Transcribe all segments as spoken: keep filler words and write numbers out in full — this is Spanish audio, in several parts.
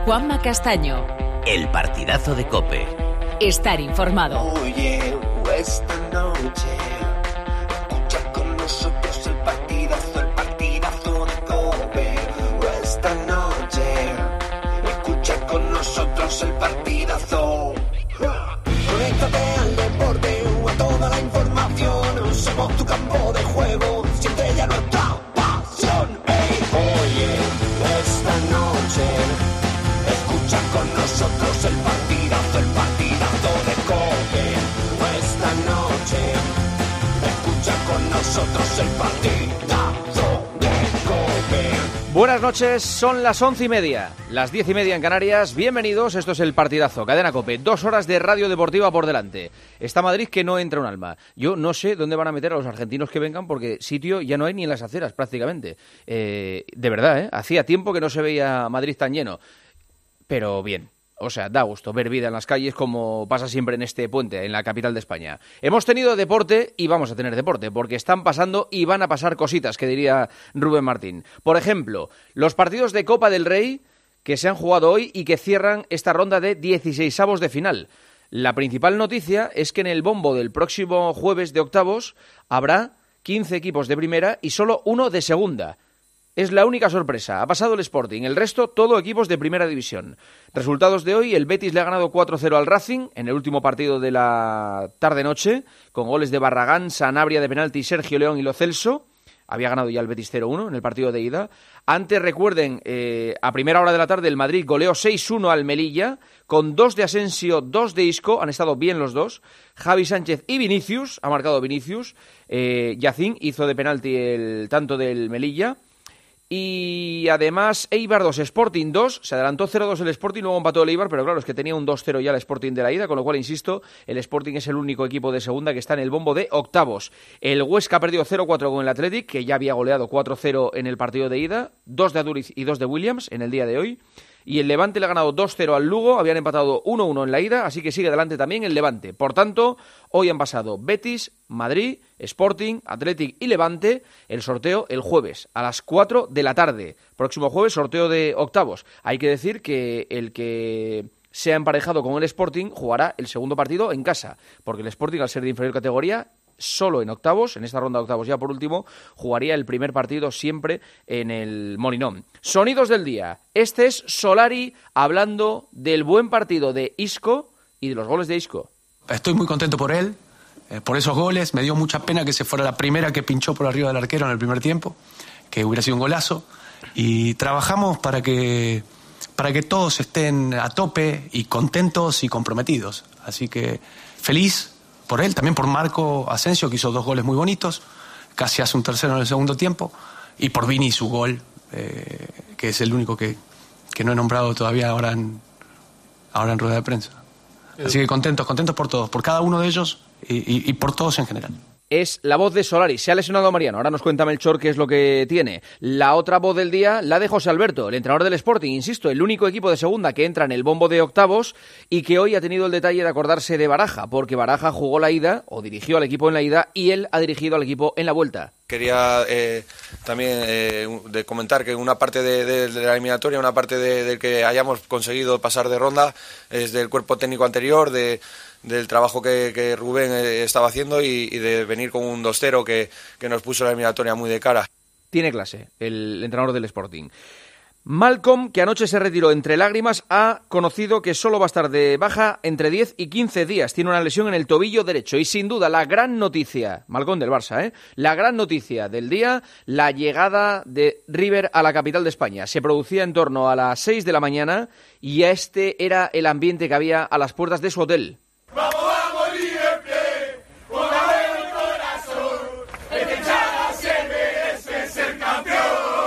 Juanma Castaño. El partidazo de COPE. Estar informado. Oye, esta noche escucha con nosotros el partidazo, el partidazo de COPE. Esta noche escucha con nosotros el partidazo. Conéctate al deporte o a toda la información. Somos tu campo de juego, siente ya nuestra pasión. Hey, oye, esta noche escucha con nosotros el partidazo, el partidazo de COPE. Esta noche escucha con nosotros el partidazo de COPE. Buenas noches, son las once y media, las diez y media en Canarias. Bienvenidos, esto es el partidazo, Cadena COPE. Dos horas de radio deportiva por delante. Está Madrid que no entra un alma. Yo no sé dónde van a meter a los argentinos que vengan porque sitio ya no hay ni en las aceras prácticamente. Eh, de verdad, ¿eh? Hacía tiempo que no se veía Madrid tan lleno. Pero bien, o sea, da gusto ver vida en las calles como pasa siempre en este puente, en la capital de España. Hemos tenido deporte y vamos a tener deporte, porque están pasando y van a pasar cositas, que diría Rubén Martín. Por ejemplo, los partidos de Copa del Rey que se han jugado hoy y que cierran esta ronda de dieciseisavos de final. La principal noticia es que en el bombo del próximo jueves de octavos habrá quince equipos de primera y solo uno de segunda. Es la única sorpresa. Ha pasado el Sporting. El resto, todo equipos de primera división. Resultados de hoy. El Betis le ha ganado cuatro cero al Racing en el último partido de la tarde-noche, con goles de Barragán, Sanabria de penalti, Sergio León y Lo Celso. Había ganado ya el Betis cero uno en el partido de ida. Antes, recuerden, eh, a primera hora de la tarde el Madrid goleó seis uno al Melilla, con dos de Asensio, dos de Isco. Han estado bien los dos. Javi Sánchez y Vinicius. Ha marcado Vinicius. Eh, Yacín hizo de penalti el tanto del Melilla. Y además Eibar dos, Sporting dos, se adelantó cero dos el Sporting, luego empató el Eibar, pero claro, es que tenía un dos cero ya el Sporting de la ida, con lo cual, insisto, el Sporting es el único equipo de segunda que está en el bombo de octavos. El Huesca perdió cero cuatro con el Athletic, que ya había goleado cuatro cero en el partido de ida, dos de Aduriz y dos de Williams en el día de hoy. Y el Levante le ha ganado dos cero al Lugo, habían empatado uno uno en la ida, así que sigue adelante también el Levante. Por tanto, hoy han pasado Betis, Madrid, Sporting, Athletic y Levante. El sorteo el jueves a las cuatro de la tarde. Próximo jueves, sorteo de octavos. Hay que decir que el que sea emparejado con el Sporting jugará el segundo partido en casa, porque el Sporting, al ser de inferior categoría, solo en octavos, en esta ronda de octavos ya por último, jugaría el primer partido siempre en el Molinón. Sonidos del día. Este es Solari hablando del buen partido de Isco y de los goles de Isco. Estoy muy contento por él, eh, por esos goles. Me dio mucha pena que se fuera la primera que pinchó por arriba del arquero en el primer tiempo, que hubiera sido un golazo. Y trabajamos para que, para que todos estén a tope y contentos y comprometidos. Así que feliz por él, también por Marco Asensio, que hizo dos goles muy bonitos, casi hace un tercero en el segundo tiempo, y por Vini su gol, eh, que es el único que, que no he nombrado todavía ahora en, ahora en rueda de prensa. Así que contentos, contentos por todos, por cada uno de ellos y, y, y por todos en general. Es la voz de Solari. Se ha lesionado Mariano. Ahora nos cuenta Melchor qué es lo que tiene. La otra voz del día, la de José Alberto, el entrenador del Sporting. Insisto, el único equipo de segunda que entra en el bombo de octavos y que hoy ha tenido el detalle de acordarse de Baraja, porque Baraja jugó la ida, o dirigió al equipo en la ida, y él ha dirigido al equipo en la vuelta. Quería eh, también eh, de comentar que una parte de, de, de la eliminatoria, una parte de, de que hayamos conseguido pasar de ronda es del cuerpo técnico anterior, de del trabajo que, que Rubén estaba haciendo y, y de venir con un dos cero que, que nos puso la eliminatoria muy de cara. Tiene clase el entrenador del Sporting. Malcolm, que anoche se retiró entre lágrimas, ha conocido que solo va a estar de baja entre diez y quince días. Tiene una lesión en el tobillo derecho y sin duda la gran noticia, Malcolm del Barça, ¿eh? La gran noticia del día, la llegada de River a la capital de España. Se producía en torno a las seis de la mañana y este era el ambiente que había a las puertas de su hotel. ¡Vamos, vamos, Liverpool! ¡Póngame el corazón! ¡El que ya se merece ser campeón!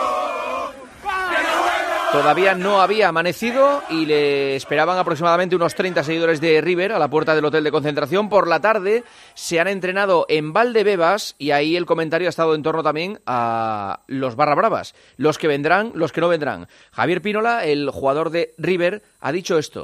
Todavía no había amanecido y le esperaban aproximadamente unos treinta seguidores de River a la puerta del hotel de concentración. Por la tarde se han entrenado en Valdebebas y ahí el comentario ha estado en torno también a los barra bravas. Los que vendrán, los que no vendrán. Javier Pínola, el jugador de River, ha dicho esto.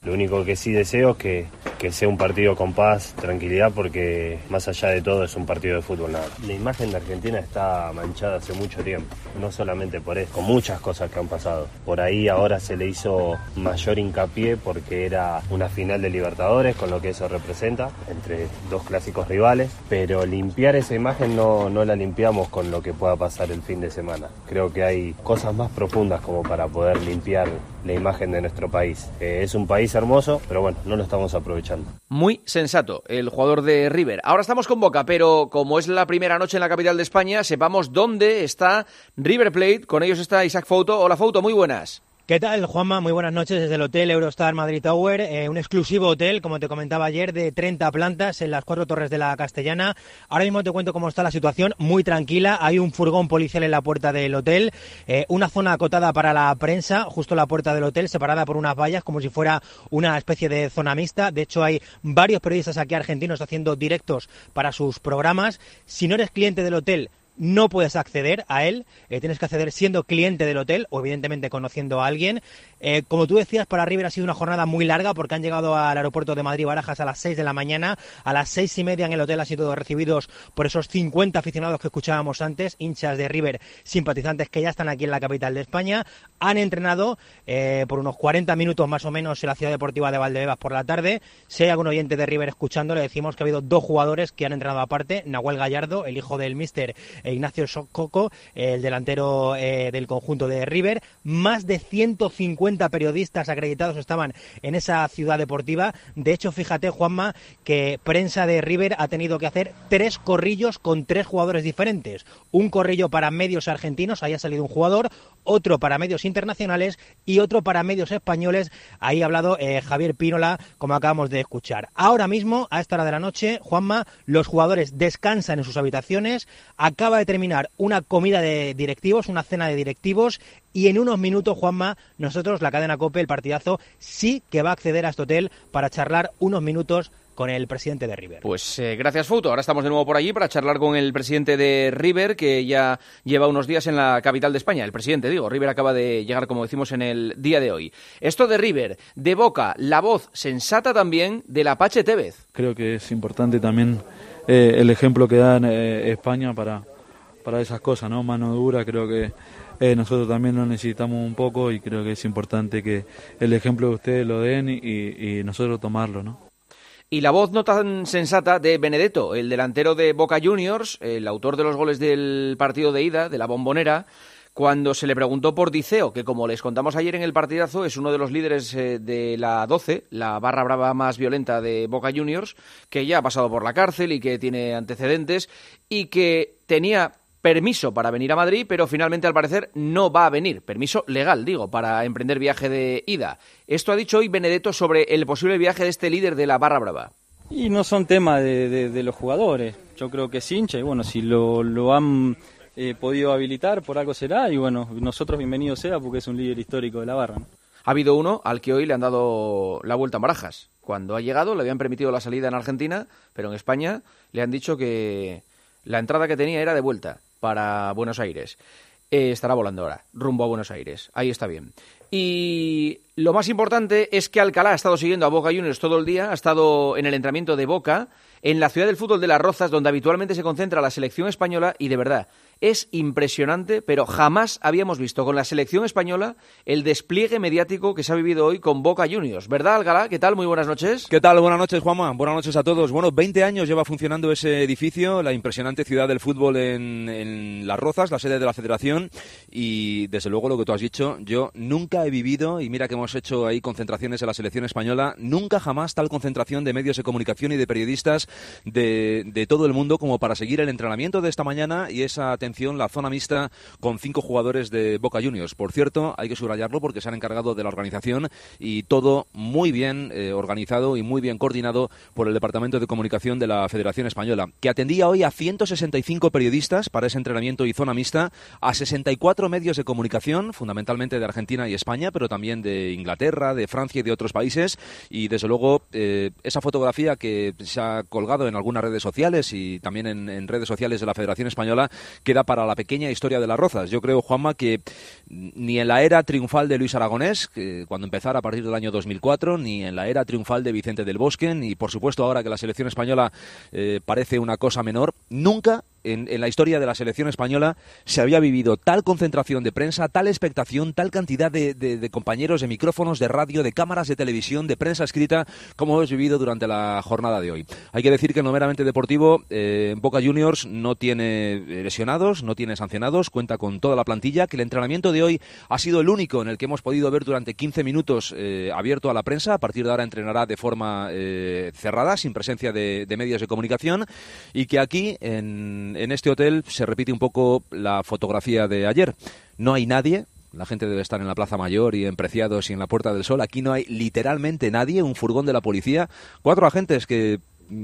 Lo único que sí deseo es que, que sea un partido con paz, tranquilidad, porque más allá de todo es un partido de fútbol nada. La imagen de Argentina está manchada hace mucho tiempo, no solamente por eso, con muchas cosas que han pasado. Por ahí ahora se le hizo mayor hincapié porque era una final de Libertadores, con lo que eso representa, entre dos clásicos rivales, pero limpiar esa imagen no, no la limpiamos con lo que pueda pasar el fin de semana. Creo que hay cosas más profundas como para poder limpiar la imagen de nuestro país. Eh, es un país hermoso, pero bueno, no lo estamos aprovechando. Muy sensato el jugador de River. Ahora estamos con Boca, pero como es la primera noche en la capital de España, sepamos dónde está River Plate. Con ellos está Isaac Fouto. Hola Fouto, muy buenas. ¿Qué tal, Juanma? Muy buenas noches desde el Hotel Eurostar Madrid Tower, eh, un exclusivo hotel, como te comentaba ayer, de treinta plantas en las cuatro torres de la Castellana. Ahora mismo te cuento cómo está la situación, muy tranquila. Hay un furgón policial en la puerta del hotel, eh, una zona acotada para la prensa, justo en la puerta del hotel, separada por unas vallas, como si fuera una especie de zona mixta. De hecho, hay varios periodistas aquí argentinos haciendo directos para sus programas. Si no eres cliente del hotel, no puedes acceder a él, eh, tienes que acceder siendo cliente del hotel o evidentemente conociendo a alguien. Eh, como tú decías, para River ha sido una jornada muy larga porque han llegado al aeropuerto de Madrid-Barajas a las seis de la mañana, a las seis y media en el hotel han sido recibidos por esos cincuenta aficionados que escuchábamos antes, hinchas de River, simpatizantes que ya están aquí en la capital de España. Han entrenado eh, por unos cuarenta minutos más o menos en la Ciudad Deportiva de Valdebebas por la tarde. Si hay algún oyente de River escuchando, le decimos que ha habido dos jugadores que han entrenado aparte, Nahuel Gallardo, el hijo del míster, e Ignacio Coco, el delantero eh, del conjunto de River. Más de ciento cincuenta periodistas acreditados estaban en esa ciudad deportiva. De hecho, fíjate, Juanma, que prensa de River ha tenido que hacer tres corrillos con tres jugadores diferentes. Un corrillo para medios argentinos, ahí ha salido un jugador, otro para medios internacionales y otro para medios españoles. Ahí ha hablado eh, Javier Pínola, como acabamos de escuchar. Ahora mismo, a esta hora de la noche, Juanma, los jugadores descansan en sus habitaciones. Acaba de terminar una comida de directivos, una cena de directivos, y en unos minutos, Juanma, nosotros, la cadena COPE, el partidazo, sí que va a acceder a este hotel para charlar unos minutos con el presidente de River. Pues eh, gracias, Fouto. Ahora estamos de nuevo por allí para charlar con el presidente de River, que ya lleva unos días en la capital de España. El presidente, digo, River acaba de llegar, como decimos, en el día de hoy. Esto de River, de Boca, la voz sensata también del Apache Tevez. Creo que es importante también eh, el ejemplo que da eh, España para, para esas cosas, ¿no? Mano dura, creo que Eh, nosotros también lo necesitamos un poco y creo que es importante que el ejemplo de ustedes lo den y, y nosotros tomarlo, ¿no? Y la voz no tan sensata de Benedetto, el delantero de Boca Juniors, el autor de los goles del partido de ida, de la Bombonera, cuando se le preguntó por Diceo, que como les contamos ayer en el partidazo, es uno de los líderes eh, de la doce, la barra brava más violenta de Boca Juniors, que ya ha pasado por la cárcel y que tiene antecedentes y que tenía permiso para venir a Madrid, pero finalmente al parecer no va a venir. Permiso legal, digo, para emprender viaje de ida. Esto ha dicho hoy Benedetto sobre el posible viaje de este líder de la barra brava. Y no son temas de, de, de los jugadores. Yo creo que es hincha y bueno, si lo, lo han eh, podido habilitar, por algo será. Y bueno, nosotros bienvenido sea porque es un líder histórico de la barra, ¿no? Ha habido uno al que hoy le han dado la vuelta en Barajas. Cuando ha llegado le habían permitido la salida en Argentina, pero en España le han dicho que la entrada que tenía era de vuelta para Buenos Aires. Eh, estará volando ahora, rumbo a Buenos Aires. Ahí está bien. Y lo más importante es que Alcalá ha estado siguiendo a Boca Juniors todo el día, ha estado en el entrenamiento de Boca, en la ciudad del fútbol de Las Rozas, donde habitualmente se concentra la selección española, y de verdad, es impresionante, pero jamás habíamos visto con la selección española el despliegue mediático que se ha vivido hoy con Boca Juniors. ¿Verdad, Alcalá? ¿Qué tal? Muy buenas noches. ¿Qué tal? Buenas noches, Juanma. Buenas noches a todos. Bueno, veinte años lleva funcionando ese edificio, la impresionante ciudad del fútbol en, en Las Rozas, la sede de la Federación, y desde luego lo que tú has dicho, yo nunca he vivido, y mira que hemos hecho ahí concentraciones en la selección española, nunca jamás tal concentración de medios de comunicación y de periodistas de, de todo el mundo como para seguir el entrenamiento de esta mañana y esa atención, la zona mixta con cinco jugadores de Boca Juniors. Por cierto, hay que subrayarlo porque se han encargado de la organización y todo muy bien eh, organizado y muy bien coordinado por el Departamento de Comunicación de la Federación Española, que atendía hoy a ciento sesenta y cinco periodistas para ese entrenamiento y zona mixta, a sesenta y cuatro medios de comunicación, fundamentalmente de Argentina y España, pero también de Inglaterra, de Francia y de otros países, y desde luego eh, esa fotografía que se ha colgado en algunas redes sociales y también en, en redes sociales de la Federación Española queda era para la pequeña historia de Las Rozas. Yo creo, Juanma, que ni en la era triunfal de Luis Aragonés, que cuando empezara a partir del año dos mil cuatro, ni en la era triunfal de Vicente del Bosque, ni por supuesto ahora que la selección española eh, parece una cosa menor, nunca En, en la historia de la selección española se había vivido tal concentración de prensa, tal expectación, tal cantidad de, de, de compañeros, de micrófonos, de radio, de cámaras de televisión, de prensa escrita, como hemos vivido durante la jornada de hoy. Hay que decir que en lo meramente deportivo, eh, Boca Juniors no tiene lesionados, no tiene sancionados, cuenta con toda la plantilla, que el entrenamiento de hoy ha sido el único en el que hemos podido ver durante quince minutos eh, abierto a la prensa. A partir de ahora entrenará de forma eh, cerrada, sin presencia de, de medios de comunicación, y que aquí, en En este hotel, se repite un poco la fotografía de ayer. No hay nadie. La gente debe estar en la Plaza Mayor y en Preciados y en la Puerta del Sol. Aquí no hay literalmente nadie. Un furgón de la policía. Cuatro agentes que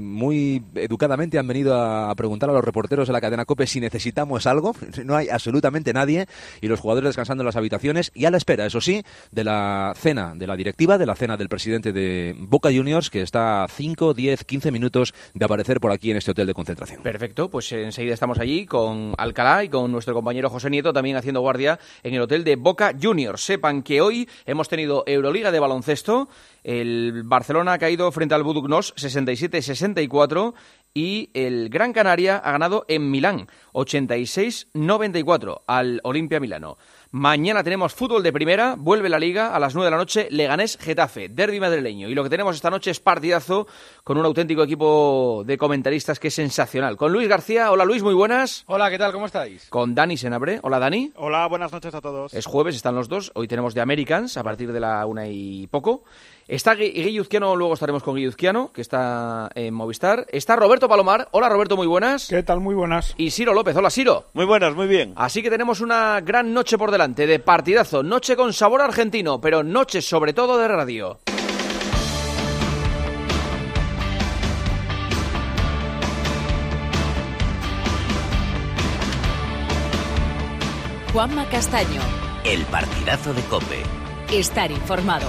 muy educadamente han venido a preguntar a los reporteros de la cadena COPE si necesitamos algo. No hay absolutamente nadie, y los jugadores descansando en las habitaciones y a la espera, eso sí, de la cena de la directiva, de la cena del presidente de Boca Juniors, que está a cinco, diez, quince minutos de aparecer por aquí en este hotel de concentración. Perfecto, pues enseguida estamos allí con Alcalá y con nuestro compañero José Nieto también haciendo guardia en el hotel de Boca Juniors. Sepan que hoy hemos tenido Euroliga de baloncesto. El Barcelona ha caído frente al Budućnost sesenta y siete sesenta y cuatro y el Gran Canaria ha ganado en Milán ochenta y seis noventa y cuatro al Olimpia Milano. Mañana tenemos fútbol de primera, vuelve la Liga a las nueve de la noche, Leganés-Getafe, derbi madrileño. Y lo que tenemos esta noche es partidazo con un auténtico equipo de comentaristas que es sensacional. Con Luis García. Hola Luis, muy buenas. Hola, ¿qué tal? ¿Cómo estáis? Con Dani Senabre. Hola Dani. Hola, buenas noches a todos. Es jueves, están los dos. Hoy tenemos de Americans a partir de la una y poco. Está Guilluzquiano, luego estaremos con Guilluzquiano, que está en Movistar. Está Roberto Palomar. Hola Roberto, muy buenas. ¿Qué tal? Muy buenas. Y Ciro López. Hola Ciro. Muy buenas, muy bien. Así que tenemos una gran noche por delante de partidazo. Noche con sabor argentino, pero noche sobre todo de radio. Juanma Castaño. El partidazo de COPE. Estar informado.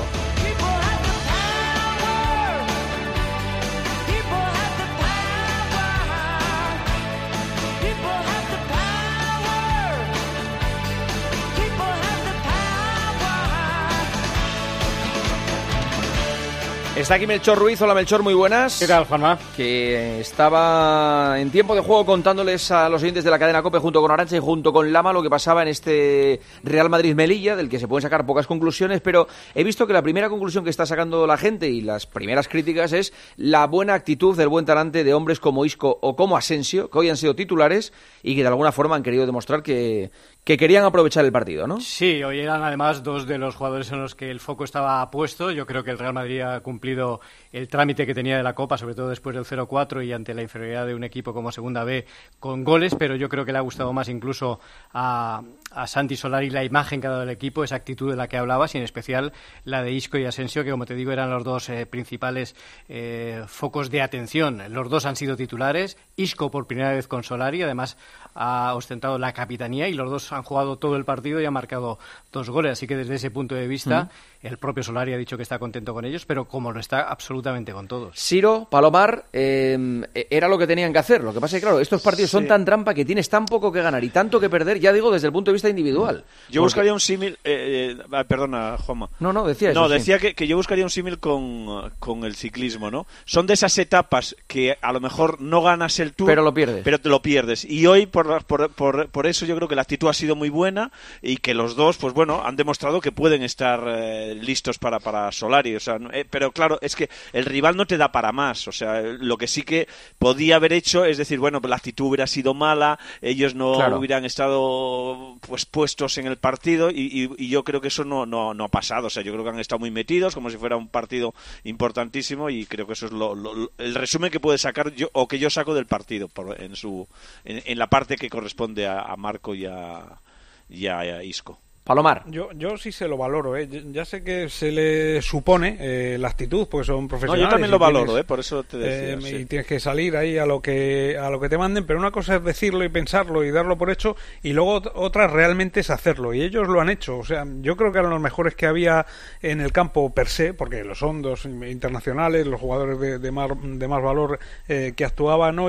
Está aquí Melchor Ruiz. Hola Melchor, muy buenas. ¿Qué tal, Juanma? Que estaba en tiempo de juego contándoles a los oyentes de la cadena COPE junto con Arantxa y junto con Lama lo que pasaba en este Real Madrid-Melilla, del que se pueden sacar pocas conclusiones, pero he visto que la primera conclusión que está sacando la gente y las primeras críticas es la buena actitud del buen talante de hombres como Isco o como Asensio, que hoy han sido titulares y que de alguna forma han querido demostrar que, que querían aprovechar el partido, ¿no? Sí, hoy eran además dos de los jugadores en los que el foco estaba puesto. Yo creo que el Real Madrid ha cumplido el trámite que tenía de la Copa, sobre todo después del cero cuatro y ante la inferioridad de un equipo como Segunda B con goles, pero yo creo que le ha gustado más incluso a, a Santi Solari la imagen que ha dado el equipo, esa actitud de la que hablabas, y en especial la de Isco y Asensio, que como te digo eran los dos eh, principales eh, focos de atención. Los dos han sido titulares, Isco por primera vez con Solari, además ha ostentado la capitanía y los dos han jugado todo el partido y han marcado dos goles, así que desde ese punto de vista uh-huh. el propio Solari ha dicho que está contento con ellos, pero como lo está absolutamente con todos. Ciro, Palomar, eh, era lo que tenían que hacer. Lo que pasa es que, claro, estos partidos sí. son tan trampa que tienes tan poco que ganar y tanto que perder, ya digo, desde el punto de vista individual. Yo porque... buscaría un símil... Eh, eh, perdona, Juanma. No, no, decía eso. No, sí. decía que, que yo buscaría un símil con, con el ciclismo, ¿no? Son de esas etapas que a lo mejor no ganas el Tour... Pero lo pierdes. Pero te lo pierdes. Y hoy, por, por, por, por eso, yo creo que la actitud ha sido muy buena y que los dos, pues bueno, han demostrado que pueden estar eh, listos para, para Solari. O sea, eh, pero claro, es que el rival no te da para más. O sea, lo que sí que podía haber hecho es decir, bueno, pues la actitud hubiera sido mala, ellos no claro. hubieran estado pues puestos en el partido y, y, y yo creo que eso no, no, no ha pasado. O sea, yo creo que han estado muy metidos como si fuera un partido importantísimo y creo que eso es lo, lo, el resumen que puede sacar yo o que yo saco del partido por, en su en, en la parte que corresponde a, a Marco y a, y a, y a Isco. Palomar. Yo, yo sí se lo valoro, ¿eh? Ya sé que se le supone eh, la actitud, porque son profesionales. No, yo también lo valoro, tienes, ¿eh? Por eso te decía. Eh, sí. Y tienes que salir ahí a lo que a lo que te manden, pero una cosa es decirlo y pensarlo y darlo por hecho, y luego otra realmente es hacerlo, y ellos lo han hecho. O sea, yo creo que eran los mejores que había en el campo per se, porque los son dos internacionales, los jugadores de, de, más, de más valor eh, que actuaban hoy,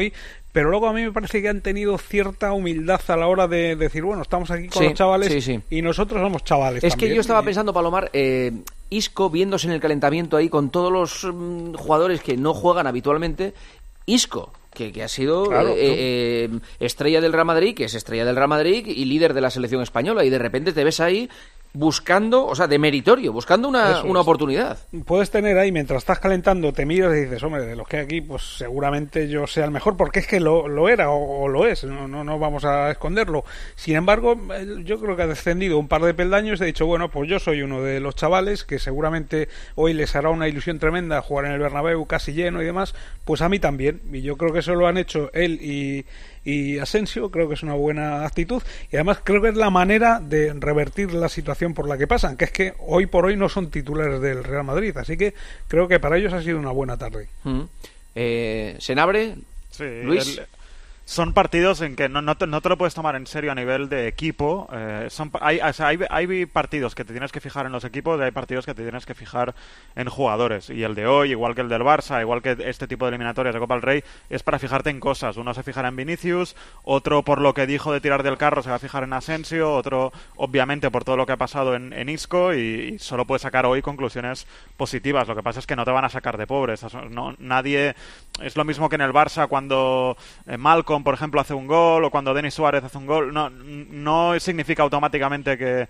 pero luego a mí me parece que han tenido cierta humildad a la hora de decir, bueno, estamos aquí con sí, los chavales sí, sí. y nosotros somos chavales Es también. que yo estaba y... pensando, Palomar, eh, Isco viéndose en el calentamiento ahí con todos los mm, jugadores que no juegan habitualmente, Isco, que, que ha sido Claro, eh, eh, estrella del Real Madrid, que es estrella del Real Madrid y líder de la selección española, y de repente te ves ahí buscando, o sea, de meritorio, buscando una, Eso una es. oportunidad. Puedes tener ahí, mientras estás calentando, te miras y dices, hombre, de los que hay aquí, pues seguramente yo sea el mejor, porque es que lo, lo era o, o lo es, no, no, no vamos a esconderlo. Sin embargo, yo creo que ha descendido un par de peldaños y he dicho, bueno, pues yo soy uno de los chavales que seguramente hoy les hará una ilusión tremenda jugar en el Bernabéu casi lleno y demás, pues a mí también, y yo creo que eso lo han hecho él y... y Asensio, creo que es una buena actitud y además creo que es la manera de revertir la situación por la que pasan, que es que hoy por hoy no son titulares del Real Madrid, así que creo que para ellos ha sido una buena tarde. Mm. Eh, ¿Senabre? Sí, Luis. el- son partidos en que no, no, te, no te lo puedes tomar en serio a nivel de equipo. Eh, son, hay, o sea, hay, hay partidos que te tienes que fijar en los equipos y hay partidos que te tienes que fijar en jugadores. Y el de hoy, igual que el del Barça, igual que este tipo de eliminatorias de Copa del Rey, es para fijarte en cosas. Uno se fijará en Vinicius, otro por lo que dijo de tirar del carro se va a fijar en Asensio, otro obviamente por todo lo que ha pasado en, en Isco, y, y solo puedes sacar hoy conclusiones positivas. Lo que pasa es que no te van a sacar de pobres. No, nadie... Es lo mismo que en el Barça cuando eh, Malcolm, por ejemplo, hace un gol, o cuando Denis Suárez hace un gol. No, no significa automáticamente que,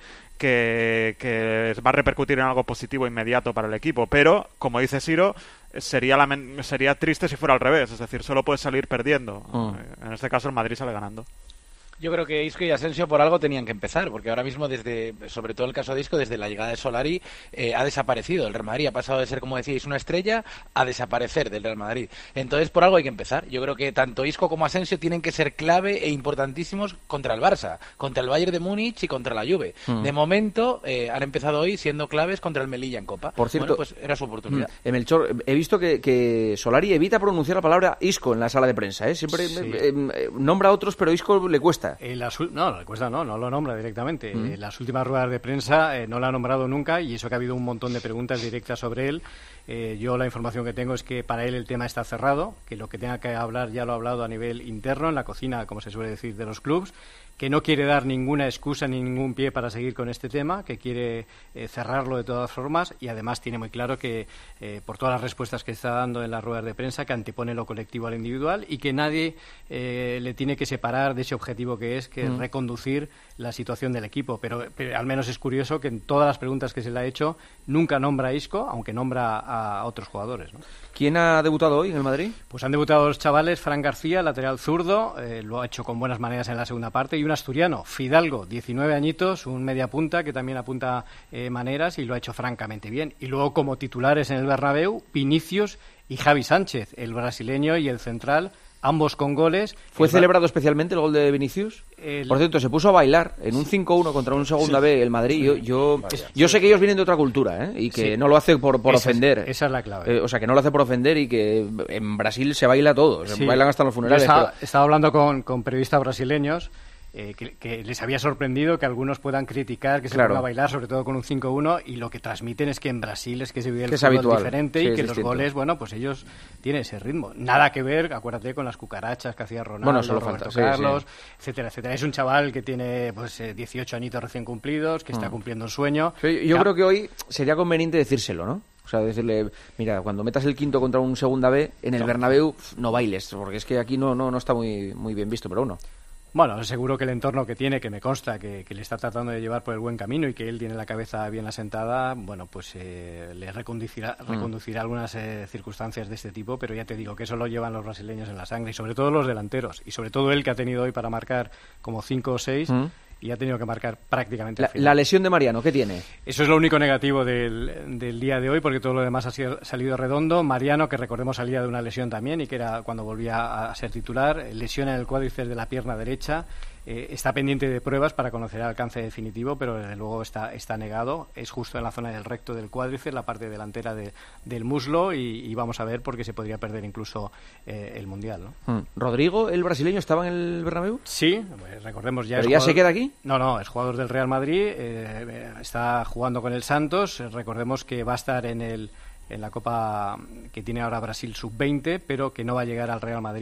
que, que va a repercutir en algo positivo inmediato para el equipo, pero, como dice Siro, sería, lamen- sería triste si fuera al revés, es decir, solo puedes salir perdiendo. Mm. En este caso el Madrid sale ganando. Yo creo que Isco y Asensio por algo tenían que empezar, porque ahora mismo, desde, sobre todo el caso de Isco, desde la llegada de Solari, eh, ha desaparecido. El Real Madrid ha pasado de ser, como decíais, una estrella a desaparecer del Real Madrid. Entonces, por algo hay que empezar. Yo creo que tanto Isco como Asensio tienen que ser clave e importantísimos contra el Barça, contra el Bayern de Múnich y contra la Juve. Mm. De momento, eh, han empezado hoy siendo claves contra el Melilla en Copa. Por cierto, Bueno, pues era su oportunidad. Mm. Eh, Melchor, he visto que, que Solari evita pronunciar la palabra Isco en la sala de prensa, ¿eh? Siempre Sí. eh, eh, nombra a otros, pero Isco le cuesta. Eh, las ul- no, no le cuesta, no, no lo nombra directamente. Mm. Eh, las últimas ruedas de prensa eh, no la ha nombrado nunca, y eso que ha habido un montón de preguntas directas sobre él. Eh, yo la información que tengo es que para él el tema está cerrado, que lo que tenga que hablar ya lo ha hablado a nivel interno, en la cocina, como se suele decir, de los clubs, que no quiere dar ninguna excusa ni ningún pie para seguir con este tema, que quiere eh, cerrarlo de todas formas, y además tiene muy claro que, eh, por todas las respuestas que está dando en las ruedas de prensa, que antepone lo colectivo al individual y que nadie eh, le tiene que separar de ese objetivo que es que Mm. reconducir la situación del equipo. Pero, pero al menos es curioso que en todas las preguntas que se le ha hecho nunca nombra a Isco, aunque nombra a otros jugadores, ¿no? ¿Quién ha debutado hoy en el Madrid? Pues han debutado los chavales: Fran García, lateral zurdo, eh, lo ha hecho con buenas maneras en la segunda parte, y un asturiano, Fidalgo, diecinueve añitos, un media punta que también apunta eh, maneras, y lo ha hecho francamente bien. Y luego, como titulares en el Bernabéu, Vinicius y Javi Sánchez, el brasileño y el central, ambos con goles. ¿Fue El- celebrado especialmente el gol de Vinicius? El- Por cierto, se puso a bailar en un cinco uno contra un segunda Sí. B el Madrid. Yo, yo, yo sé que ellos vienen de otra cultura, ¿eh? Y que Sí. no lo hace por, por Esa es- ofender. esa es la clave. Eh, o sea, que no lo hace por ofender, y que en Brasil se baila todo. Se Sí. bailan hasta en los funerales. Yo estaba, pero- estaba hablando con, con periodistas brasileños eh, que, que les había sorprendido que algunos puedan criticar que se Claro. ponga a bailar, sobre todo con un cinco uno, y lo que transmiten es que en Brasil es que se vive el Que es fútbol habitual. diferente, Sí, y es que los distinto. goles, bueno, pues ellos tienen ese ritmo. Nada que ver, acuérdate, con las cucarachas que hacía Ronaldo, Bueno, solo Roberto falta, sí, Carlos, sí. etcétera, etcétera. Es un chaval que tiene pues eh, dieciocho añitos recién cumplidos, que está Mm. cumpliendo un sueño. Yo, yo Ya- creo que hoy sería conveniente decírselo, ¿no? O sea, decirle, mira, cuando metas el quinto contra un segunda B en el No. Bernabéu, pf, no bailes, porque es que aquí no, no, no está muy, muy bien visto, pero bueno. Bueno, seguro que el entorno que tiene, que me consta que, que le está tratando de llevar por el buen camino, y que él tiene la cabeza bien asentada, bueno, pues eh, le reconducirá, Mm. reconducirá algunas eh, circunstancias de este tipo, pero ya te digo que eso lo llevan los brasileños en la sangre, y sobre todo los delanteros, y sobre todo él, que ha tenido hoy para marcar como cinco o seis, Mm. y ha tenido que marcar prácticamente La, al final. la lesión de Mariano, ¿qué tiene? Eso es lo único negativo del, del día de hoy, porque todo lo demás ha sido- salido redondo. Mariano, que recordemos salía de una lesión también, y que era cuando volvía a ser titular, lesión en el cuádriceps de la pierna derecha. Eh, está pendiente de pruebas para conocer el alcance definitivo, pero desde luego está, está negado. Es justo en la zona del recto del cuádriceps, la parte delantera de- del muslo, y, y vamos a ver, porque se podría perder incluso eh, el Mundial, ¿no? Mm. ¿Rodrigo, el brasileño, estaba en el Bernabéu? Sí, pues recordemos ya... ¿Pero es ya jugador- se queda aquí? No, no, es jugador del Real Madrid, eh, está jugando con el Santos. Eh, Recordemos que va a estar en el en la Copa que tiene ahora Brasil sub veinte, pero que no va a llegar al Real Madrid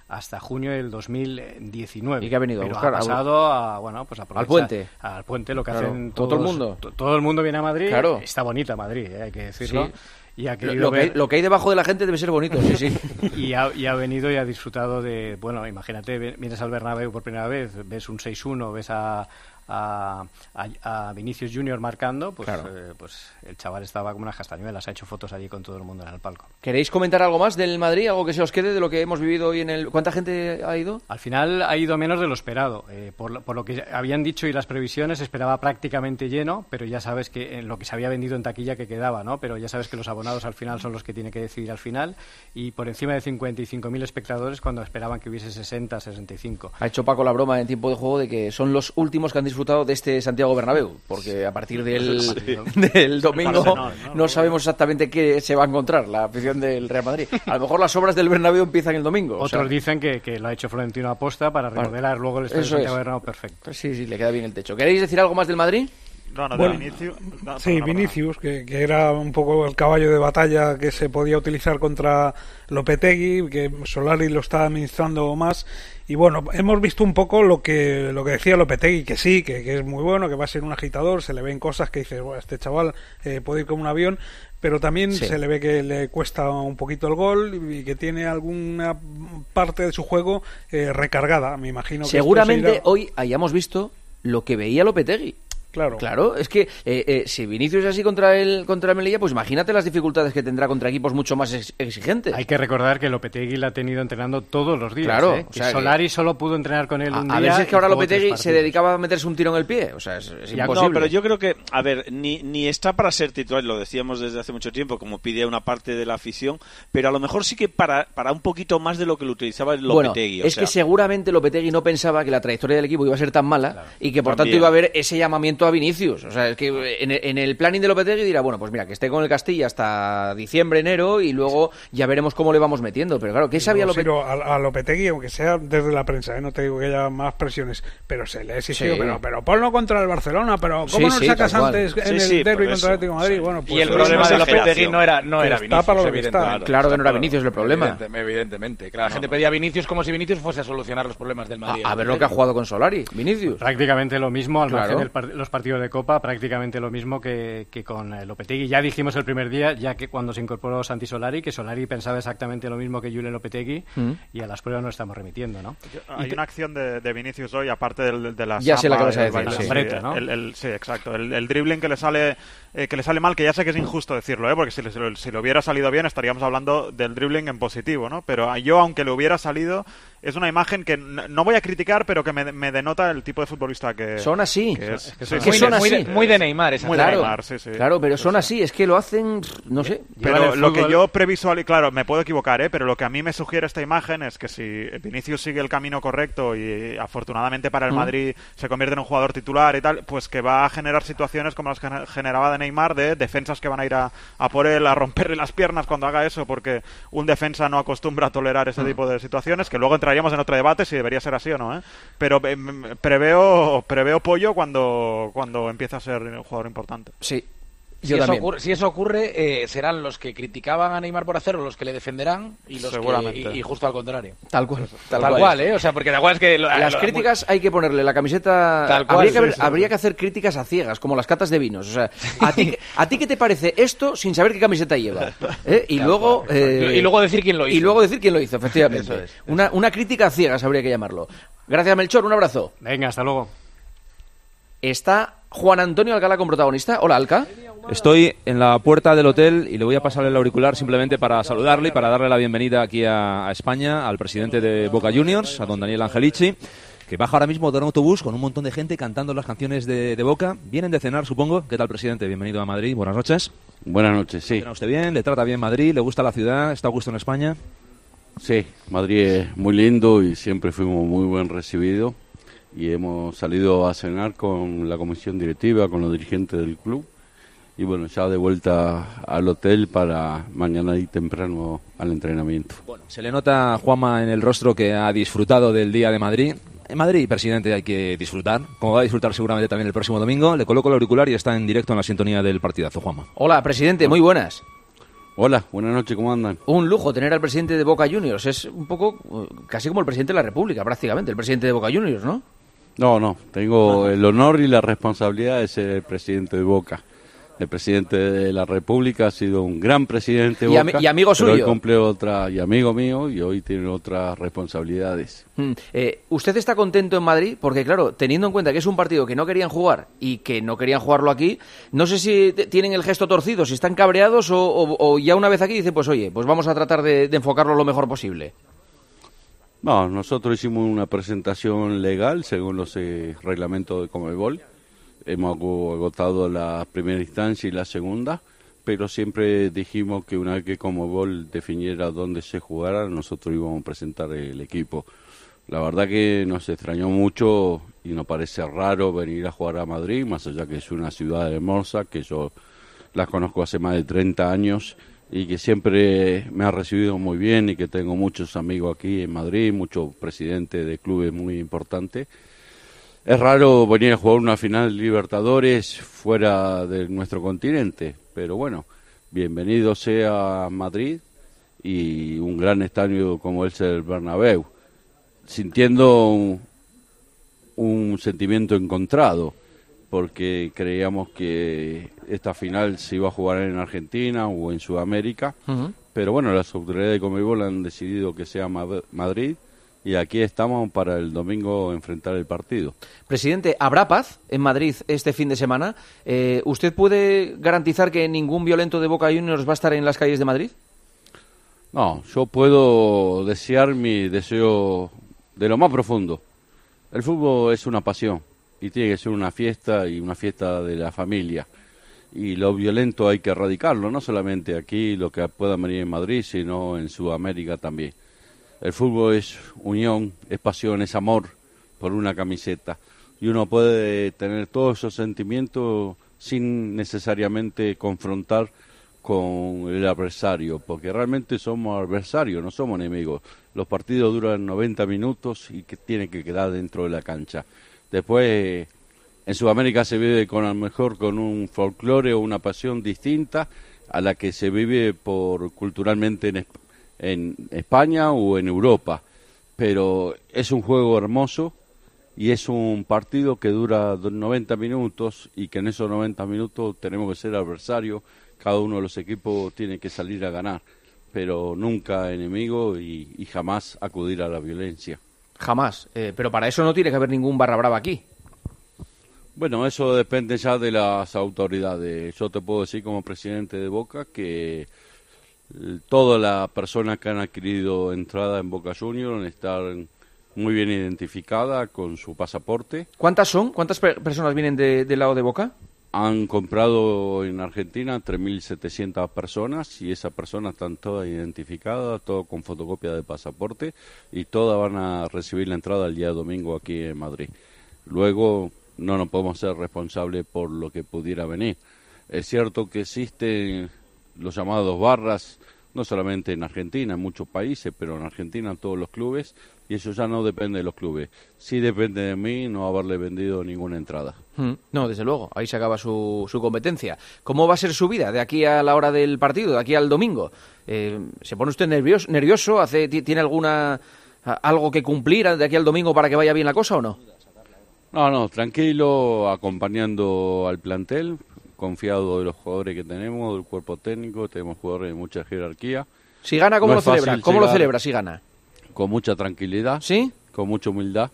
hasta junio del dos mil diecinueve. ¿Y qué ha venido? Pero a buscar, ha pasado a, bueno, pues al puente. Al puente, lo que claro. hacen todos, todo el mundo. Todo el mundo viene a Madrid. Claro. Está bonita Madrid, eh, hay que decirlo. Sí. Y ha lo, lo, que ver... hay, lo que hay debajo de la gente debe ser bonito, sí, sí. y, ha, y ha venido y ha disfrutado de... Bueno, imagínate, vienes al Bernabéu por primera vez, ves un seis uno, ves a... A, a, a Vinicius Junior marcando, pues, claro. eh, pues el chaval estaba como unas castañuelas, ha hecho fotos allí con todo el mundo en el palco. ¿Queréis comentar algo más del Madrid? ¿Algo que se os quede de lo que hemos vivido hoy en el... ¿Cuánta gente ha ido? Al final ha ido menos de lo esperado. Eh, por, por lo que habían dicho y las previsiones, esperaba prácticamente lleno, pero ya sabes que en lo que se había vendido en taquilla que quedaba, ¿no? Pero ya sabes que los abonados al final son los que tienen que decidir al final, y por encima de cincuenta y cinco mil espectadores cuando esperaban que hubiese sesenta, sesenta y cinco. Ha hecho Paco la broma en tiempo de juego de que son los últimos que han disfrutado de este Santiago Bernabéu, porque a partir del, sí. del domingo no, no, no, no sabemos exactamente qué se va a encontrar la afición del Real Madrid. A lo mejor las obras del Bernabéu empiezan el domingo. Otros o sea, dicen que, que lo ha hecho Florentino aposta para remodelar para, luego el estadio de Santiago es. Bernabéu perfecto. Sí, sí, le queda bien el techo. ¿Queréis decir algo más del Madrid? No, no, bueno, de Vinicius. No, sí, no, Vinicius, que, que era un poco el caballo de batalla que se podía utilizar contra Lopetegui, que Solari lo está administrando más. Y bueno, hemos visto un poco lo que lo que decía Lopetegui, que sí, que, que es muy bueno, que va a ser un agitador, se le ven cosas que dices, bueno, este chaval eh, puede ir como un avión, pero también sí. se le ve que le cuesta un poquito el gol y que tiene alguna parte de su juego eh, recargada, me imagino. Que seguramente irá... hoy hayamos visto lo que veía Lopetegui. Claro. Claro, es que eh, eh, si Vinicius es así contra el contra el Melilla, pues imagínate las dificultades que tendrá contra equipos mucho más ex exigentes. Hay que recordar que Lopetegui la ha tenido entrenando todos los días. Claro, ¿eh? o sea, Solari que... solo pudo entrenar con él un a, día. A ver si es que ahora Lopetegui se dedicaba a meterse un tiro en el pie. O sea, es, es imposible. No, pero yo creo que, a ver, ni, ni está para ser titular, lo decíamos desde hace mucho tiempo, como pide una parte de la afición, pero a lo mejor sí que para, para un poquito más de lo que lo utilizaba el Lopetegui. Bueno, o es sea... que seguramente Lopetegui no pensaba que la trayectoria del equipo iba a ser tan mala, claro, y que por también. tanto iba a haber ese llamamiento a Vinicius. O sea, es que en el, en el planning de Lopetegui dirá, bueno, pues mira, que esté con el Castilla hasta diciembre, enero, y luego ya veremos cómo le vamos metiendo. Pero claro, ¿qué sabía no, Lopetegui? A, a Lopetegui, aunque sea desde la prensa, ¿eh? No te digo que haya más presiones, pero se le ha exigido, sí. pero, pero ponlo contra el Barcelona, pero ¿cómo sí, no sí, sacas tal antes cual. en sí, el sí, derbi contra eso. el Atlético de Madrid? Sí. Bueno, pues y el problema de Lopetegui no era, no era Vinicius, para lo que evidentemente. está. Claro que no era Vinicius el problema. Evidente, evidentemente. Claro, la gente pedía a Vinicius como si Vinicius fuese a solucionar los problemas del Madrid. A, a ver lo que ha jugado con Solari, Vinicius. Prácticamente lo mismo, al claro. margen de los partidos de Copa, prácticamente lo mismo que, que con eh, Lopetegui. Ya dijimos el primer día, ya que cuando se incorporó Santi Solari, que Solari pensaba exactamente lo mismo que Julen Lopetegui, mm. y a las pruebas nos estamos remitiendo, ¿no? Hay una acción de, de Vinicius hoy, aparte del, de la ya sé la que vas a decir, baile, sí. sí, Breta, ¿no? el, el, sí, exacto. El, el dribbling que le sale eh, que le sale mal, que ya sé que es injusto decirlo, ¿eh? Porque si le, si le hubiera salido bien estaríamos hablando del dribbling en positivo, ¿no? Pero yo, aunque le hubiera salido, es una imagen que no voy a criticar, pero que me, me denota el tipo de futbolista que son así. Que es, es que son, sí, muy, son de, así. Muy, de, muy de Neymar, esa muy claro, de Neymar, sí, sí. Claro, pero son así, es que lo hacen, no sé. Pero lo que yo previsual, claro, me puedo equivocar, ¿eh? Pero lo que a mí me sugiere esta imagen es que si Vinicius sigue el camino correcto y afortunadamente para el Madrid mm. se convierte en un jugador titular y tal, pues que va a generar situaciones como las que generaba de Neymar, de defensas que van a ir a, a por él, a romperle las piernas cuando haga eso, porque un defensa no acostumbra a tolerar ese mm. tipo de situaciones, que luego entraríamos en otro debate si debería ser así o no, ¿eh? Pero eh, preveo preveo pollo cuando, cuando empieza a ser un jugador importante. Sí. Si eso, ocurre, si eso ocurre, eh, serán los que criticaban a Neymar por hacerlo los que le defenderán y los que, y, y justo al contrario. Tal cual. Tal, tal cual, cual, ¿eh? O sea, porque da igual es que lo, las lo, críticas muy... hay que ponerle la camiseta. Tal cual, habría, que haber, sí, sí, habría sí. que hacer críticas a ciegas, como las catas de vinos. O sea, ¿a ti, a ti qué te parece esto sin saber qué camiseta lleva? ¿Eh? Y tal luego eh, y luego decir quién lo hizo. Y luego decir quién lo hizo, efectivamente. Eso es, eso. Una, una crítica a ciegas habría que llamarlo. Gracias, Melchor. Un abrazo. Venga, hasta luego. Está Juan Antonio Alcalá con protagonista. Hola, Alca. Estoy en la puerta del hotel y le voy a pasar el auricular simplemente para saludarle y para darle la bienvenida aquí a, a España al presidente de Boca Juniors, a don Daniel Angelici, que baja ahora mismo de un autobús con un montón de gente cantando las canciones de, de Boca. Vienen de cenar, supongo. ¿Qué tal, presidente? Bienvenido a Madrid. Buenas noches. Buenas noches, sí. ¿Está usted bien? ¿Le trata bien Madrid? ¿Le gusta la ciudad? ¿Está a gusto en España? Sí, Madrid es muy lindo y siempre fuimos muy buen recibidos. Y hemos salido a cenar con la comisión directiva, con los dirigentes del club. Y bueno, ya de vuelta al hotel para mañana ir temprano al entrenamiento. Bueno, se le nota, Juanma, en el rostro que ha disfrutado del Día de Madrid. En Madrid, presidente, hay que disfrutar, como va a disfrutar seguramente también el próximo domingo. Le coloco el auricular y está en directo en la sintonía del partidazo, Juanma. Hola, presidente, muy buenas. Hola, buenas noches, ¿cómo andan? Un lujo tener al presidente de Boca Juniors. Es un poco casi como el presidente de la República, prácticamente, el presidente de Boca Juniors, ¿no? No, no, tengo el honor y la responsabilidad de ser el presidente de Boca. El presidente de la República ha sido un gran presidente de y Boca. Am- y amigo suyo. Pero hoy cumple otra, y amigo mío, y hoy tiene otras responsabilidades. Mm, eh, ¿Usted está contento en Madrid? Porque, claro, teniendo en cuenta que es un partido que no querían jugar y que no querían jugarlo aquí, no sé si t- tienen el gesto torcido, si están cabreados o, o, o ya una vez aquí dicen, pues oye, pues vamos a tratar de, de enfocarlo lo mejor posible. No, nosotros hicimos una presentación legal según los eh, reglamentos de Conmebol. Hemos agotado la primera instancia y la segunda, pero siempre dijimos que una vez que Conmebol definiera dónde se jugara, nosotros íbamos a presentar el equipo. La verdad que nos extrañó mucho y nos parece raro venir a jugar a Madrid, más allá que es una ciudad hermosa, que yo la conozco hace más de treinta años y que siempre me ha recibido muy bien y que tengo muchos amigos aquí en Madrid, muchos presidentes de clubes muy importantes. Es raro venir a jugar una final de Libertadores fuera de nuestro continente, pero bueno, bienvenido sea Madrid y un gran estadio como es el Bernabéu, sintiendo un, un sentimiento encontrado, porque creíamos que esta final se iba a jugar en Argentina o en Sudamérica, uh-huh. pero bueno, las autoridades de Conmebol han decidido que sea Madrid. Y aquí estamos para el domingo enfrentar el partido. Presidente, ¿habrá paz en Madrid este fin de semana? Eh, ¿Usted puede garantizar que ningún violento de Boca Juniors va a estar en las calles de Madrid? No, yo puedo desear mi deseo de lo más profundo. El fútbol es una pasión y tiene que ser una fiesta y una fiesta de la familia. Y lo violento hay que erradicarlo, no solamente aquí, lo que pueda venir en Madrid, sino en Sudamérica también. El fútbol es unión, es pasión, es amor por una camiseta. Y uno puede tener todos esos sentimientos sin necesariamente confrontar con el adversario, porque realmente somos adversarios, no somos enemigos. Los partidos duran noventa minutos y que tienen que quedar dentro de la cancha. Después, en Sudamérica se vive con a lo mejor con un folclore o una pasión distinta a la que se vive por culturalmente en España. en España o en Europa, pero es un juego hermoso y es un partido que dura noventa minutos y que en esos noventa minutos tenemos que ser adversarios, cada uno de los equipos tiene que salir a ganar, pero nunca enemigo y, y jamás acudir a la violencia. Jamás, eh, pero para eso no tiene que haber ningún barra brava aquí. Bueno, eso depende ya de las autoridades. Yo te puedo decir como presidente de Boca que todas las personas que han adquirido entrada en Boca Juniors están muy bien identificadas con su pasaporte. ¿Cuántas son? ¿Cuántas per- personas vienen de, del lado de Boca? Han comprado en Argentina tres mil setecientas personas y esas personas están todas identificadas, todas con fotocopia de pasaporte y todas van a recibir la entrada el día domingo aquí en Madrid. Luego no nos podemos ser responsables por lo que pudiera venir. Es cierto que existen los llamados barras, no solamente en Argentina, en muchos países, pero en Argentina en todos los clubes, y eso ya no depende de los clubes. Sí depende de mí no haberle vendido ninguna entrada. Mm, no, desde luego, ahí se acaba su, su competencia. ¿Cómo va a ser su vida de aquí a la hora del partido, de aquí al domingo? Eh, ¿Se pone usted nervioso? nervioso? Hace, ¿Tiene alguna algo que cumplir de aquí al domingo para que vaya bien la cosa o no? No, no, tranquilo, acompañando al plantel, confiado de los jugadores que tenemos, del cuerpo técnico, tenemos jugadores de mucha jerarquía. Si gana, ¿cómo no lo celebra? ¿Cómo lo celebra si gana? Con mucha tranquilidad, ¿sí? Con mucha humildad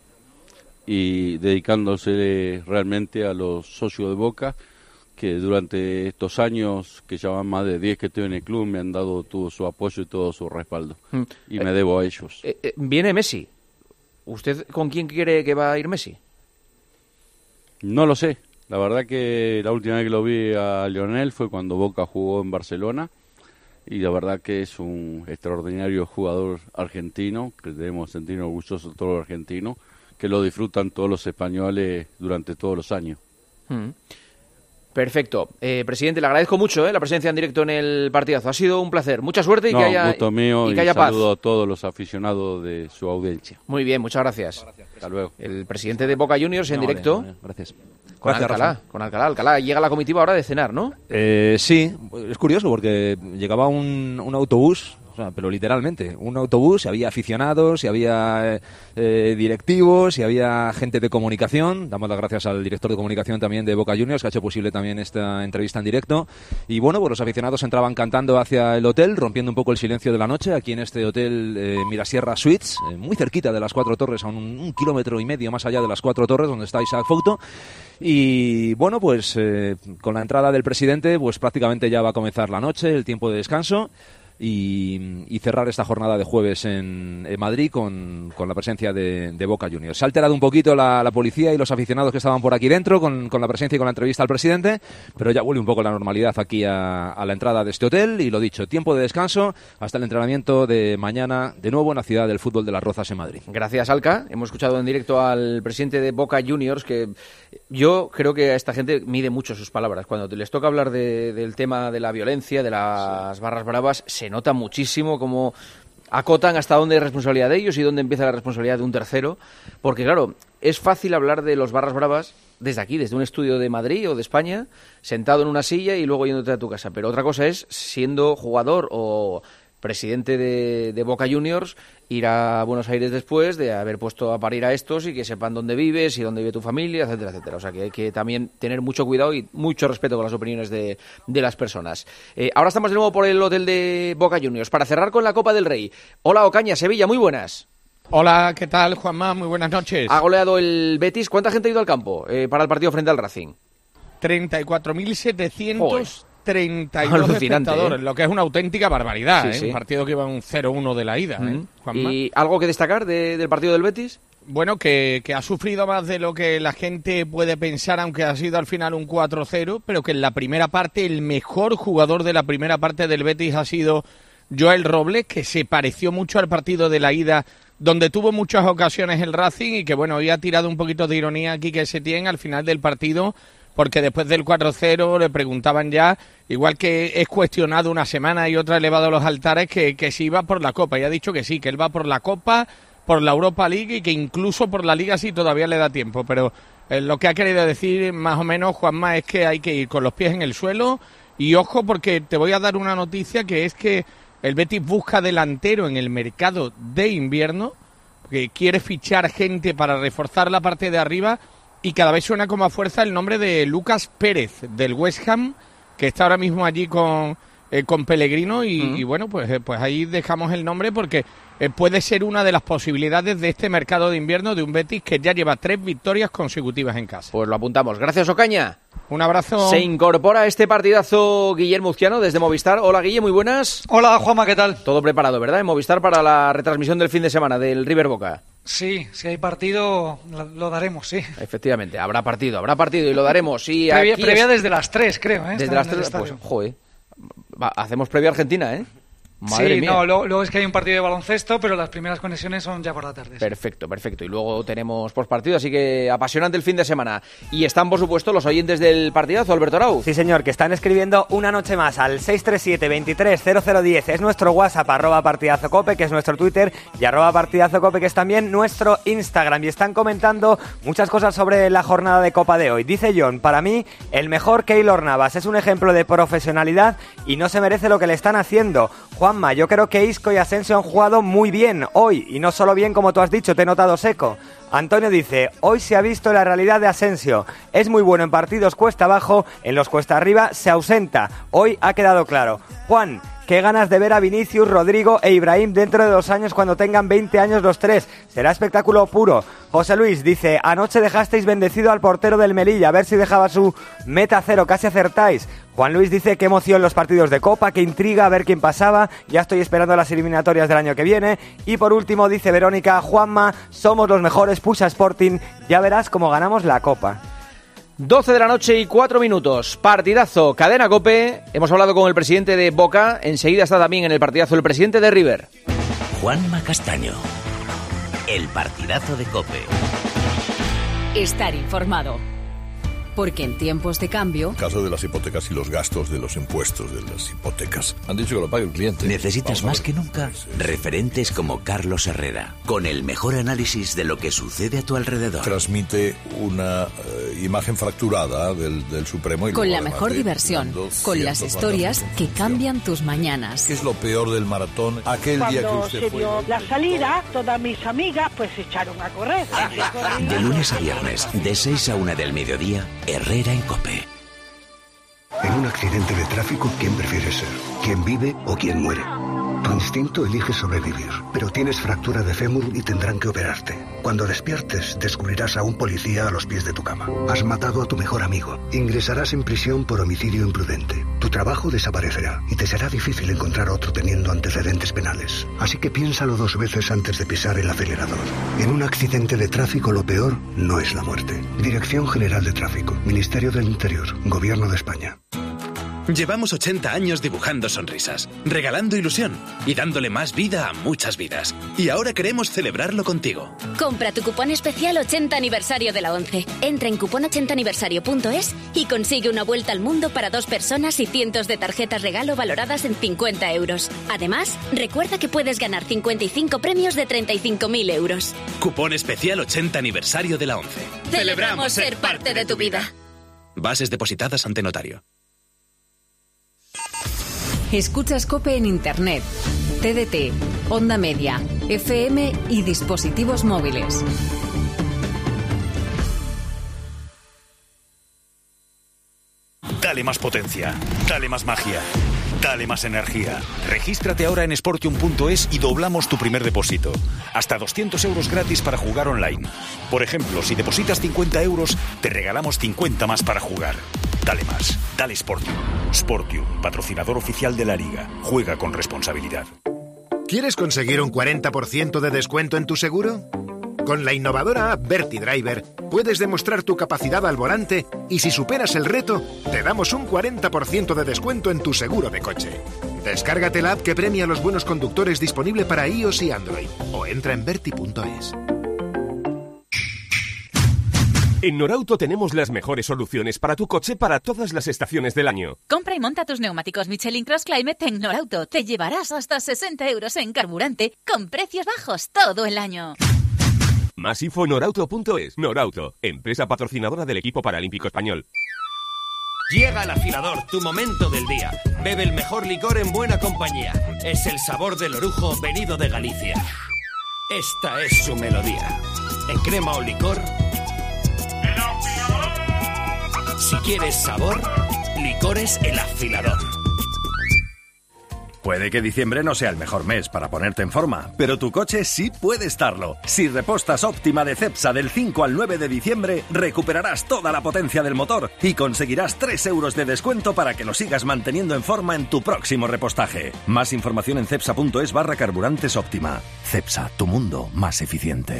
y dedicándose realmente a los socios de Boca que durante estos años, que ya van más de diez que estoy en el club, me han dado todo su apoyo y todo su respaldo. Mm. Y eh, me debo a ellos. Eh, eh, viene Messi. ¿Usted con quién cree que va a ir Messi? No lo sé. La verdad que la última vez que lo vi a Lionel fue cuando Boca jugó en Barcelona y la verdad que es un extraordinario jugador argentino, que debemos sentir orgullosos todos los argentinos, que lo disfrutan todos los españoles durante todos los años. Mm. Perfecto. Eh, presidente, le agradezco mucho eh, la presencia en directo en el partidazo. Ha sido un placer. Mucha suerte y no, que haya, gusto mío y que haya y paz. saludo a todos los aficionados de su audiencia. Muy bien, muchas gracias. Gracias. Hasta luego. El presidente de Boca Juniors en no, directo. Vale, vale, gracias. Con Gracias, Alcalá, Rafa. con Alcalá. Alcalá llega la comitiva ahora de cenar, ¿no? Eh, sí, es curioso porque llegaba un, un autobús, o sea, pero literalmente, un autobús, y había aficionados, y había eh, directivos, y había gente de comunicación. Damos las gracias al director de comunicación también de Boca Juniors, que ha hecho posible también esta entrevista en directo. Y bueno, pues los aficionados entraban cantando hacia el hotel, rompiendo un poco el silencio de la noche, aquí en este hotel eh, Mirasierra Suites, eh, muy cerquita de las Cuatro Torres, a un, un kilómetro y medio más allá de las Cuatro Torres, donde está Isaac Fouto. Y bueno, pues eh, con la entrada del presidente, pues prácticamente ya va a comenzar la noche, el tiempo de descanso. Y, y cerrar esta jornada de jueves en, en Madrid con, con la presencia de, de Boca Juniors. Se ha alterado un poquito la, la policía y los aficionados que estaban por aquí dentro con, con la presencia y con la entrevista al presidente, pero ya vuelve un poco la normalidad aquí a, a la entrada de este hotel. Y lo dicho, tiempo de descanso hasta el entrenamiento de mañana, de nuevo en la ciudad del fútbol de Las Rozas en Madrid. Gracias, Alca. Hemos escuchado en directo al presidente de Boca Juniors, que yo creo que a esta gente mide mucho sus palabras. Cuando les toca hablar de, del tema de la violencia, de las sí. barras bravas, se nota muchísimo cómo acotan hasta dónde hay responsabilidad de ellos y dónde empieza la responsabilidad de un tercero, porque claro, es fácil hablar de los barras bravas desde aquí, desde un estudio de Madrid o de España, sentado en una silla y luego yéndote a tu casa, pero otra cosa es, siendo jugador o presidente de, de Boca Juniors, ir a Buenos Aires después de haber puesto a parir a estos y que sepan dónde vives y dónde vive tu familia, etcétera, etcétera. O sea que hay que también tener mucho cuidado y mucho respeto con las opiniones de, de las personas. Eh, ahora estamos de nuevo por el hotel de Boca Juniors para cerrar con la Copa del Rey. Hola, Ocaña, Sevilla, muy buenas. Hola, ¿qué tal, Juanma? Muy buenas noches. Ha goleado el Betis. ¿Cuánta gente ha ido al campo eh, para el partido frente al Racing? treinta y cuatro mil setecientos treinta y dos Alucinante, espectadores, ¿eh? Lo que es una auténtica barbaridad, Sí, ¿eh? sí. Un partido que iba un cero uno de la ida, ¿eh? Mm. Juanma. ¿Y algo que destacar de, del partido del Betis? Bueno, que, que ha sufrido más de lo que la gente puede pensar, aunque ha sido al final un cuatro cero, pero que en la primera parte el mejor jugador de la primera parte del Betis ha sido Joel Robles, que se pareció mucho al partido de la ida, donde tuvo muchas ocasiones el Racing y que, bueno, hoy ha tirado un poquito de ironía aquí que Setién al final del partido, porque después del cuatro cero le preguntaban ya, igual que es cuestionado una semana y otra elevado a los altares, que, que si iba por la Copa, y ha dicho que sí, que él va por la Copa, por la Europa League y que incluso por la Liga sí todavía le da tiempo, pero eh, lo que ha querido decir más o menos Juanma es que hay que ir con los pies en el suelo y ojo porque te voy a dar una noticia que es que el Betis busca delantero en el mercado de invierno, que quiere fichar gente para reforzar la parte de arriba. Y cada vez suena como a fuerza el nombre de Lucas Pérez, del West Ham, que está ahora mismo allí con, eh, con Pellegrino. Y, uh-huh. y bueno, pues, eh, pues ahí dejamos el nombre porque eh, puede ser una de las posibilidades de este mercado de invierno de un Betis que ya lleva tres victorias consecutivas en casa. Pues lo apuntamos. Gracias, Ocaña. Un abrazo. Se incorpora a este partidazo Guillermo Uzquiano desde Movistar. Hola, Guille, muy buenas. Hola, Juanma, ¿qué tal? Todo preparado, ¿verdad? En Movistar para la retransmisión del fin de semana del River Boca. Sí, si hay partido, lo daremos, sí. Efectivamente, habrá partido, habrá partido y lo daremos. Y previa, aquí previa es... desde las tres, creo, ¿eh? Desde las tres, pues, joder. Va, hacemos previa Argentina, ¿eh? Madre sí, mía. no, luego, luego es que hay un partido de baloncesto, pero las primeras conexiones son ya por la tarde. Perfecto, perfecto. Y luego tenemos postpartido, así que apasionante el fin de semana. Y están, por supuesto, los oyentes del partidazo, Alberto Arau. Sí, señor, que están escribiendo una noche más al seis tres siete, veintitrés cero cero diez. Es nuestro WhatsApp, arroba partidazo cope, que es nuestro Twitter, y arroba partidazo cope, que es también nuestro Instagram. Y están comentando muchas cosas sobre la jornada de Copa de hoy. Dice John, para mí, el mejor Keylor Navas es un ejemplo de profesionalidad y no se merece lo que le están haciendo. Juanma, yo creo que Isco y Asensio han jugado muy bien hoy, y no solo bien como tú has dicho, te he notado seco. Antonio dice, hoy se ha visto la realidad de Asensio, es muy bueno en partidos cuesta abajo, en los cuesta arriba se ausenta, hoy ha quedado claro. Juan, qué ganas de ver a Vinicius, Rodrigo e Ibrahim dentro de dos años cuando tengan veinte años los tres. Será espectáculo puro. José Luis dice, anoche dejasteis bendecido al portero del Melilla, a ver si dejaba su meta cero, casi acertáis. Juan Luis dice, qué emoción los partidos de Copa, qué intriga, a ver quién pasaba, ya estoy esperando las eliminatorias del año que viene. Y por último dice Verónica, Juanma, somos los mejores, Pusa Sporting, ya verás cómo ganamos la Copa. doce de la noche y cuatro minutos, partidazo, Cadena COPE. Hemos hablado con el presidente de Boca, enseguida está también en el partidazo el presidente de River. Juanma Castaño, el partidazo de COPE. Estar informado. Porque en tiempos de cambio... El caso de las hipotecas y los gastos de los impuestos de las hipotecas. Han dicho que lo pague el cliente. Necesitas más que nunca referentes como Carlos Herrera, con el mejor análisis de lo que sucede a tu alrededor. Transmite una eh, imagen fracturada del, del Supremo. Y con la además, mejor de, diversión, con las historias que cambian tus mañanas. ¿Qué es lo peor del maratón? Aquel Cuando día que usted se fue... dio la salida, todas mis amigas pues se echaron a correr. De lunes a viernes, de seis a una del mediodía, Herrera en COPE. En un accidente de tráfico, ¿quién prefieres ser? ¿Quién vive o quién muere? Tu instinto elige sobrevivir, pero tienes fractura de fémur y tendrán que operarte. Cuando despiertes, descubrirás a un policía a los pies de tu cama. Has matado a tu mejor amigo. Ingresarás en prisión por homicidio imprudente. Tu trabajo desaparecerá y te será difícil encontrar otro teniendo antecedentes penales. Así que piénsalo dos veces antes de pisar el acelerador. En un accidente de tráfico lo peor no es la muerte. Dirección General de Tráfico, Ministerio del Interior, Gobierno de España. Llevamos ochenta años dibujando sonrisas, regalando ilusión y dándole más vida a muchas vidas. Y ahora queremos celebrarlo contigo. Compra tu cupón especial ochenta aniversario de la ONCE. Entra en cupón ochenta aniversario punto es y consigue una vuelta al mundo para dos personas y cientos de tarjetas regalo valoradas en cincuenta euros. Además, recuerda que puedes ganar cincuenta y cinco premios de treinta y cinco mil euros. Cupón especial ochenta aniversario de la ONCE. Celebramos ser parte de tu vida. Bases depositadas ante notario. Escuchas COPE en Internet, T D T, Onda Media, F M y dispositivos móviles. Dale más potencia, dale más magia, dale más energía. Regístrate ahora en Sportium punto es y doblamos tu primer depósito. Hasta doscientos euros gratis para jugar online. Por ejemplo, si depositas cincuenta euros, te regalamos cincuenta más para jugar. Dale más, dale Sportium. Sportium, patrocinador oficial de la Liga. Juega con responsabilidad. ¿Quieres conseguir un cuarenta por ciento de descuento en tu seguro? Con la innovadora app VertiDriver puedes demostrar tu capacidad al volante y si superas el reto, te damos un cuarenta por ciento de descuento en tu seguro de coche. Descárgate la app que premia a los buenos conductores disponible para iOS y Android o entra en verti punto es. En Norauto tenemos las mejores soluciones para tu coche para todas las estaciones del año. Compra y monta tus neumáticos Michelin Cross Climate en Norauto. Te llevarás hasta sesenta euros en carburante con precios bajos todo el año. Más info en norauto punto es. Norauto, empresa patrocinadora del equipo paralímpico español. Llega el afilador, tu momento del día. Bebe el mejor licor en buena compañía. Es el sabor del orujo venido de Galicia. Esta es su melodía. En crema o licor... Si quieres sabor, Licores El Afilador. Puede que diciembre no sea el mejor mes para ponerte en forma, pero tu coche sí puede estarlo. Si repostas óptima de Cepsa del cinco al nueve de diciembre, recuperarás toda la potencia del motor y conseguirás tres euros de descuento para que lo sigas manteniendo en forma en tu próximo repostaje. Más información en cepsa punto es barra carburantes óptima. Cepsa, tu mundo más eficiente.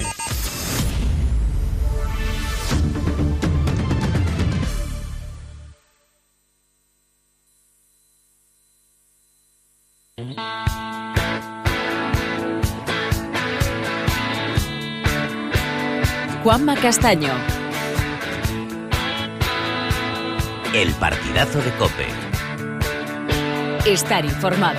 Juanma Castaño. El partidazo de COPE. Estar informado.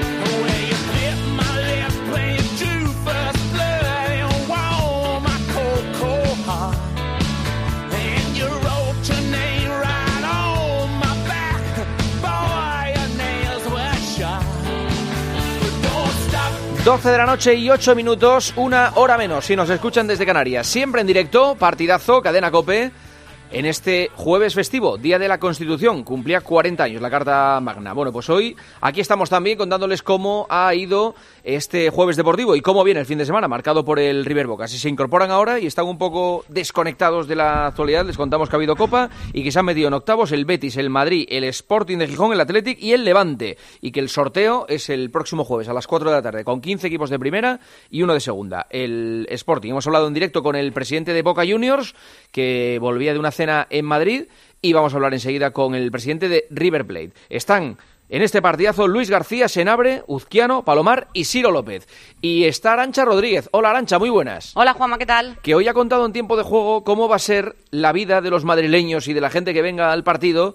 doce de la noche y ocho minutos, una hora menos, si nos escuchan desde Canarias. Siempre en directo, partidazo, cadena COPE, en este jueves festivo, Día de la Constitución. Cumplía cuarenta años la Carta Magna. Bueno, pues hoy aquí estamos también contándoles cómo ha ido este jueves deportivo y cómo viene el fin de semana, marcado por el River Boca. Si se incorporan ahora y están un poco desconectados de la actualidad, les contamos que ha habido Copa y que se han metido en octavos el Betis, el Madrid, el Sporting de Gijón, el Athletic y el Levante. Y que el sorteo es el próximo jueves a las cuatro de la tarde, con quince equipos de primera y uno de segunda. El Sporting. Hemos hablado en directo con el presidente de Boca Juniors, que volvía de una cena en Madrid, y vamos a hablar enseguida con el presidente de River Plate. Están En este partidazo, Luis García, Senabre, Uzquiano, Palomar y Siro López. Y está Arantxa Rodríguez. Hola, Arantxa, muy buenas. Hola, Juanma, ¿qué tal? Que hoy ha contado en tiempo de juego cómo va a ser la vida de los madrileños y de la gente que venga al partido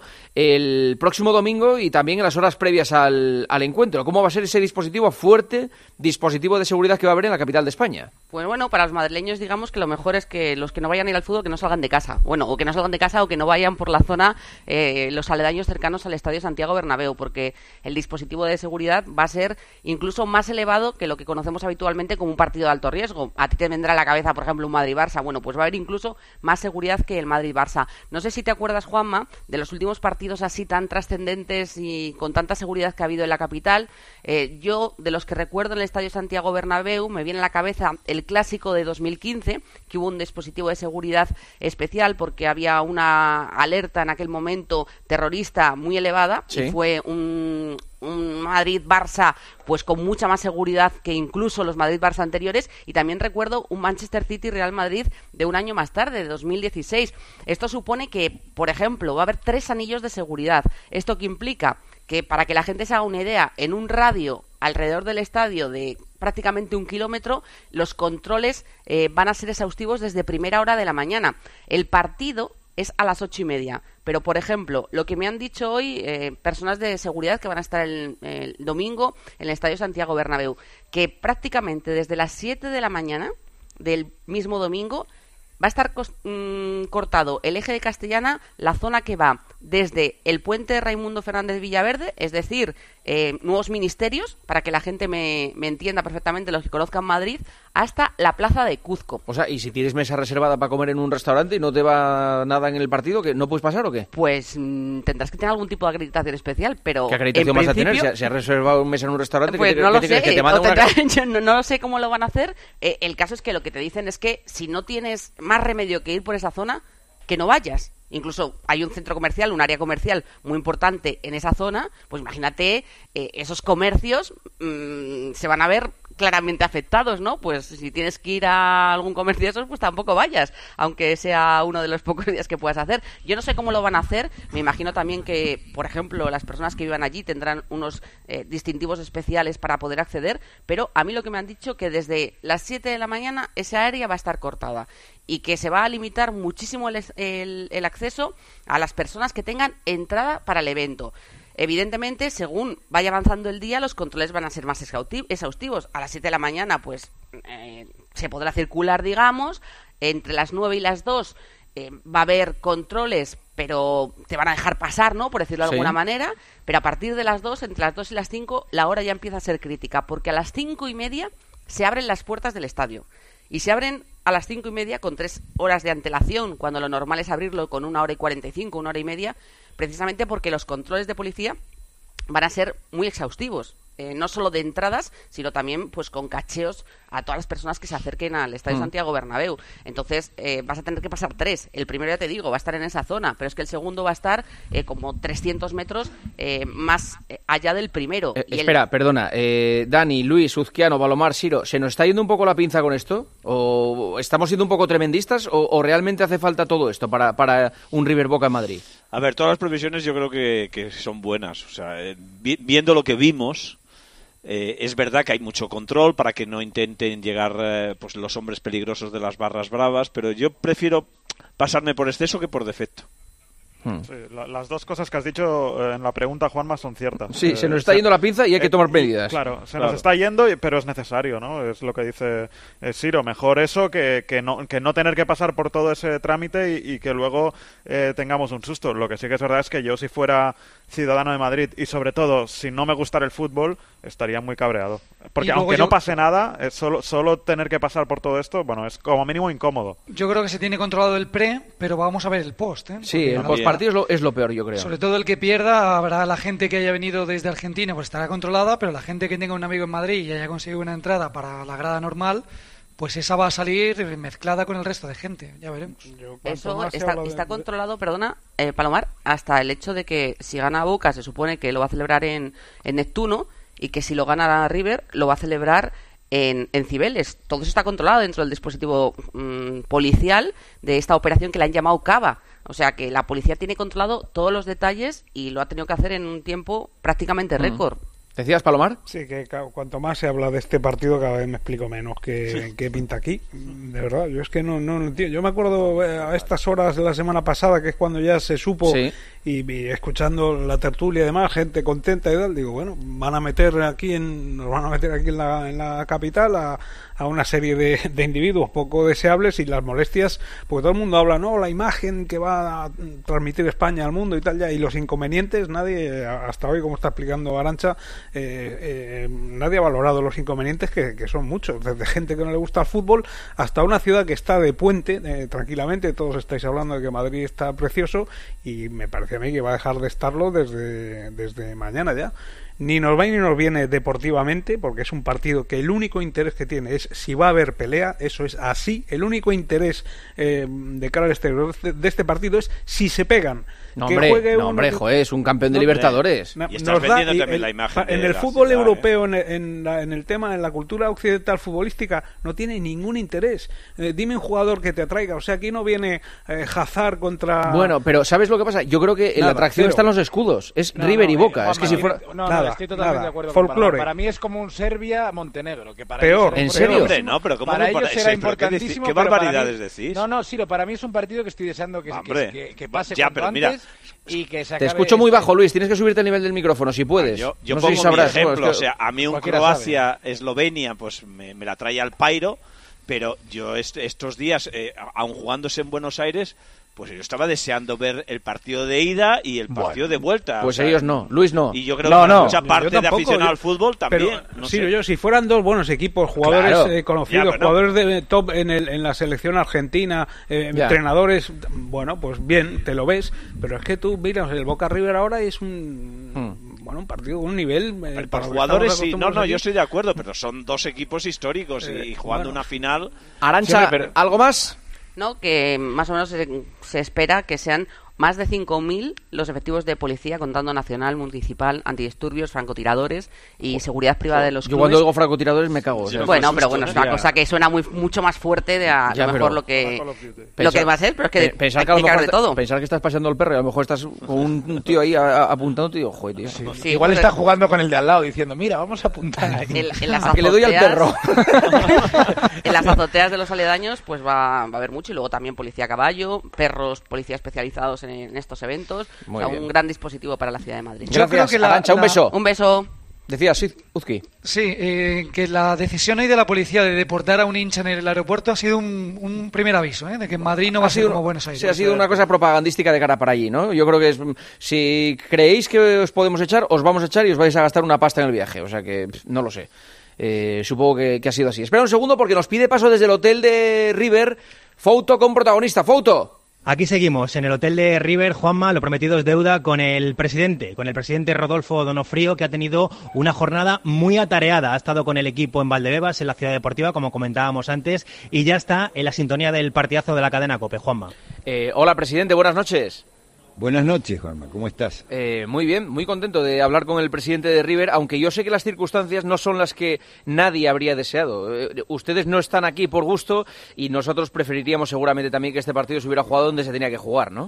el próximo domingo y también en las horas previas al, al encuentro. ¿Cómo va a ser ese dispositivo fuerte, dispositivo de seguridad que va a haber en la capital de España? Pues bueno, para los madrileños digamos que lo mejor es que los que no vayan a ir al fútbol que no salgan de casa. Bueno, o que no salgan de casa o que no vayan por la zona, eh, los aledaños cercanos al Estadio Santiago Bernabéu, porque el dispositivo de seguridad va a ser incluso más elevado que lo que conocemos habitualmente como un partido de alto riesgo. A ti te vendrá a la cabeza, por ejemplo, un Madrid-Barça. Bueno, pues va a haber incluso más seguridad que el Madrid-Barça. No sé si te acuerdas, Juanma, de los últimos partidos así tan trascendentes y con tanta seguridad que ha habido en la capital. Eh, yo, de los que recuerdo en el Estadio Santiago Bernabéu, me viene a la cabeza el clásico de dos mil quince, que hubo un dispositivo de seguridad especial porque había una alerta en aquel momento terrorista muy elevada, sí. Y fue un... un Madrid-Barça pues con mucha más seguridad que incluso los Madrid-Barça anteriores, y también recuerdo un Manchester City-Real Madrid de un año más tarde, de dos mil dieciséis. Esto supone que, por ejemplo, va a haber tres anillos de seguridad. ¿Esto qué implica? Que para que la gente se haga una idea, en un radio alrededor del estadio de prácticamente un kilómetro, los controles eh, van a ser exhaustivos desde primera hora de la mañana. El partido es a las ocho y media. Pero, por ejemplo, lo que me han dicho hoy eh, personas de seguridad que van a estar el, el domingo en el Estadio Santiago Bernabéu, que prácticamente desde las siete de la mañana del mismo domingo va a estar cos, mmm, cortado el eje de Castellana, la zona que va desde el puente de Raimundo Fernández Villaverde, es decir, eh, nuevos ministerios, para que la gente me, me entienda perfectamente, los que conozcan Madrid, hasta la plaza de Cuzco. O sea, ¿y si tienes mesa reservada para comer en un restaurante y no te va nada en el partido, que no puedes pasar o qué? Pues mmm, tendrás que tener algún tipo de acreditación especial, pero ¿qué acreditación vas a tener? ¿Se ha, ¿Se ha reservado mesa en un restaurante? Pues ¿Qué te, no ¿qué lo te sé, crees? ¿Que te mandan tendrá, una... yo no, no sé cómo lo van a hacer. Eh, el caso es que lo que te dicen es que si no tienes más remedio que ir por esa zona, que no vayas. Incluso hay un centro comercial, un área comercial muy importante en esa zona, pues imagínate, eh, esos comercios mmm, se van a ver claramente afectados, ¿no? Pues si tienes que ir a algún comercio de esos, pues tampoco vayas, aunque sea uno de los pocos días que puedas hacer. Yo no sé cómo lo van a hacer, me imagino también que, por ejemplo, las personas que vivan allí tendrán unos eh, distintivos especiales para poder acceder, pero a mí lo que me han dicho que desde las siete de la mañana esa área va a estar cortada y que se va a limitar muchísimo el, el, el acceso a las personas que tengan entrada para el evento. Evidentemente, según vaya avanzando el día, los controles van a ser más exhaustivos. A las siete de la mañana, pues, eh, se podrá circular, digamos. Entre las nueve y las dos eh, va a haber controles, pero te van a dejar pasar, ¿no? Por decirlo de Sí. alguna manera. Pero a partir de las dos, entre las dos y las cinco, la hora ya empieza a ser crítica, porque a las cinco y media se abren las puertas del estadio. Y se abren a las cinco y media con tres horas de antelación, cuando lo normal es abrirlo con una hora y cuarenta y cinco, una hora y media, precisamente porque los controles de policía van a ser muy exhaustivos. Eh, no solo de entradas, sino también pues con cacheos a todas las personas que se acerquen al Estadio Mm. Santiago Bernabéu. Entonces eh, vas a tener que pasar tres. El primero, ya te digo, va a estar en esa zona, pero es que el segundo va a estar eh, como trescientos metros eh, más eh, allá del primero. Eh, Y el- espera, perdona, eh, Dani, Luis, Uzquiano, Palomar, Siro, ¿se nos está yendo un poco la pinza con esto? ¿O estamos siendo un poco tremendistas? ¿O, o realmente hace falta todo esto para, para un River Boca en Madrid? A ver, todas las previsiones yo creo que, que son buenas. O sea, eh, vi- viendo lo que vimos, eh, es verdad que hay mucho control para que no intenten llegar eh, pues los hombres peligrosos de las barras bravas, pero yo prefiero pasarme por exceso que por defecto. Sí, la- las dos cosas que has dicho eh, en la pregunta, Juanma, son ciertas. Sí, Eh, se nos está yendo la pinza y hay que eh, tomar medidas. Claro, se Claro. nos está yendo, y- pero es necesario, ¿no? Es lo que dice eh, Siro. Mejor eso que, que, no, que no tener que pasar por todo ese trámite y, y que luego eh, tengamos un susto. Lo que sí que es verdad es que yo, si fuera ciudadano de Madrid y sobre todo si no me gustara el fútbol, estaría muy cabreado. Porque Y luego aunque yo- no pase nada, eh, solo, solo tener que pasar por todo esto, bueno, es como mínimo incómodo. Yo creo que se tiene controlado el pre, pero vamos a ver el post. ¿eh? Sí, Porque el la- postpartido es lo, es lo peor, yo creo. Sobre todo el que pierda, habrá la gente que haya venido desde Argentina, pues estará controlada, pero la gente que tenga un amigo en Madrid y haya conseguido una entrada para la grada normal, pues esa va a salir mezclada con el resto de gente, ya veremos. Eso está, está controlado, perdona, eh, Palomar, hasta el hecho de que si gana Boca se supone que lo va a celebrar en, en Neptuno y que si lo gana River lo va a celebrar en, en Cibeles. Todo eso está controlado dentro del dispositivo mmm, policial de esta operación que le han llamado Cava. O sea que la policía tiene controlado todos los detalles y lo ha tenido que hacer en un tiempo prácticamente récord. Mm. ¿Decías, Palomar? Sí, que cuanto más se habla de este partido, cada vez me explico menos qué, sí. qué pinta aquí. De verdad, yo es que no, no lo entiendo. Yo me acuerdo a estas horas de la semana pasada, que es cuando ya se supo, sí. y, y escuchando la tertulia y demás, gente contenta y tal, digo, bueno, van a meter aquí en, nos van a meter aquí en la, en la capital a, a una serie de, de individuos poco deseables y las molestias, porque todo el mundo habla, no, la imagen que va a transmitir España al mundo y tal, ya, y los inconvenientes, nadie, hasta hoy, como está explicando Arantxa, Eh, eh, nadie ha valorado los inconvenientes que, que son muchos, desde gente que no le gusta el fútbol hasta una ciudad que está de puente, eh, tranquilamente. Todos estáis hablando de que Madrid está precioso y me parece a mí que va a dejar de estarlo desde, desde mañana ya. Ni nos va ni nos viene deportivamente, porque es un partido que el único interés que tiene es si va a haber pelea. Eso es así. El único interés eh, de cara al exterior de este partido es si se pegan. No, hombre, juegue no, un... hombre, joder, es un campeón de no, Libertadores. No, y estás vendiendo también el, la imagen en de el la fútbol ciudad, europeo, ¿eh? en, en, la, en el tema, en la cultura occidental futbolística, no tiene ningún interés. Eh, dime un jugador que te atraiga. O sea, aquí no viene eh, Hazard contra... Bueno, pero ¿sabes lo que pasa? Yo creo que en nada, la atracción cero. están los escudos. Es no, River no, y Boca. Eh, Juanma, es que si fuera... No, nada, no, estoy totalmente nada. de acuerdo Folclore. con Palomar. Para mí es como un Serbia-Montenegro. Que para Peor. ¿En serio? Hombre, no, pero ¿cómo para no ellos para será sí, importantísimo. ¿Qué, qué barbaridades decís? No, no, Siro, para mí es un partido que estoy deseando que, Hombre, que, que, que pase ya, cuanto pero mira, antes y que se Te acabe escucho muy esto. bajo, Luis. Tienes que subirte el nivel del micrófono, si puedes. Yo, yo no pongo sé si sabrás. mi ejemplo. Bueno, es que... O sea, a mí un Croacia-Eslovenia pues me, me la trae al pairo, pero yo est- estos días, eh, aun jugándose en Buenos Aires, pues yo estaba deseando ver el partido de ida y el partido bueno, de vuelta. Pues o sea, ellos no, Luis no. Y yo creo no, que no. mucha parte tampoco, de aficionado yo, al fútbol también. Pero, no sí, sé. yo, si fueran dos buenos equipos, jugadores claro. eh, conocidos, ya, no. jugadores de top en, el, en la selección argentina, eh, entrenadores, bueno, pues bien, te lo ves, pero es que tú miras el Boca River ahora y es un... Hmm. Bueno, un partido con un nivel... Eh, para, para jugadores sí, no, no, aquí. Yo estoy de acuerdo, pero son dos equipos históricos eh, y jugando bueno. una final... Arantxa, pero... ¿algo más? No, que más o menos se, se espera que sean más de cinco mil los efectivos de policía, contando nacional, municipal, antidisturbios, francotiradores y seguridad privada de los Yo clubes. cuando oigo francotiradores me cago. O sea, bueno, pero bueno, es una cosa que suena muy mucho más fuerte de a ya, lo mejor pero, lo que pensar, lo que va a ser, pero es que pensar que, a lo mejor de todo. Pensar que estás paseando el perro y a lo mejor estás con un tío ahí apuntando y digo, joder, tío. Sí. Sí, igual pues está jugando con el de al lado diciendo, mira, vamos a apuntar ahí. En, en las a que le doy al perro. En las azoteas de los aledaños pues va, va a haber mucho y luego también policía a caballo, perros, policía especializados en, en estos eventos. O sea, un gran dispositivo para la ciudad de Madrid. Yo Gracias, creo que la, Arantxa, un la, beso. Un beso. Decía sí, Uzki. Sí, eh, que la decisión hoy de la policía de deportar a un hincha en el aeropuerto ha sido un, un primer aviso, ¿eh? De que en Madrid no va a ser como Buenos Aires. Sí, ha sido una cosa propagandística de cara para allí, ¿no? Yo creo que es, si creéis que os podemos echar, os vamos a echar y os vais a gastar una pasta en el viaje. O sea que no lo sé. Eh, supongo que, que ha sido así. Espera un segundo porque nos pide paso desde el hotel de River Fouto con protagonista. Fouto. Aquí seguimos, en el hotel de River, Juanma, lo prometido es deuda con el presidente, con el presidente Rodolfo Donofrio, que ha tenido una jornada muy atareada. Ha estado con el equipo en Valdebebas, en la Ciudad Deportiva, como comentábamos antes, y ya está en la sintonía del partidazo de la cadena COPE. Juanma. Eh, hola, presidente, buenas noches. Buenas noches, Juanma, ¿cómo estás? Eh, muy bien, muy contento de hablar con el presidente de River, aunque yo sé que las circunstancias no son las que nadie habría deseado. Eh, ustedes no están aquí por gusto y nosotros preferiríamos seguramente también que este partido se hubiera jugado donde se tenía que jugar, ¿no?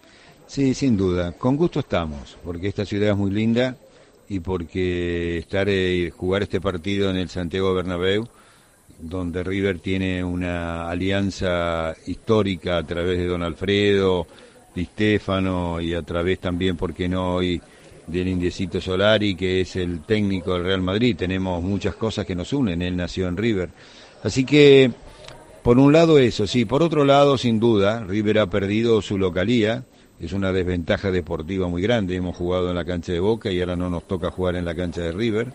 Sí, sin duda. Con gusto estamos, porque esta ciudad es muy linda y porque estar eh, jugar este partido en el Santiago Bernabéu, donde River tiene una alianza histórica a través de Don Alfredo, Di Stéfano y a través también, ¿por qué no hoy?, del Indiecito Solari, que es el técnico del Real Madrid. Tenemos muchas cosas que nos unen, él nació en River. Así que, por un lado eso, sí, por otro lado, sin duda, River ha perdido su localía, es una desventaja deportiva muy grande, hemos jugado en la cancha de Boca y ahora no nos toca jugar en la cancha de River.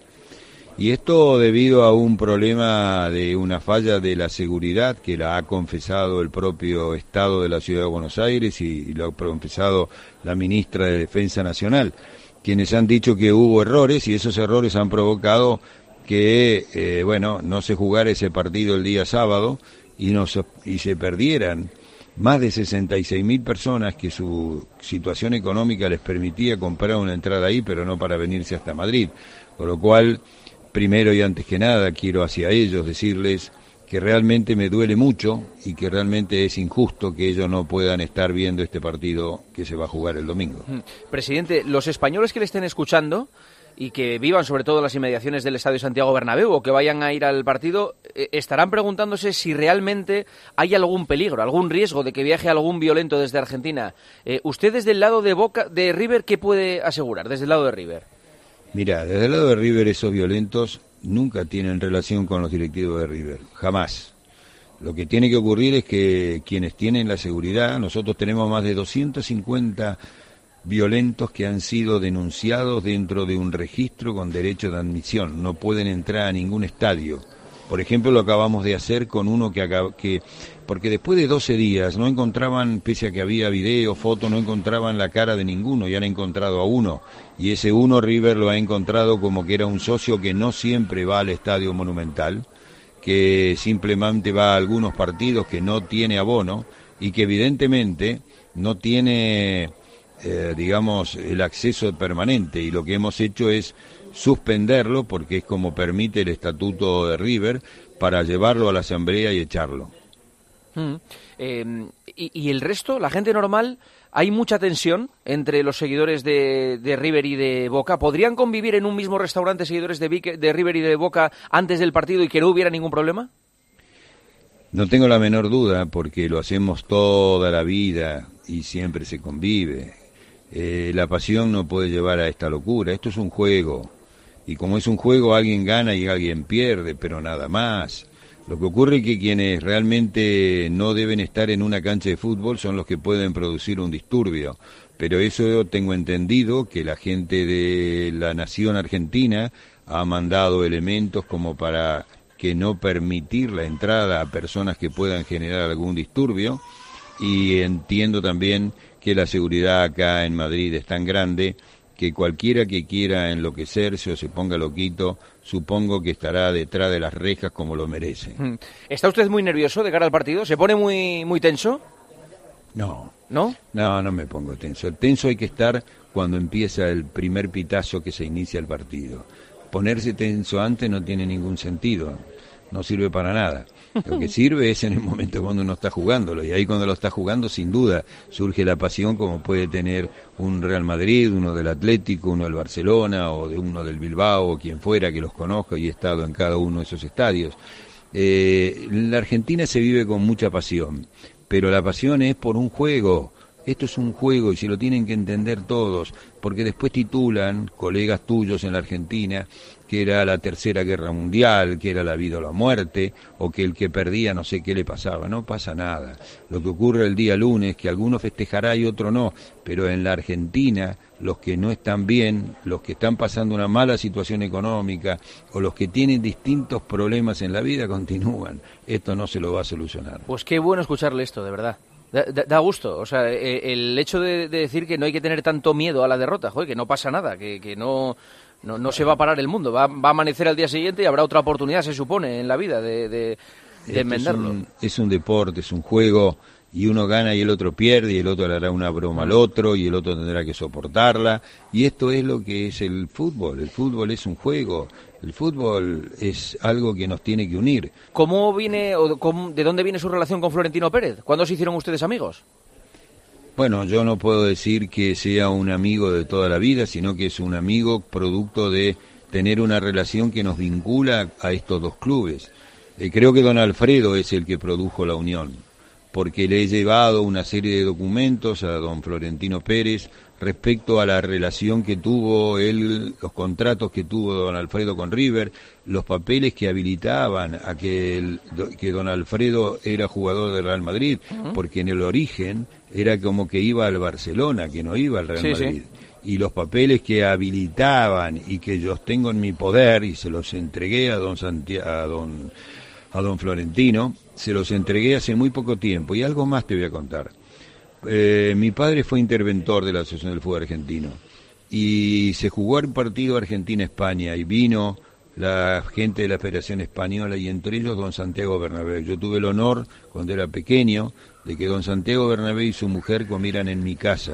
Y esto debido a un problema de una falla de la seguridad que la ha confesado el propio Estado de la Ciudad de Buenos Aires y, y lo ha confesado la ministra de Defensa Nacional, quienes han dicho que hubo errores y esos errores han provocado que, eh, bueno, no se jugara ese partido el día sábado y, no se, y se perdieran más de sesenta y seis mil personas que su situación económica les permitía comprar una entrada ahí, pero no para venirse hasta Madrid, por lo cual primero y antes que nada quiero hacia ellos decirles que realmente me duele mucho y que realmente es injusto que ellos no puedan estar viendo este partido que se va a jugar el domingo. Presidente, los españoles que le estén escuchando y que vivan sobre todo en las inmediaciones del Estadio Santiago Bernabéu o que vayan a ir al partido, eh, estarán preguntándose si realmente hay algún peligro, algún riesgo de que viaje algún violento desde Argentina. Eh, usted desde el lado de Boca, de River, ¿qué puede asegurar desde el lado de River? Mira, desde el lado de River esos violentos nunca tienen relación con los directivos de River, jamás. Lo que tiene que ocurrir es que quienes tienen la seguridad, nosotros tenemos más de doscientos cincuenta violentos que han sido denunciados dentro de un registro con derecho de admisión, no pueden entrar a ningún estadio. Por ejemplo, lo acabamos de hacer con uno que, acaba, que porque después de doce días no encontraban, pese a que había video, foto, no encontraban la cara de ninguno y han encontrado a uno. Y ese uno River lo ha encontrado como que era un socio que no siempre va al Estadio Monumental, que simplemente va a algunos partidos, que no tiene abono y que evidentemente no tiene, eh, digamos, el acceso permanente. Y lo que hemos hecho es suspenderlo, porque es como permite el estatuto de River, para llevarlo a la asamblea y echarlo. Mm. Eh, y, y el resto, la gente normal, hay mucha tensión entre los seguidores de, de River y de Boca. ¿Podrían convivir en un mismo restaurante seguidores de, Vique, de River y de Boca antes del partido y que no hubiera ningún problema? No tengo la menor duda, porque lo hacemos toda la vida y siempre se convive. Eh, la pasión no puede llevar a esta locura. Esto es un juego. Y como es un juego, alguien gana y alguien pierde, pero nada más. Lo que ocurre es que quienes realmente no deben estar en una cancha de fútbol son los que pueden producir un disturbio. Pero eso tengo entendido que la gente de la nación argentina ha mandado elementos como para que no permitir la entrada a personas que puedan generar algún disturbio. Y entiendo también que la seguridad acá en Madrid es tan grande que cualquiera que quiera enloquecerse o se ponga loquito, supongo que estará detrás de las rejas como lo merece. ¿Está usted muy nervioso de cara al partido? ¿Se pone muy muy tenso? No. ¿No? No, no me pongo tenso. El tenso hay que estar cuando empieza el primer pitazo que se inicia el partido. Ponerse tenso antes no tiene ningún sentido, no sirve para nada. Lo que sirve es en el momento cuando uno está jugándolo, y ahí cuando lo está jugando, sin duda, surge la pasión como puede tener un Real Madrid, uno del Atlético, uno del Barcelona, o de uno del Bilbao, o quien fuera que los conozca y he estado en cada uno de esos estadios. Eh, en la Argentina se vive con mucha pasión, pero la pasión es por un juego. Esto es un juego y se lo tienen que entender todos, porque después titulan colegas tuyos en la Argentina que era la Tercera Guerra Mundial, que era la vida o la muerte, o que el que perdía no sé qué le pasaba. No pasa nada. Lo que ocurre el día lunes, que algunos festejará y otro no, pero en la Argentina los que no están bien, los que están pasando una mala situación económica o los que tienen distintos problemas en la vida continúan. Esto no se lo va a solucionar. Pues qué bueno escucharle esto, de verdad. Da, da, da gusto, o sea, el hecho de, de decir que no hay que tener tanto miedo a la derrota, joder, que no pasa nada, que, que no, no, no se va a parar el mundo, va, va a amanecer al día siguiente y habrá otra oportunidad, se supone, en la vida de, de, de enmendarlo. Es un, es un deporte, es un juego, y uno gana y el otro pierde, y el otro le hará una broma al otro, y el otro tendrá que soportarla, y esto es lo que es el fútbol. El fútbol es un juego, el fútbol es algo que nos tiene que unir. ¿Cómo viene, o cómo, de dónde viene su relación con Florentino Pérez? ¿Cuándo se hicieron ustedes amigos? Bueno, yo no puedo decir que sea un amigo de toda la vida, sino que es un amigo producto de tener una relación que nos vincula a estos dos clubes. Eh, creo que don Alfredo es el que produjo la unión, porque le he llevado una serie de documentos a don Florentino Pérez respecto a la relación que tuvo él, los contratos que tuvo don Alfredo con River, los papeles que habilitaban a que, el, que don Alfredo era jugador del Real Madrid, uh-huh. porque en el origen era como que iba al Barcelona, que no iba al Real sí, Madrid. Sí. Y los papeles que habilitaban y que yo tengo en mi poder, y se los entregué a don Santiago, a don, a don Florentino, se los entregué hace muy poco tiempo. Y algo más te voy a contar. Eh, mi padre fue interventor de la Asociación del Fútbol Argentino y se jugó un partido Argentina-España y vino la gente de la Federación Española y entre ellos don Santiago Bernabéu. Yo tuve el honor, cuando era pequeño, de que don Santiago Bernabéu y su mujer comieran en mi casa.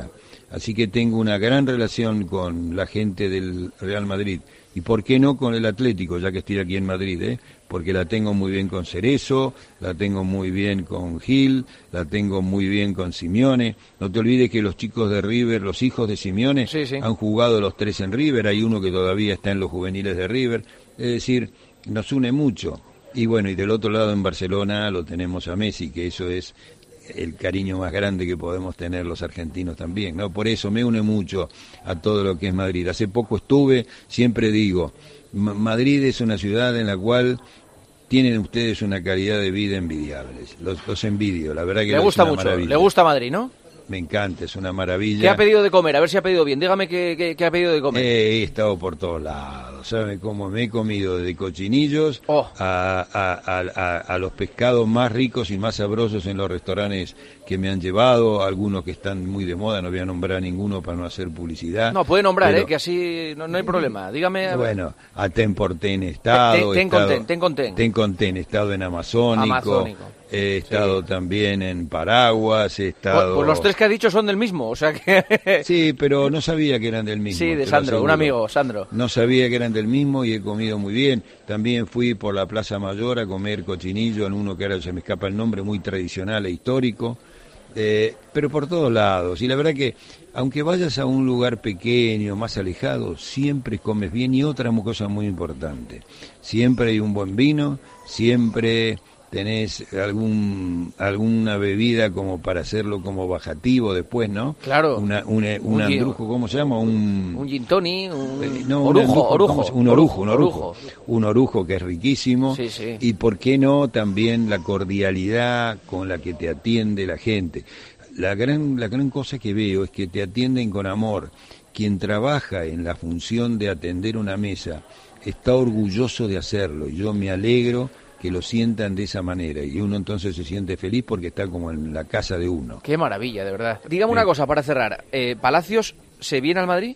Así que tengo una gran relación con la gente del Real Madrid. Y por qué no con el Atlético, ya que estoy aquí en Madrid, ¿eh? Porque la tengo muy bien con Cerezo, la tengo muy bien con Gil, la tengo muy bien con Simeone. No te olvides que los chicos de River, los hijos de Simeone, sí, sí. han jugado los tres en River, hay uno que todavía está en los juveniles de River, es decir, nos une mucho. Y bueno, y del otro lado en Barcelona lo tenemos a Messi, que eso es el cariño más grande que podemos tener los argentinos también, ¿no? Por eso me une mucho a todo lo que es Madrid. Hace poco estuve, siempre digo, M- Madrid es una ciudad en la cual tienen ustedes una calidad de vida envidiable. Los, los envidio, la verdad que le gusta es una mucho, maravilla. Le gusta Madrid, ¿no? Me encanta, es una maravilla. ¿Qué ha pedido de comer? A ver si ha pedido bien. Dígame qué, qué, qué ha pedido de comer. Eh, he estado por todos lados, ¿saben cómo? Me he comido de cochinillos oh. a, a, a, a, a los pescados más ricos y más sabrosos en los restaurantes que me han llevado, algunos que están muy de moda, no voy a nombrar ninguno para no hacer publicidad. No, puede nombrar, pero, eh, que así no, no hay problema. Dígame. A bueno, a Temporten he estado. Ten, ten, estado, ten, ten con ten. Ten con ten, he estado en Amazónico. Amazónico. He estado sí. también en Paraguas, he estado... Pues, pues los tres que ha dicho son del mismo, o sea que... Sí, pero no sabía que eran del mismo. Sí, de Sandro, un amigo, Sandro. No sabía que eran del mismo y he comido muy bien. También fui por la Plaza Mayor a comer cochinillo en uno que ahora se me escapa el nombre, muy tradicional e histórico. Eh, pero por todos lados. Y la verdad que, aunque vayas a un lugar pequeño, más alejado, siempre comes bien. Y otra cosa muy importante, siempre hay un buen vino, siempre... tenés algún alguna bebida como para hacerlo como bajativo después, ¿no? Claro. Una, una, un, un andrujo, ¿cómo se llama? Un, un gin tonic, un no, orujo, un, andrujo, orujo, un orujo, un orujo, orujo. Un orujo que es riquísimo. Sí, sí. Y por qué no también la cordialidad con la que te atiende la gente. La gran, la gran cosa que veo es que te atienden con amor. Quien trabaja en la función de atender una mesa está orgulloso de hacerlo. Y yo me alegro que lo sientan de esa manera y uno entonces se siente feliz porque está como en la casa de uno. Qué maravilla, de verdad. Dígame sí. una cosa para cerrar. Eh, ¿Palacios se viene al Madrid?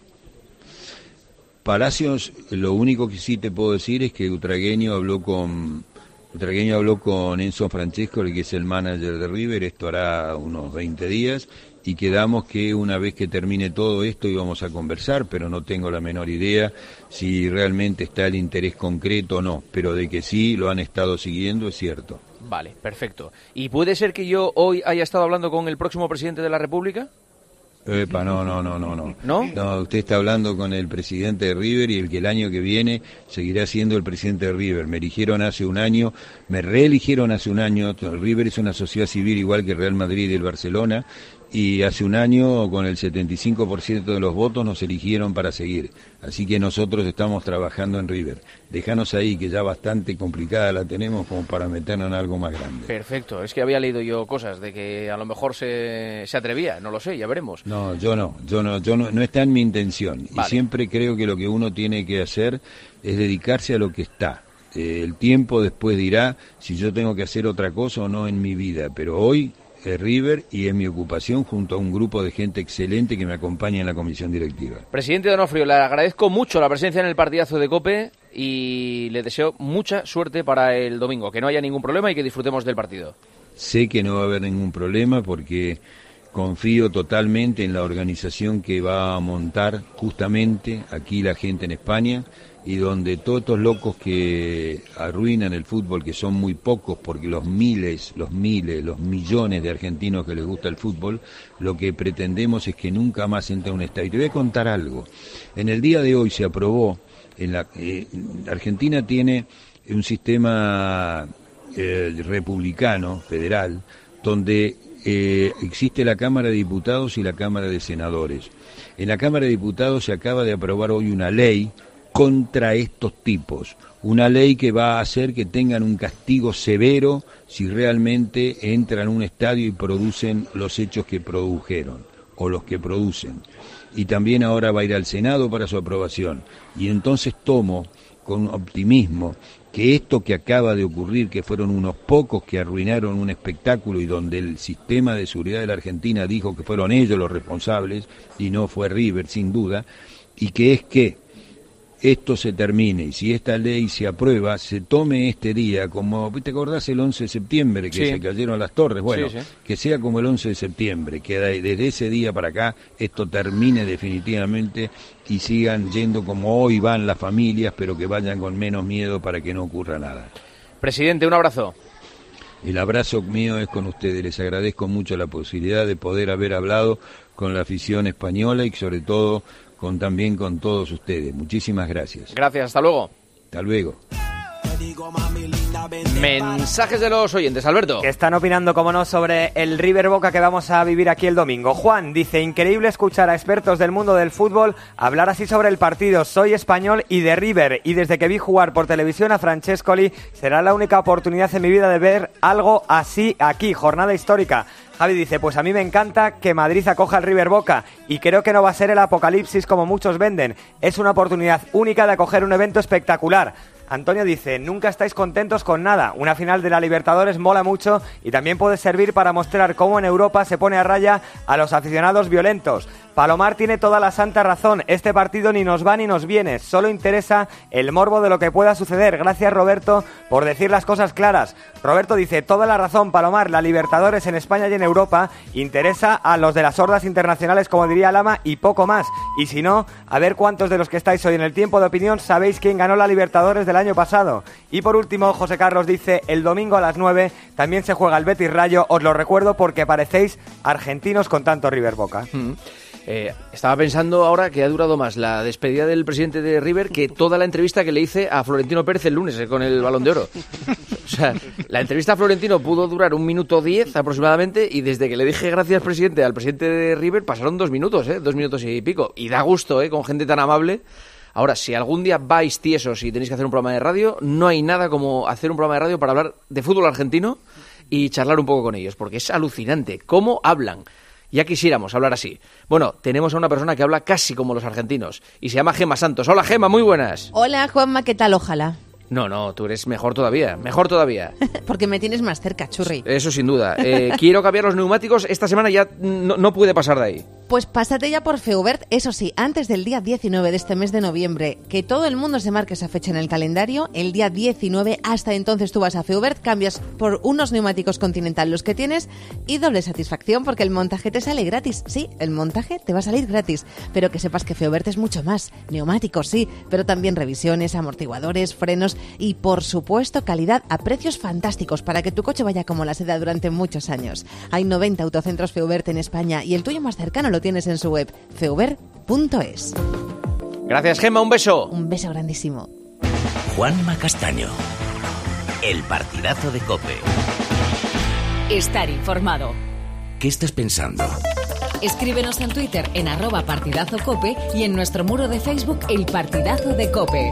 Palacios, lo único que sí te puedo decir es que Utragueño habló con Utragueño habló con Enzo Francesco, el que es el manager de River, esto hará unos veinte días, y quedamos que una vez que termine todo esto íbamos a conversar, pero no tengo la menor idea si realmente está el interés concreto o no, pero de que sí lo han estado siguiendo es cierto. Vale, perfecto. ¿Y puede ser que yo hoy haya estado hablando con el próximo presidente de la República? Epa, no, no, no, no, no. ¿No? No, usted está hablando con el presidente de River y el que el año que viene seguirá siendo el presidente de River. Me eligieron hace un año, me reeligieron hace un año. River es una sociedad civil igual que el Real Madrid y el Barcelona. Y hace un año, con el setenta y cinco por ciento de los votos, nos eligieron para seguir. Así que nosotros estamos trabajando en River. Déjanos ahí, que ya bastante complicada la tenemos como para meternos en algo más grande. Perfecto. Es que había leído yo cosas de que a lo mejor se, se atrevía. No lo sé, ya veremos. No, yo no. yo no, yo no, no está en mi intención. Vale. Y siempre creo que lo que uno tiene que hacer es dedicarse a lo que está. Eh, el tiempo después dirá si yo tengo que hacer otra cosa o no en mi vida. Pero hoy... River y es mi ocupación junto a un grupo de gente excelente que me acompaña en la comisión directiva. Presidente Donofrio, le agradezco mucho la presencia en el partidazo de COPE y le deseo mucha suerte para el domingo, que no haya ningún problema y que disfrutemos del partido. Sé que no va a haber ningún problema porque confío totalmente en la organización que va a montar justamente aquí la gente en España y donde todos estos locos que arruinan el fútbol, que son muy pocos porque los miles, los miles, los millones de argentinos que les gusta el fútbol, lo que pretendemos es que nunca más entre a un estadio. Te voy a contar algo. En el día de hoy se aprobó, en la eh, Argentina tiene un sistema eh, republicano, federal, donde eh, existe la Cámara de Diputados y la Cámara de Senadores. En la Cámara de Diputados se acaba de aprobar hoy una ley contra estos tipos, una ley que va a hacer que tengan un castigo severo si realmente entran a un estadio y producen los hechos que produjeron, o los que producen. Y también ahora va a ir al Senado para su aprobación. Y entonces tomo con optimismo que esto que acaba de ocurrir, que fueron unos pocos que arruinaron un espectáculo y donde el sistema de seguridad de la Argentina dijo que fueron ellos los responsables, y no fue River, sin duda, y que es que esto se termine, y si esta ley se aprueba, se tome este día, como, ¿te acordás el once de septiembre que sí. se cayeron las torres? Bueno, sí, sí. que sea como el once de septiembre, que desde ese día para acá esto termine definitivamente y sigan yendo como hoy van las familias, pero que vayan con menos miedo para que no ocurra nada. Presidente, un abrazo. El abrazo mío es con ustedes, les agradezco mucho la posibilidad de poder haber hablado con la afición española y sobre todo con también con todos ustedes. Muchísimas gracias. Gracias, hasta luego. Hasta luego. Mensajes de los oyentes, Alberto. Que están opinando, como no, sobre el River Boca que vamos a vivir aquí el domingo. Juan dice, increíble escuchar a expertos del mundo del fútbol hablar así sobre el partido. Soy español y de River, y desde que vi jugar por televisión a Francescoli, será la única oportunidad en mi vida de ver algo así aquí, jornada histórica. Javi dice, pues a mí me encanta que Madrid acoja al River Boca y creo que no va a ser el apocalipsis como muchos venden. Es una oportunidad única de acoger un evento espectacular. Antonio dice, nunca estáis contentos con nada. Una final de la Libertadores mola mucho y también puede servir para mostrar cómo en Europa se pone a raya a los aficionados violentos. Palomar tiene toda la santa razón. Este partido ni nos va ni nos viene. Solo interesa el morbo de lo que pueda suceder. Gracias, Roberto, por decir las cosas claras. Roberto dice, toda la razón, Palomar. La Libertadores en España y en Europa interesa a los de las hordas internacionales, como diría Lama, y poco más. Y si no, a ver cuántos de los que estáis hoy en el tiempo de opinión sabéis quién ganó la Libertadores del año pasado. Y por último, José Carlos dice, el domingo a las nueve también se juega el Betis Rayo. Os lo recuerdo porque parecéis argentinos con tanto River Boca. Mm. Eh, estaba pensando ahora que ha durado más la despedida del presidente de River que toda la entrevista que le hice a Florentino Pérez el lunes eh, con el Balón de Oro. O sea, la entrevista a Florentino pudo durar un minuto diez aproximadamente y desde que le dije gracias, presidente, al presidente de River pasaron dos minutos, ¿eh? Dos minutos y pico. Y da gusto, ¿eh? Con gente tan amable. Ahora, si algún día vais tiesos y tenéis que hacer un programa de radio, no hay nada como hacer un programa de radio para hablar de fútbol argentino y charlar un poco con ellos, porque es alucinante cómo hablan. Ya quisiéramos hablar así. Bueno, tenemos a una persona que habla casi como los argentinos y se llama Gema Santos. Hola, Gema, muy buenas. Hola, Juanma, ¿qué tal? Ojalá. No, no, tú eres mejor todavía, mejor todavía. Porque me tienes más cerca, churri. Eso sin duda. Eh, quiero cambiar los neumáticos, esta semana ya no, no puede pasar de ahí. Pues pásate ya por Feubert, eso sí, antes del día diecinueve de este mes de noviembre. Que todo el mundo se marque esa fecha en el calendario, el día diecinueve, hasta entonces tú vas a Feubert, cambias por unos neumáticos Continental los que tienes y doble satisfacción porque el montaje te sale gratis. Sí, el montaje te va a salir gratis, pero que sepas que Feubert es mucho más. Neumáticos sí, pero también revisiones, amortiguadores, frenos y por supuesto calidad a precios fantásticos para que tu coche vaya como la seda durante muchos años. Hay noventa autocentros Feubert en España y el tuyo más cercano lo tienes en su web, feubert punto es. Gracias, Gemma, un beso. Un beso grandísimo. Juanma Castaño, el partidazo de COPE. Estar informado. ¿Qué estás pensando? Escríbenos en Twitter en arroba partidazo COPE y en nuestro muro de Facebook El Partidazo de COPE.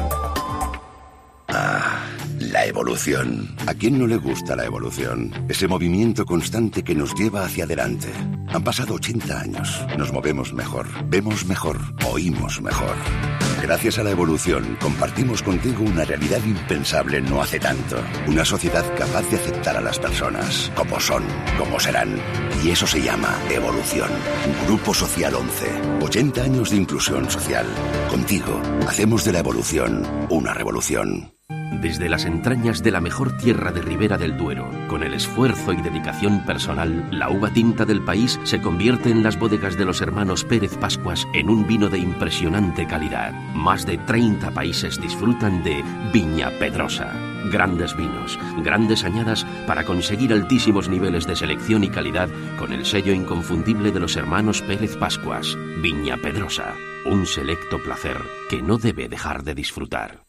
Ah, la evolución. ¿A quién no le gusta la evolución? Ese movimiento constante que nos lleva hacia adelante. Han pasado ochenta años. Nos movemos mejor, vemos mejor, oímos mejor. Gracias a la evolución, compartimos contigo una realidad impensable no hace tanto. Una sociedad capaz de aceptar a las personas, como son, como serán. Y eso se llama evolución. Grupo Social once. ochenta años de inclusión social. Contigo, hacemos de la evolución una revolución. Desde las entrañas de la mejor tierra de Ribera del Duero, con el esfuerzo y dedicación personal, la uva tinta del país se convierte en las bodegas de los hermanos Pérez Pascuas en un vino de impresionante calidad. Más de treinta países disfrutan de Viña Pedrosa. Grandes vinos, grandes añadas para conseguir altísimos niveles de selección y calidad con el sello inconfundible de los hermanos Pérez Pascuas. Viña Pedrosa, un selecto placer que no debe dejar de disfrutar.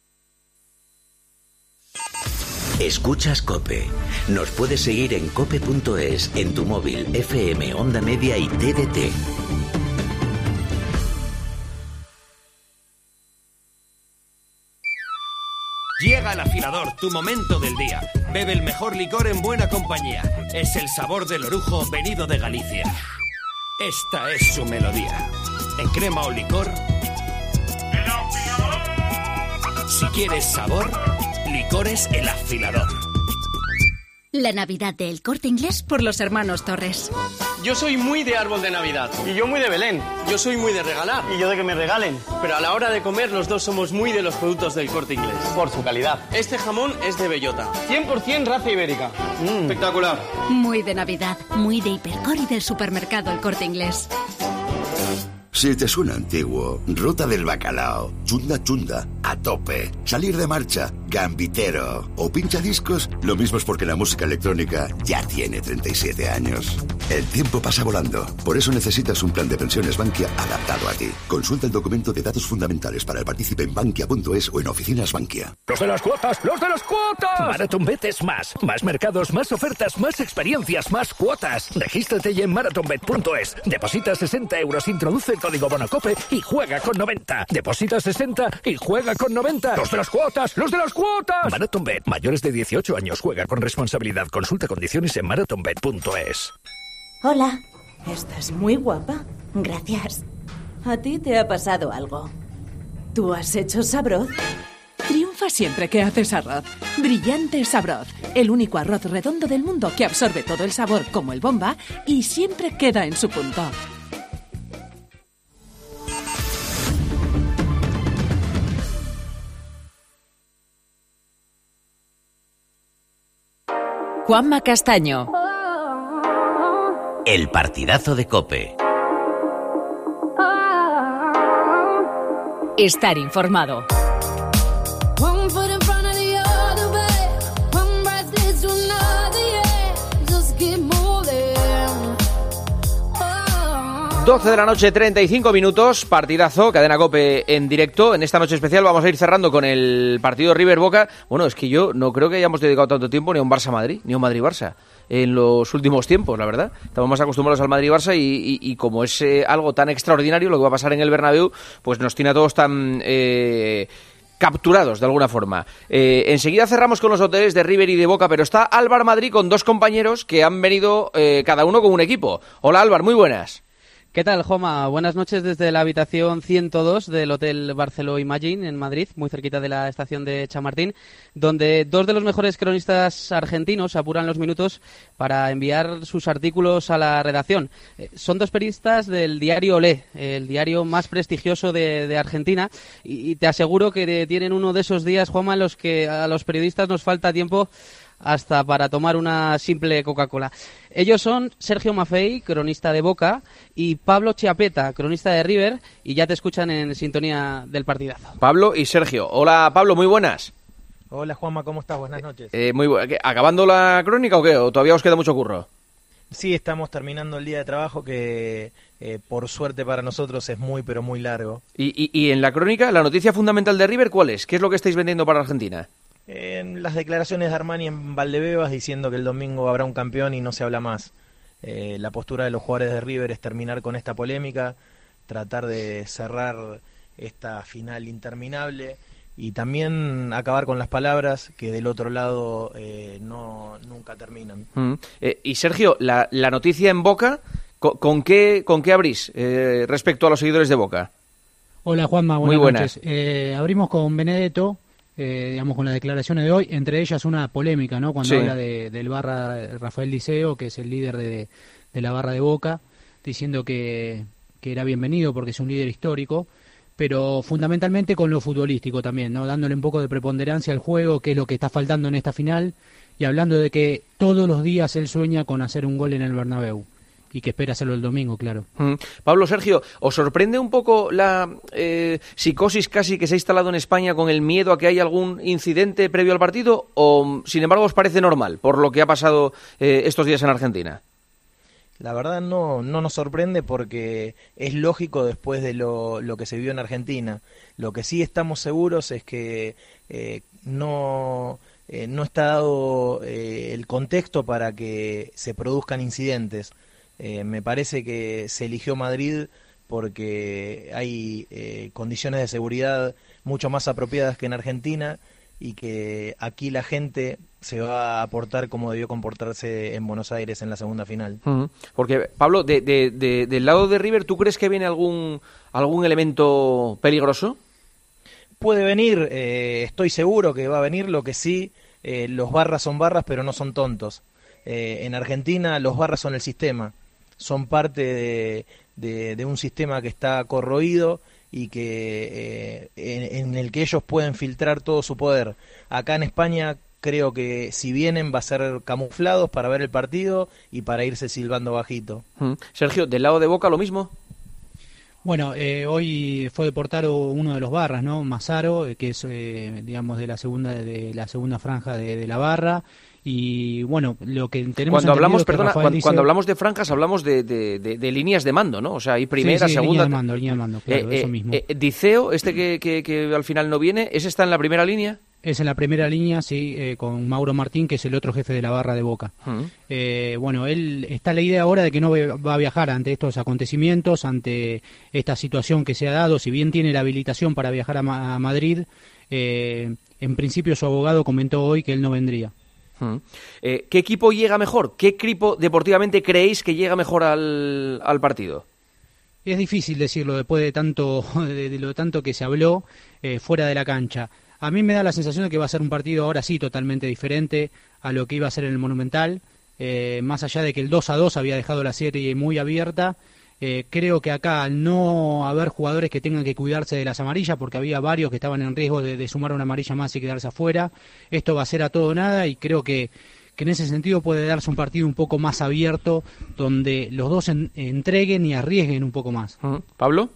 Escuchas COPE. Nos puedes seguir en cope punto es, en tu móvil, F M, Onda Media y T D T. Llega el afilador, tu momento del día. Bebe el mejor licor en buena compañía. Es el sabor del orujo venido de Galicia. Esta es su melodía. En crema o licor. Si quieres sabor, Licores El Afilador. La Navidad de El Corte Inglés por los hermanos Torres. Yo soy muy de árbol de Navidad. Y yo muy de Belén. Yo soy muy de regalar. Y yo de que me regalen. Pero a la hora de comer, los dos somos muy de los productos del Corte Inglés. Por su calidad. Este jamón es de bellota. cien por ciento raza ibérica. Mm. Espectacular. Muy de Navidad, muy de Hipercor y del supermercado El Corte Inglés. Si te suena antiguo, Ruta del Bacalao, Chunda Chunda, A Tope, Salir de Marcha, Gambitero o Pincha Discos, lo mismo es porque la música electrónica ya tiene treinta y siete años. El tiempo pasa volando, por eso necesitas un plan de pensiones Bankia adaptado a ti. Consulta el documento de datos fundamentales para el partícipe en bankia punto es o en oficinas Bankia. ¡Los de las cuotas! ¡Los de las cuotas! MarathonBet es más. Más mercados, más ofertas, más experiencias, más cuotas. Regístrate ya en marathonbet punto es. Deposita sesenta euros, introduce el código BONOCOPE y juega con noventa. Deposita sesenta y juega con noventa. ¡Los de las cuotas! ¡Los de las cuotas! MarathonBet. Mayores de dieciocho años. Juega con responsabilidad. Consulta condiciones en marathonbet punto es. Hola. Estás muy guapa. Gracias. ¿A ti te ha pasado algo? ¿Tú has hecho Sabroz? Triunfa siempre que haces arroz. Brillante Sabroz. El único arroz redondo del mundo que absorbe todo el sabor como el bomba y siempre queda en su punto. Juanma Castaño. El partidazo de COPE. Estar informado. doce de la noche, treinta y cinco minutos, partidazo, Cadena COPE en directo. En esta noche especial vamos a ir cerrando con el partido River-Boca. Bueno, es que yo no creo que hayamos dedicado tanto tiempo ni a un Barça-Madrid, ni a un Madrid-Barça en los últimos tiempos, la verdad. Estamos más acostumbrados al Madrid-Barça y, y, y como es eh, algo tan extraordinario lo que va a pasar en el Bernabéu, pues nos tiene a todos tan... Eh, capturados de alguna forma. Eh, enseguida cerramos con los hoteles de River y de Boca, pero está Álvar Madrid con dos compañeros que han venido eh, cada uno con un equipo. Hola Álvar, muy buenas. ¿Qué tal, Joma? Buenas noches desde la habitación ciento dos del Hotel Barceló Imagine en Madrid, muy cerquita de la estación de Chamartín, donde dos de los mejores cronistas argentinos apuran los minutos para enviar sus artículos a la redacción. Eh, son dos periodistas del diario Olé, el diario más prestigioso de, de Argentina, y, y te aseguro que tienen uno de esos días, Joma, en los que a los periodistas nos falta tiempo hasta para tomar una simple Coca-Cola. Ellos son Sergio Maffei, cronista de Boca, y Pablo Chiapeta, cronista de River, y ya te escuchan en sintonía del partidazo. Pablo y Sergio. Hola Pablo, muy buenas. Hola Juanma, ¿cómo estás? Buenas noches. Eh, muy bu- ¿Acabando la crónica o qué? ¿O todavía os queda mucho curro? Sí, estamos terminando el día de trabajo que eh, por suerte para nosotros es muy pero muy largo. Y, y, y en la crónica, la noticia fundamental de River, ¿cuál es? ¿Qué es lo que estáis vendiendo para Argentina? En las declaraciones de Armani en Valdebebas diciendo que el domingo habrá un campeón y no se habla más. Eh, la postura de los jugadores de River es terminar con esta polémica, tratar de cerrar esta final interminable y también acabar con las palabras que del otro lado eh, no nunca terminan. Mm. Eh, y Sergio, la, la noticia en Boca, ¿con, con qué con qué abrís eh, respecto a los seguidores de Boca? Hola Juanma, buenas, Muy buenas. noches. Eh, abrimos con Benedetto. Eh, digamos, con las declaraciones de hoy, entre ellas una polémica, ¿no? Cuando Sí. habla de, del barra Rafael Diceo, que es el líder de, de la barra de Boca, diciendo que, que era bienvenido porque es un líder histórico, pero fundamentalmente con lo futbolístico también, ¿no? Dándole un poco de preponderancia al juego, que es lo que está faltando en esta final, y hablando de que todos los días él sueña con hacer un gol en el Bernabéu. Y que espera hacerlo el domingo, claro. Mm. Pablo, Sergio, ¿os sorprende un poco la eh, psicosis casi que se ha instalado en España con el miedo a que haya algún incidente previo al partido? ¿O, sin embargo, os parece normal por lo que ha pasado eh, estos días en Argentina? La verdad no, no nos sorprende porque es lógico después de lo, lo que se vio en Argentina. Lo que sí estamos seguros es que eh, no, eh, no está dado eh, el contexto para que se produzcan incidentes. Eh, me parece que se eligió Madrid porque hay eh, condiciones de seguridad mucho más apropiadas que en Argentina y que aquí la gente se va a aportar como debió comportarse en Buenos Aires en la segunda final. Uh-huh. Porque, Pablo, de, de, de, del lado de River, ¿tú crees que viene algún, algún elemento peligroso? Puede venir, eh, estoy seguro que va a venir, lo que sí, eh, los barras son barras pero no son tontos. Eh, en Argentina los barras son el sistema. son parte de, de, de un sistema que está corroído y que eh, en, en el que ellos pueden filtrar todo su poder. Acá en España creo que si vienen va a ser camuflados para ver el partido y para irse silbando bajito. Mm. Sergio, ¿del lado de Boca lo mismo? Bueno, eh, hoy fue deportado uno de los barras, ¿no? Massaro, eh, que es, eh, digamos, de la segunda de la segunda franja de, de la barra. Y bueno, lo que tenemos cuando hablamos, perdona, Rafael cuando, Liceo... cuando hablamos de franjas hablamos de, de, de, de líneas de mando, ¿no? O sea, hay primera, sí, sí, segunda. Línea de mando, línea de mando, claro, eh, eso eh, mismo. Eh, Diceo, este que, que, que al final no viene, ¿ese está en la primera línea? Es en la primera línea, sí, eh, con Mauro Martín, que es el otro jefe de la barra de Boca. Uh-huh. eh, bueno, él está la idea ahora de que no va a viajar ante estos acontecimientos, ante esta situación que se ha dado. Si bien tiene la habilitación para viajar a, Ma- a Madrid, eh, en principio su abogado comentó hoy que él no vendría. Uh-huh. Eh, ¿Qué equipo llega mejor? ¿Qué equipo deportivamente creéis que llega mejor al, al partido? Es difícil decirlo después de tanto de, de lo tanto que se habló eh, fuera de la cancha. A mí me da la sensación de que va a ser un partido ahora sí totalmente diferente a lo que iba a ser en el Monumental, eh, más allá de que el dos a dos había dejado la serie muy abierta. Eh, creo que acá, al no haber jugadores que tengan que cuidarse de las amarillas, porque había varios que estaban en riesgo de, de sumar una amarilla más y quedarse afuera, esto va a ser a todo o nada, y creo que, que en ese sentido puede darse un partido un poco más abierto, donde los dos en, entreguen y arriesguen un poco más. Uh-huh. ¿Pablo?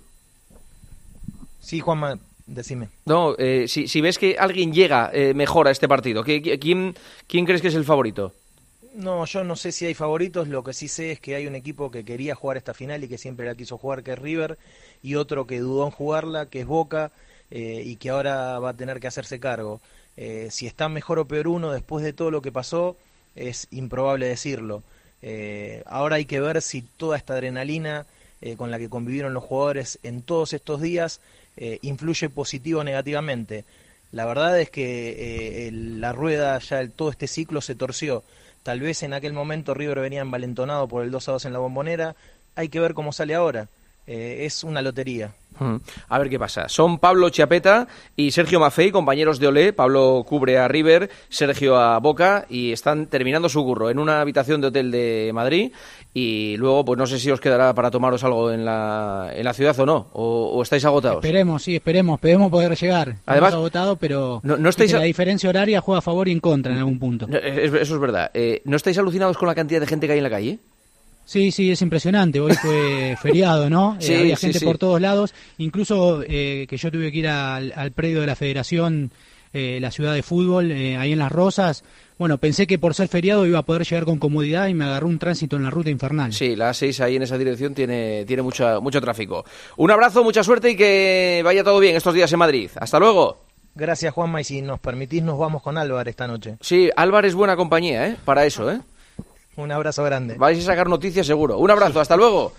Sí, Juanma, decime. No, eh, si, si ves que alguien llega eh, mejor a este partido, ¿qué, quién, ¿quién crees que es el favorito? No, yo no sé si hay favoritos, lo que sí sé es que hay un equipo que quería jugar esta final y que siempre la quiso jugar, que es River, y otro que dudó en jugarla, que es Boca, eh, y que ahora va a tener que hacerse cargo. Eh, si está mejor o peor uno después de todo lo que pasó, es improbable decirlo. Eh, ahora hay que ver si toda esta adrenalina eh, con la que convivieron los jugadores en todos estos días eh, influye positivo o negativamente. La verdad es que eh, el, la rueda, ya el, todo este ciclo se torció. Tal vez en aquel momento River venía envalentonado por el dos a dos en la Bombonera. Hay que ver cómo sale ahora. Eh, es una lotería. Hmm. A ver qué pasa. Son Pablo Chiapeta y Sergio Maffei, compañeros de Olé. Pablo cubre a River, Sergio a Boca, y están terminando su curro en una habitación de hotel de Madrid. Y luego, pues no sé si os quedará para tomaros algo en la, en la ciudad o no, o, o estáis agotados. Esperemos, sí, esperemos, esperemos poder llegar. Además, estamos agotados, pero no, no estáis la a... diferencia horaria juega a favor y en contra en algún punto. Eso es verdad. Eh, ¿No estáis alucinados con la cantidad de gente que hay en la calle? Sí, sí, es impresionante. Hoy fue feriado, ¿no? Sí, eh, había sí, gente sí. por todos lados. Incluso eh, que yo tuve que ir al, al predio de la Federación, eh, la ciudad de fútbol, eh, ahí en Las Rosas. Bueno, pensé que por ser feriado iba a poder llegar con comodidad y me agarró un tránsito en la ruta infernal. Sí, la A seis ahí en esa dirección tiene, tiene mucha, mucho tráfico. Un abrazo, mucha suerte y que vaya todo bien estos días en Madrid. Hasta luego. Gracias, Juanma, y si nos permitís nos vamos con Álvaro esta noche. Sí, Álvaro es buena compañía, ¿eh? Para eso, ¿eh? Un abrazo grande. Vais a sacar noticias seguro. Un abrazo, hasta luego.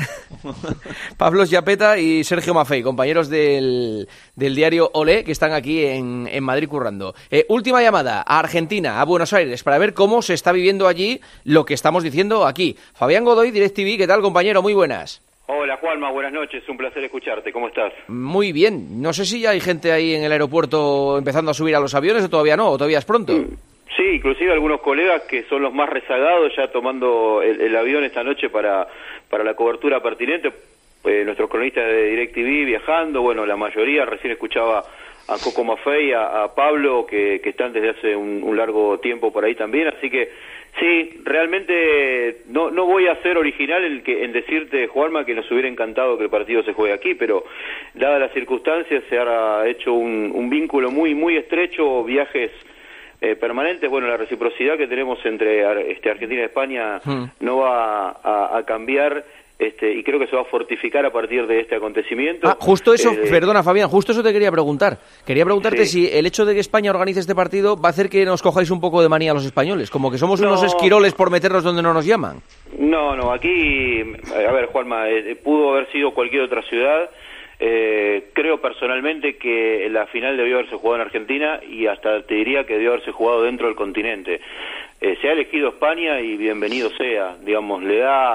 Pablo Chiapeta y Sergio Maffei, compañeros del, del diario Olé, que están aquí en, en Madrid currando. Eh, última llamada a Argentina, a Buenos Aires, para ver cómo se está viviendo allí lo que estamos diciendo aquí. Fabián Godoy, DirecTV, ¿qué tal, compañero? Muy buenas. Hola, Juanma, buenas noches, un placer escucharte. ¿Cómo estás? Muy bien. No sé si ya hay gente ahí en el aeropuerto empezando a subir a los aviones o todavía no, o todavía es pronto. Mm. Sí, inclusive algunos colegas que son los más rezagados ya tomando el, el avión esta noche para, para la cobertura pertinente. Eh, nuestros cronistas de DirecTV viajando, bueno, la mayoría, recién escuchaba a Coco Maffei, a, a Pablo, que, que están desde hace un, un largo tiempo por ahí también, así que sí, realmente no, no voy a ser original en, que, en decirte, Juanma, que nos hubiera encantado que el partido se juegue aquí, pero dadas las circunstancias se ha hecho un, un vínculo muy, muy estrecho, viajes Eh, permanentes. Bueno, la reciprocidad que tenemos entre este, Argentina y España hmm. no va a, a cambiar, este, y creo que se va a fortificar a partir de este acontecimiento. Ah, justo eso, eh, perdona Fabián, justo eso te quería preguntar. Quería preguntarte sí. si el hecho de que España organice este partido va a hacer que nos cojáis un poco de manía a los españoles, como que somos no, unos esquiroles por meternos donde no nos llaman. No, no, aquí, a ver, Juanma, eh, pudo haber sido cualquier otra ciudad. Eh, creo personalmente que la final debió haberse jugado en Argentina y hasta te diría que debió haberse jugado dentro del continente. Eh, se ha elegido España y bienvenido sea, digamos, le da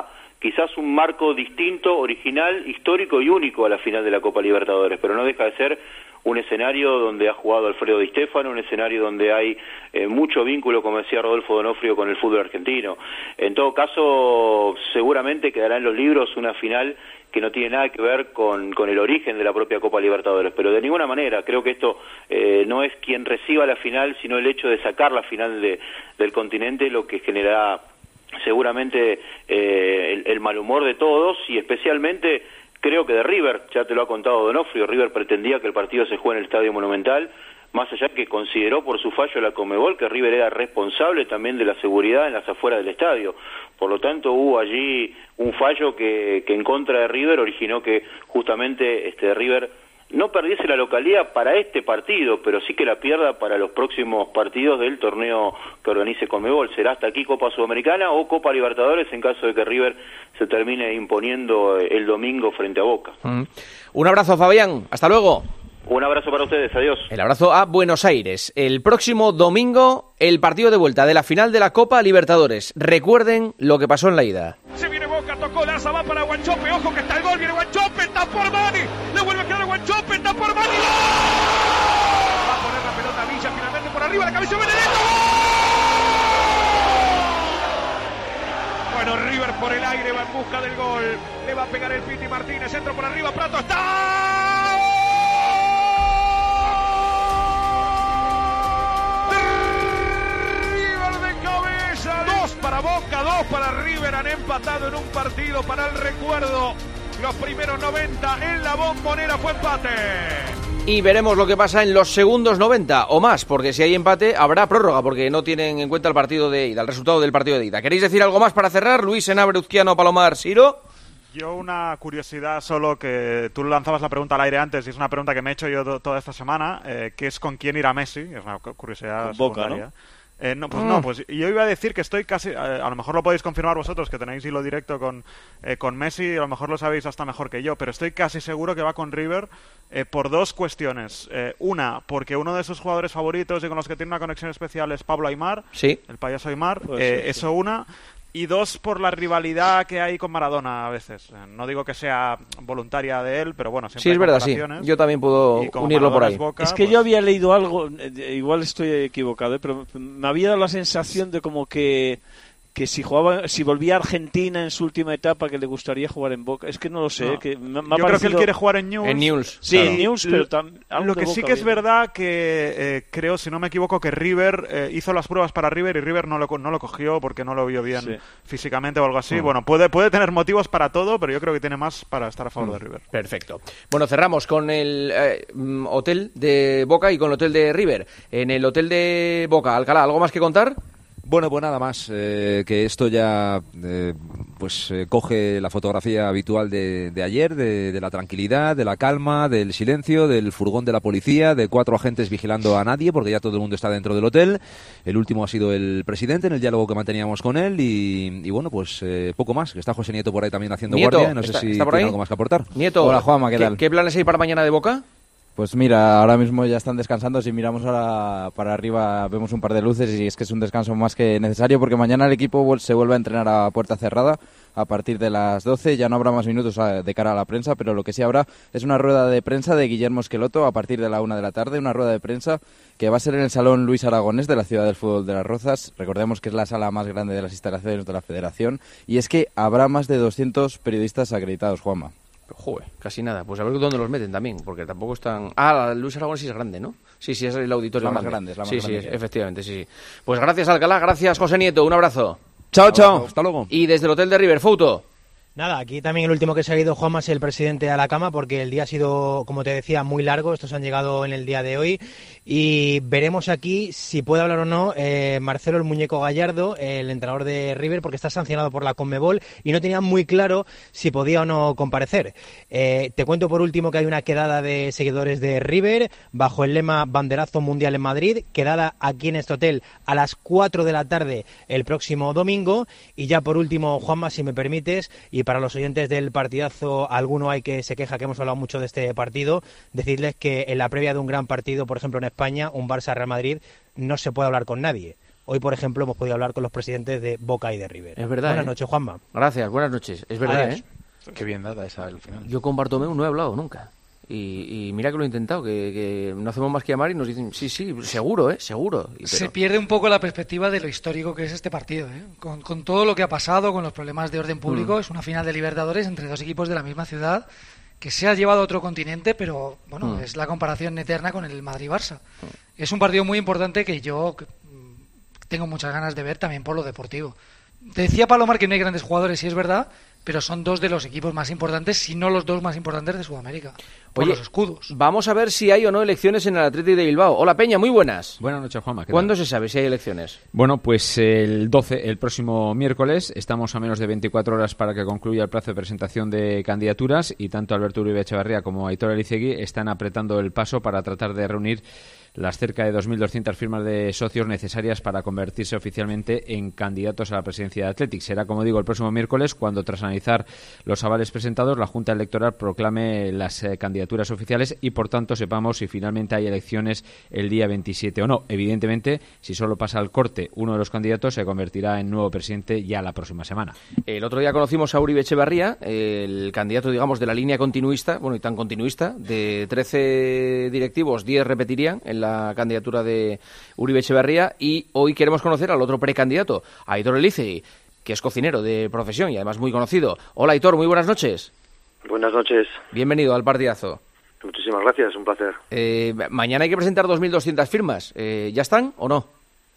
quizás un marco distinto, original, histórico y único a la final de la Copa Libertadores, pero no deja de ser un escenario donde ha jugado Alfredo Di Stéfano, un escenario donde hay eh, mucho vínculo, como decía Rodolfo Donofrio, con el fútbol argentino. En todo caso, seguramente quedará en los libros una final que no tiene nada que ver con, con el origen de la propia Copa Libertadores, pero de ninguna manera, creo que esto eh, no es quien reciba la final, sino el hecho de sacar la final de, del continente, lo que generará seguramente eh, el, el mal humor de todos, y especialmente creo que de River. Ya te lo ha contado Donofrio, River pretendía que el partido se juegue en el Estadio Monumental, más allá que consideró por su fallo la Conmebol que River era responsable también de la seguridad en las afueras del estadio. Por lo tanto, hubo allí un fallo que, que en contra de River originó que justamente este River no perdiese la localidad para este partido, pero sí que la pierda para los próximos partidos del torneo que organice Conmebol. Será hasta aquí Copa Sudamericana o Copa Libertadores en caso de que River se termine imponiendo el domingo frente a Boca. Mm. Un abrazo, Fabián. Hasta luego. Un abrazo para ustedes. Adiós. El abrazo a Buenos Aires. El próximo domingo, el partido de vuelta de la final de la Copa Libertadores. Recuerden lo que pasó en la ida. Se viene Boca, tocó Laza, va para Guanchope. Ojo que está el gol, viene Guanchope, está por Mani. Le vuelve a quedar a Guanchope, está por Mani. Va a poner la pelota a Villa, finalmente por arriba, la cabeza Benedetto. Bueno, River por el aire va en busca del gol. Le va a pegar el Piti Martínez, centro por arriba, Prato está. Dos para Boca, dos para River, han empatado en un partido para el recuerdo. Los primeros noventa en la Bombonera fue empate. Y veremos lo que pasa en los segundos noventa o más, porque si hay empate habrá prórroga, porque no tienen en cuenta el partido de ida, el resultado del partido de ida. ¿Queréis decir algo más para cerrar? Luis Enabre, Uzquiano, Palomar, Siro. Yo una curiosidad solo, que tú lanzabas la pregunta al aire antes y es una pregunta que me he hecho yo to- toda esta semana, eh, que es con quién irá Messi, es una curiosidad con Boca, secundaria. ¿no? Eh, no, pues Ah. no, pues yo iba a decir que estoy casi, eh, a lo mejor lo podéis confirmar vosotros, que tenéis hilo directo con, eh, con Messi, a lo mejor lo sabéis hasta mejor que yo, pero estoy casi seguro que va con River eh, por dos cuestiones. Eh, una, porque uno de sus jugadores favoritos y con los que tiene una conexión especial es Pablo Aimar, sí. el payaso Aimar, Pues eh, sí, sí. eso una. Y dos, por la rivalidad que hay con Maradona a veces. Eh, No digo que sea voluntaria de él, pero bueno, siempre Sí, hay es verdad, sí. comparaciones. Yo también puedo Y como unirlo por Maradona ahí. es Boca, Es que pues- yo había leído algo, eh, igual estoy equivocado, eh, pero me había dado la sensación de como que que si jugaba, si volvía a Argentina en su última etapa, que le gustaría jugar en Boca. Es que no lo sé. No. Que me, me ha Yo creo que parecido... él quiere jugar en Newell's. En Newell's, Sí, claro. en Newell's, pero tam- algo Lo de que sí Boca que es había. verdad que eh, creo, si no me equivoco, que River eh, hizo las pruebas para River y River no lo, co- no lo cogió porque no lo vio bien Sí. físicamente o algo así. Mm. Bueno, puede, puede tener motivos para todo, pero yo creo que tiene más para estar a favor Mm. de River. Perfecto. Bueno, cerramos con el eh, mm, hotel de Boca y con el hotel de River. En el hotel de Boca, Alcalá, ¿algo más que contar? Bueno, pues nada más, eh, que esto ya eh, pues eh, coge la fotografía habitual de, de ayer, de, de la tranquilidad, de la calma, del silencio, del furgón de la policía, de cuatro agentes vigilando a nadie, porque ya todo el mundo está dentro del hotel. El último ha sido el presidente en el diálogo que manteníamos con él y, y bueno, pues eh, poco más, que está José Nieto por ahí también haciendo Nieto, guardia, no sé ¿está- si está por tiene ahí? algo más que aportar. Nieto, Hola, Juanma, ¿qué tal? ¿Qué planes hay para mañana de Boca? Pues mira, ahora mismo ya están descansando. Si miramos ahora para arriba vemos un par de luces y es que es un descanso más que necesario porque mañana el equipo vuel- se vuelve a entrenar a puerta cerrada a partir de las doce. Ya no habrá más minutos a- de cara a la prensa, pero lo que sí habrá es una rueda de prensa de Guillermo Esqueloto a partir de la una de la tarde. Una rueda de prensa que va a ser en el Salón Luis Aragonés de la Ciudad del Fútbol de Las Rozas. Recordemos que es la sala más grande de las instalaciones de la Federación. Y es que habrá más de doscientos periodistas acreditados, Juanma. Joder, casi nada. Pues a ver dónde los meten también, porque tampoco están... Ah, la Luis Aragón sí es grande, ¿no? Sí, sí, es el auditorio La más grande, es la más sí, grande sí, que hay. efectivamente, sí, sí. Pues gracias, Alcalá, gracias, José Nieto, un abrazo. Chao, chao. Hasta luego. Y desde el hotel de River, Fouto. Nada, aquí también el último que se ha ido, Juanma, es el presidente a la cama, porque el día ha sido, como te decía, muy largo. Estos han llegado en el día de hoy y veremos aquí si puede hablar o no eh, Marcelo el Muñeco Gallardo, el entrenador de River, porque está sancionado por la Conmebol y no tenía muy claro si podía o no comparecer. Eh, te cuento por último que hay una quedada de seguidores de River bajo el lema Banderazo Mundial en Madrid, quedada aquí en este hotel a las cuatro de la tarde el próximo domingo. Y ya por último, Juanma, si me permites, y para los oyentes del partidazo, alguno hay que se queja que hemos hablado mucho de este partido, decirles que en la previa de un gran partido, por ejemplo en España, un Barça-Real Madrid, no se puede hablar con nadie, Hoy, por ejemplo, hemos podido hablar con los presidentes de Boca y de River. Es verdad. Buenas ¿eh? noches, Juanma. Gracias, buenas noches. Es verdad, Adiós. ¿eh? Qué bien dada esa al final. Yo con Bartomeu no he hablado nunca. Y, y mira que lo he intentado, que, que no hacemos más que llamar y nos dicen, sí, sí, seguro, ¿eh? Seguro. Y, pero... Se pierde un poco la perspectiva de lo histórico que es este partido, ¿eh? Con, con todo lo que ha pasado, con los problemas de orden público, mm. es una final de Libertadores entre dos equipos de la misma ciudad que se ha llevado a otro continente, pero bueno, mm. es la comparación eterna con el Madrid-Barça. Mm. Es un partido muy importante que yo que, tengo muchas ganas de ver también por lo deportivo. Decía Palomar que no hay grandes jugadores, y es verdad, pero son dos de los equipos más importantes, si no los dos más importantes de Sudamérica, por Oye, los escudos. Vamos a ver si hay o no elecciones en el Athletic de Bilbao. Hola Peña, muy buenas. Buenas noches, Juanma. ¿Cuándo se sabe si hay elecciones? Bueno, pues el doce, el próximo miércoles. Estamos a menos de veinticuatro horas para que concluya el plazo de presentación de candidaturas y tanto Alberto Uribe Echevarría como Aitor Elizegui están apretando el paso para tratar de reunir las cerca de dos mil doscientas firmas de socios necesarias para convertirse oficialmente en candidatos a la presidencia de Athletic. Será, como digo, el próximo miércoles cuando, tras analizar los avales presentados, la Junta Electoral proclame las eh, candidaturas oficiales y, por tanto, sepamos si finalmente hay elecciones el día veintisiete o no. Evidentemente, si solo pasa al corte uno de los candidatos, se convertirá en nuevo presidente ya la próxima semana. El otro día conocimos a Uribe Echevarría, el candidato, digamos, de la línea continuista, bueno, y tan continuista, de trece directivos, diez repetirían en la la candidatura de Uribe Echevarría, y hoy queremos conocer al otro precandidato, a Aitor Elizegui, que es cocinero de profesión y además muy conocido. Hola Aitor, muy buenas noches. Buenas noches. Bienvenido al partidazo. Muchísimas gracias, un placer. Eh, mañana hay que presentar dos mil doscientas firmas. Eh, ¿Ya están o no?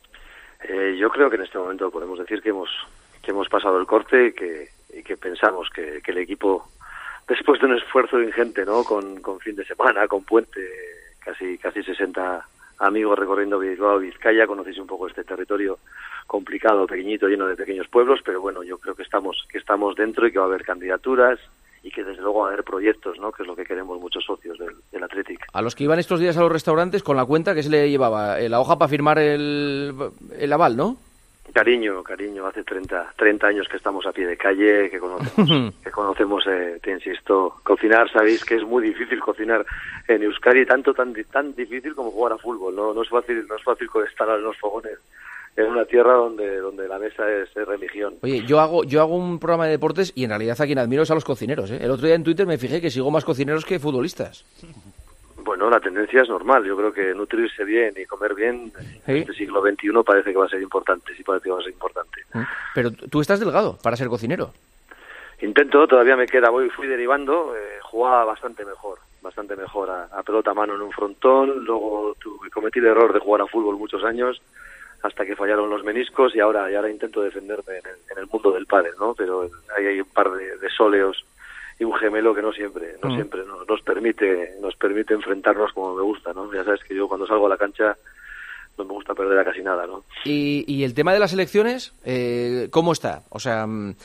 Eh, yo creo que en este momento podemos decir que hemos que hemos pasado el corte y que, y que pensamos que, que el equipo, después de un esfuerzo ingente, ¿no? Con, con fin de semana, con puente, casi casi sesenta amigos recorriendo Bilbao, Vizcaya, conocéis un poco este territorio complicado, pequeñito, lleno de pequeños pueblos, pero bueno, yo creo que estamos que estamos dentro y que va a haber candidaturas y que desde luego va a haber proyectos, ¿no? Que es lo que queremos muchos socios del, del Athletic. A los que iban estos días a los restaurantes con la cuenta que se le llevaba, la hoja para firmar el, el aval, ¿no? Cariño, cariño, hace treinta, treinta años que estamos a pie de calle, que conocemos, que conocemos eh, te insisto, cocinar, sabéis que es muy difícil cocinar en Euskadi, tanto tan tan difícil como jugar a fútbol, no no es fácil, no es fácil estar en los fogones en una tierra donde donde la mesa es, es religión. Oye, yo hago yo hago un programa de deportes y en realidad a quien admiro es a los cocineros, ¿eh? El otro día en Twitter me fijé que sigo más cocineros que futbolistas. Bueno, la tendencia es normal. Yo creo que nutrirse bien y comer bien en ¿Sí? este siglo veintiuno parece que va a ser importante, sí parece que va a ser importante. Pero tú estás delgado para ser cocinero. Intento, todavía me queda, voy fui derivando, eh, jugaba bastante mejor, bastante mejor a, a pelota a mano en un frontón, luego tuve, cometí el error de jugar a fútbol muchos años, hasta que fallaron los meniscos y ahora y ahora intento defenderme en el, en el mundo del pádel, ¿no? Pero ahí hay un par de, de sóleos y un gemelo que no siempre no mm. siempre nos, nos permite nos permite enfrentarnos como me gusta, ¿no? Ya sabes que yo cuando salgo a la cancha no me gusta perder a casi nada, ¿no? Y, y el tema de las elecciones, eh, ¿cómo está? O sea,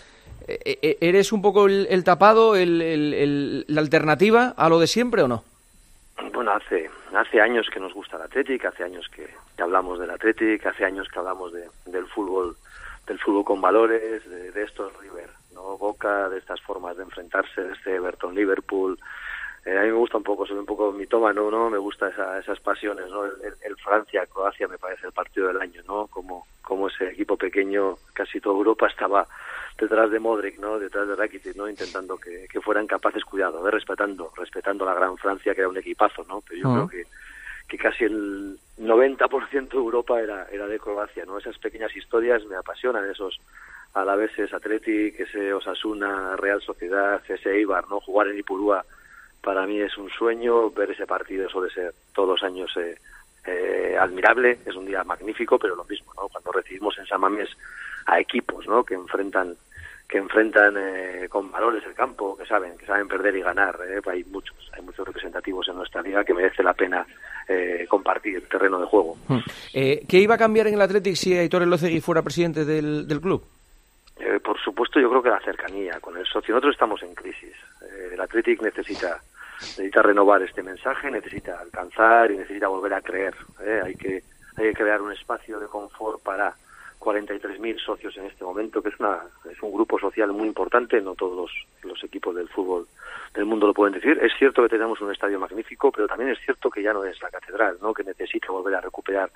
¿eres un poco el, el tapado, el, el, el, la alternativa a lo de siempre o no? Bueno, hace hace años que nos gusta el Athletic, hace años que, que hablamos del Athletic, hace años que hablamos de, del fútbol del fútbol con valores, de, de estos River, ¿no? Boca, de estas formas de enfrentarse, de este Everton, Liverpool. Eh, a mí me gusta un poco, soy un poco mitómano, ¿no? Me gusta esa, esas pasiones, ¿no? El, el, el Francia-Croacia me parece el partido del año, ¿no? Como, como ese equipo pequeño, casi toda Europa estaba detrás de Modric, ¿no? Detrás de Rakitic, ¿no? Intentando que, que fueran capaces, cuidado, ¿eh? respetando, respetando la gran Francia, que era un equipazo, ¿no? Pero yo uh-huh. creo que, que casi el noventa por ciento de Europa era, era de Croacia, ¿no? Esas pequeñas historias me apasionan, esos alaveses, Athletic, ese Osasuna, Real Sociedad, ese Eibar, ¿no? Jugar en Ipurúa para mí es un sueño, ver ese partido suele ser todos los años eh, eh, admirable, es un día magnífico, pero lo mismo, ¿no? Cuando recibimos en San Mamés a equipos, ¿no? que enfrentan que enfrentan eh, con valores el campo, que saben que saben perder y ganar, ¿eh? Hay muchos, hay muchos representativos en nuestra liga que merece la pena eh, compartir el terreno de juego. Eh, ¿Qué iba a cambiar en el Athletic si Aitor Elizegui fuera presidente del, del club? Eh, por supuesto, yo creo que la cercanía con el socio. Nosotros estamos en crisis. Eh, el Athletic necesita necesita renovar este mensaje, necesita alcanzar y necesita volver a creer. ¿eh? Hay que hay que crear un espacio de confort para cuarenta y tres mil socios en este momento, que es una es un grupo social muy importante. No todos los, los equipos del fútbol del mundo lo pueden decir. Es cierto que tenemos un estadio magnífico, pero también es cierto que ya no es la catedral, ¿no? Que necesita volver a recuperar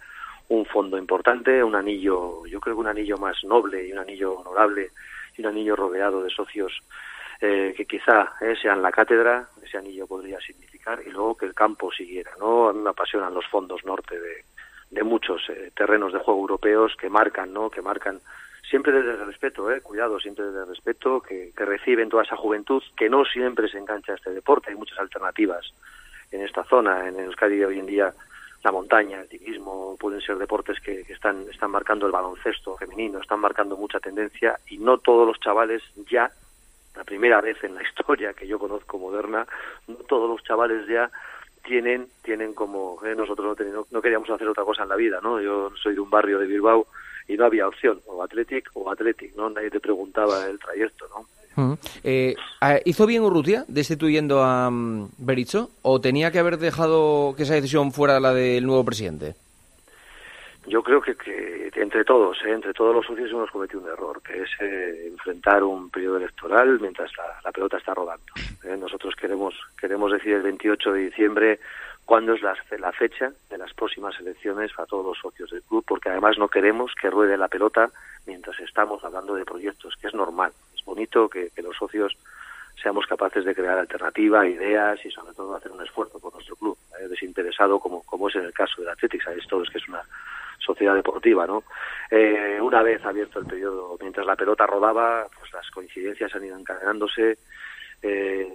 un fondo importante, un anillo, yo creo que un anillo más noble y un anillo honorable y un anillo rodeado de socios eh, que quizá eh, sean la cátedra, ese anillo podría significar, y luego que el campo siguiera, ¿no? A mí me apasionan los fondos norte de, de muchos eh, terrenos de juego europeos que marcan, ¿no? Que marcan siempre desde el respeto, eh, cuidado, siempre desde el respeto, que, que reciben toda esa juventud, que no siempre se engancha a este deporte, hay muchas alternativas en esta zona, en Euskadi hoy en día la montaña, el ciclismo, pueden ser deportes que, que están, están marcando el baloncesto femenino, están marcando mucha tendencia, y no todos los chavales ya, la primera vez en la historia que yo conozco moderna, no todos los chavales ya tienen, tienen como, eh, nosotros no, tenemos, no queríamos hacer otra cosa en la vida, ¿no? Yo soy de un barrio de Bilbao y no había opción, o Athletic o Athletic, ¿no? Nadie te preguntaba el trayecto, ¿no? Uh-huh. Eh, ¿Hizo bien Urrutia destituyendo a um, Berizzo o tenía que haber dejado que esa decisión fuera la del nuevo presidente? Yo creo que, que entre todos, ¿eh? entre todos los socios hemos cometido un error, que es eh, enfrentar un periodo electoral mientras la, la pelota está rodando. ¿eh? Nosotros queremos queremos decir el veintiocho de diciembre cuándo es la, la fecha de las próximas elecciones para todos los socios del club, porque además no queremos que ruede la pelota mientras estamos hablando de proyectos, que es normal. Es bonito que, que los socios seamos capaces de crear alternativa, ideas y sobre todo hacer un esfuerzo por nuestro club, ¿eh? desinteresado como, como es en el caso del Athletic. Sabéis todos que es una sociedad deportiva, ¿no? Eh, una vez abierto el periodo, mientras la pelota rodaba, pues las coincidencias han ido encadenándose. Eh,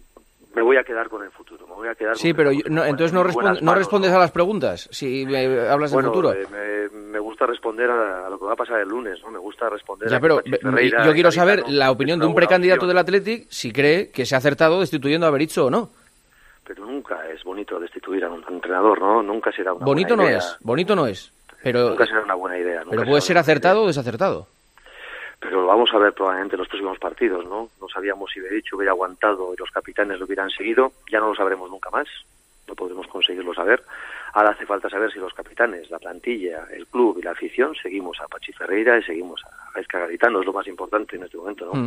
me voy a quedar con el futuro, me voy a quedar sí, con pero el yo, no, entonces no, responde, manos, no respondes ¿no? a las preguntas si me hablas bueno, del futuro. Eh, me, me gusta responder a, a lo que va a pasar el lunes, ¿no? Me gusta responder ya, a pero Ferreira, yo quiero Garitano, saber la opinión de un precandidato del Athletic si cree que se ha acertado destituyendo a Berizzo o no. Pero nunca es bonito destituir a un entrenador, ¿no? Nunca será una bonito buena idea. no es, bonito no es. Pero, nunca será una buena idea. Pero puede ser acertado o desacertado. Pero lo vamos a ver probablemente en los próximos partidos, ¿no? No sabíamos si Berizzo hubiera aguantado y los capitanes lo hubieran seguido. Ya no lo sabremos nunca más. No podremos conseguirlo saber. Ahora hace falta saber si los capitanes, la plantilla, el club y la afición seguimos a Pachi Ferreira y seguimos a Gaizka Garitano. Es lo más importante en este momento, ¿no? Mm.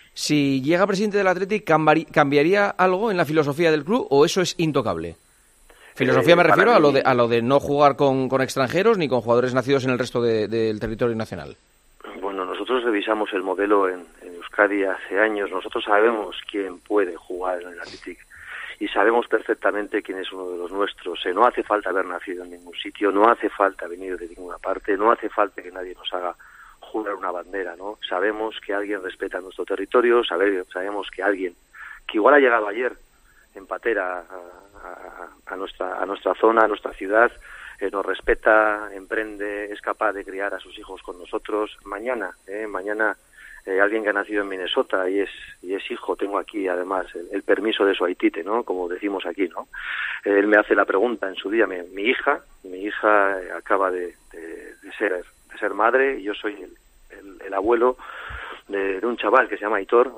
Si llega presidente del Athletic, ¿cambiaría algo en la filosofía del club o eso es intocable? Filosofía eh, me refiero mí... a lo de a lo de no jugar con, con extranjeros ni con jugadores nacidos en el resto de, del territorio nacional. Bueno, nosotros revisamos el modelo en, en Euskadi hace años. Nosotros sabemos quién puede jugar en el Athletic y sabemos perfectamente quién es uno de los nuestros. Eh, no hace falta haber nacido en ningún sitio, no hace falta venir de ninguna parte, no hace falta que nadie nos haga jurar una bandera, ¿no? Sabemos que alguien respeta nuestro territorio, sabe, sabemos que alguien que igual ha llegado ayer en patera a, a, a nuestra a nuestra zona, a nuestra ciudad, eh, nos respeta, emprende, es capaz de criar a sus hijos con nosotros. Mañana, eh, mañana eh, alguien que ha nacido en Minnesota y es y es hijo, tengo aquí además el, el permiso de su aitite, ¿no? Como decimos aquí, ¿no? Eh, él me hace la pregunta en su día, mi, mi hija, mi hija eh, acaba de, de, de ser de ser madre y yo soy el, el, el abuelo de, de un chaval que se llama Aitor,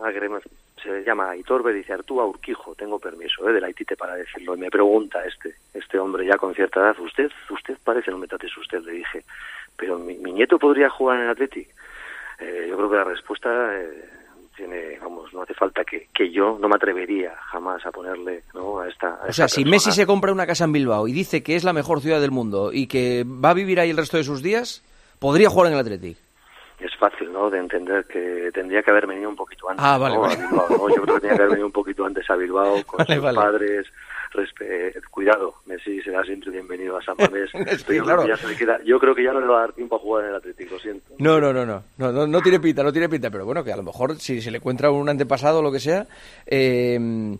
se llama Aitor Bericiartúa Urquijo, tengo permiso eh, de la Aitite para decirlo, y me pregunta este este hombre ya con cierta edad, usted usted parece, no me trates usted, le dije, pero mi, mi nieto podría jugar en el Athletic. Eh, yo creo que la respuesta eh, tiene, vamos, no hace falta que, que yo no me atrevería jamás a ponerle, ¿no? a esta a O esta sea, si persona. Messi se compra una casa en Bilbao y dice que es la mejor ciudad del mundo y que va a vivir ahí el resto de sus días, podría jugar en el Athletic. Es fácil, ¿no?, de entender que tendría que haber venido un poquito antes. Ah, vale, ¿no? vale. A Bilbao, ¿no? Yo creo que tenía que haber venido un poquito antes a Bilbao con Vale, sus vale. padres. Respe- Cuidado, Messi será siempre bienvenido a San Mamés. Sí, yo, claro. creo que ya se le queda, yo creo que ya no le va a dar tiempo a jugar en el Atlético, lo siento. No, no, no, no, no, no, no tiene pinta, no tiene pinta, pero bueno, que a lo mejor si se le encuentra un antepasado o lo que sea, eh,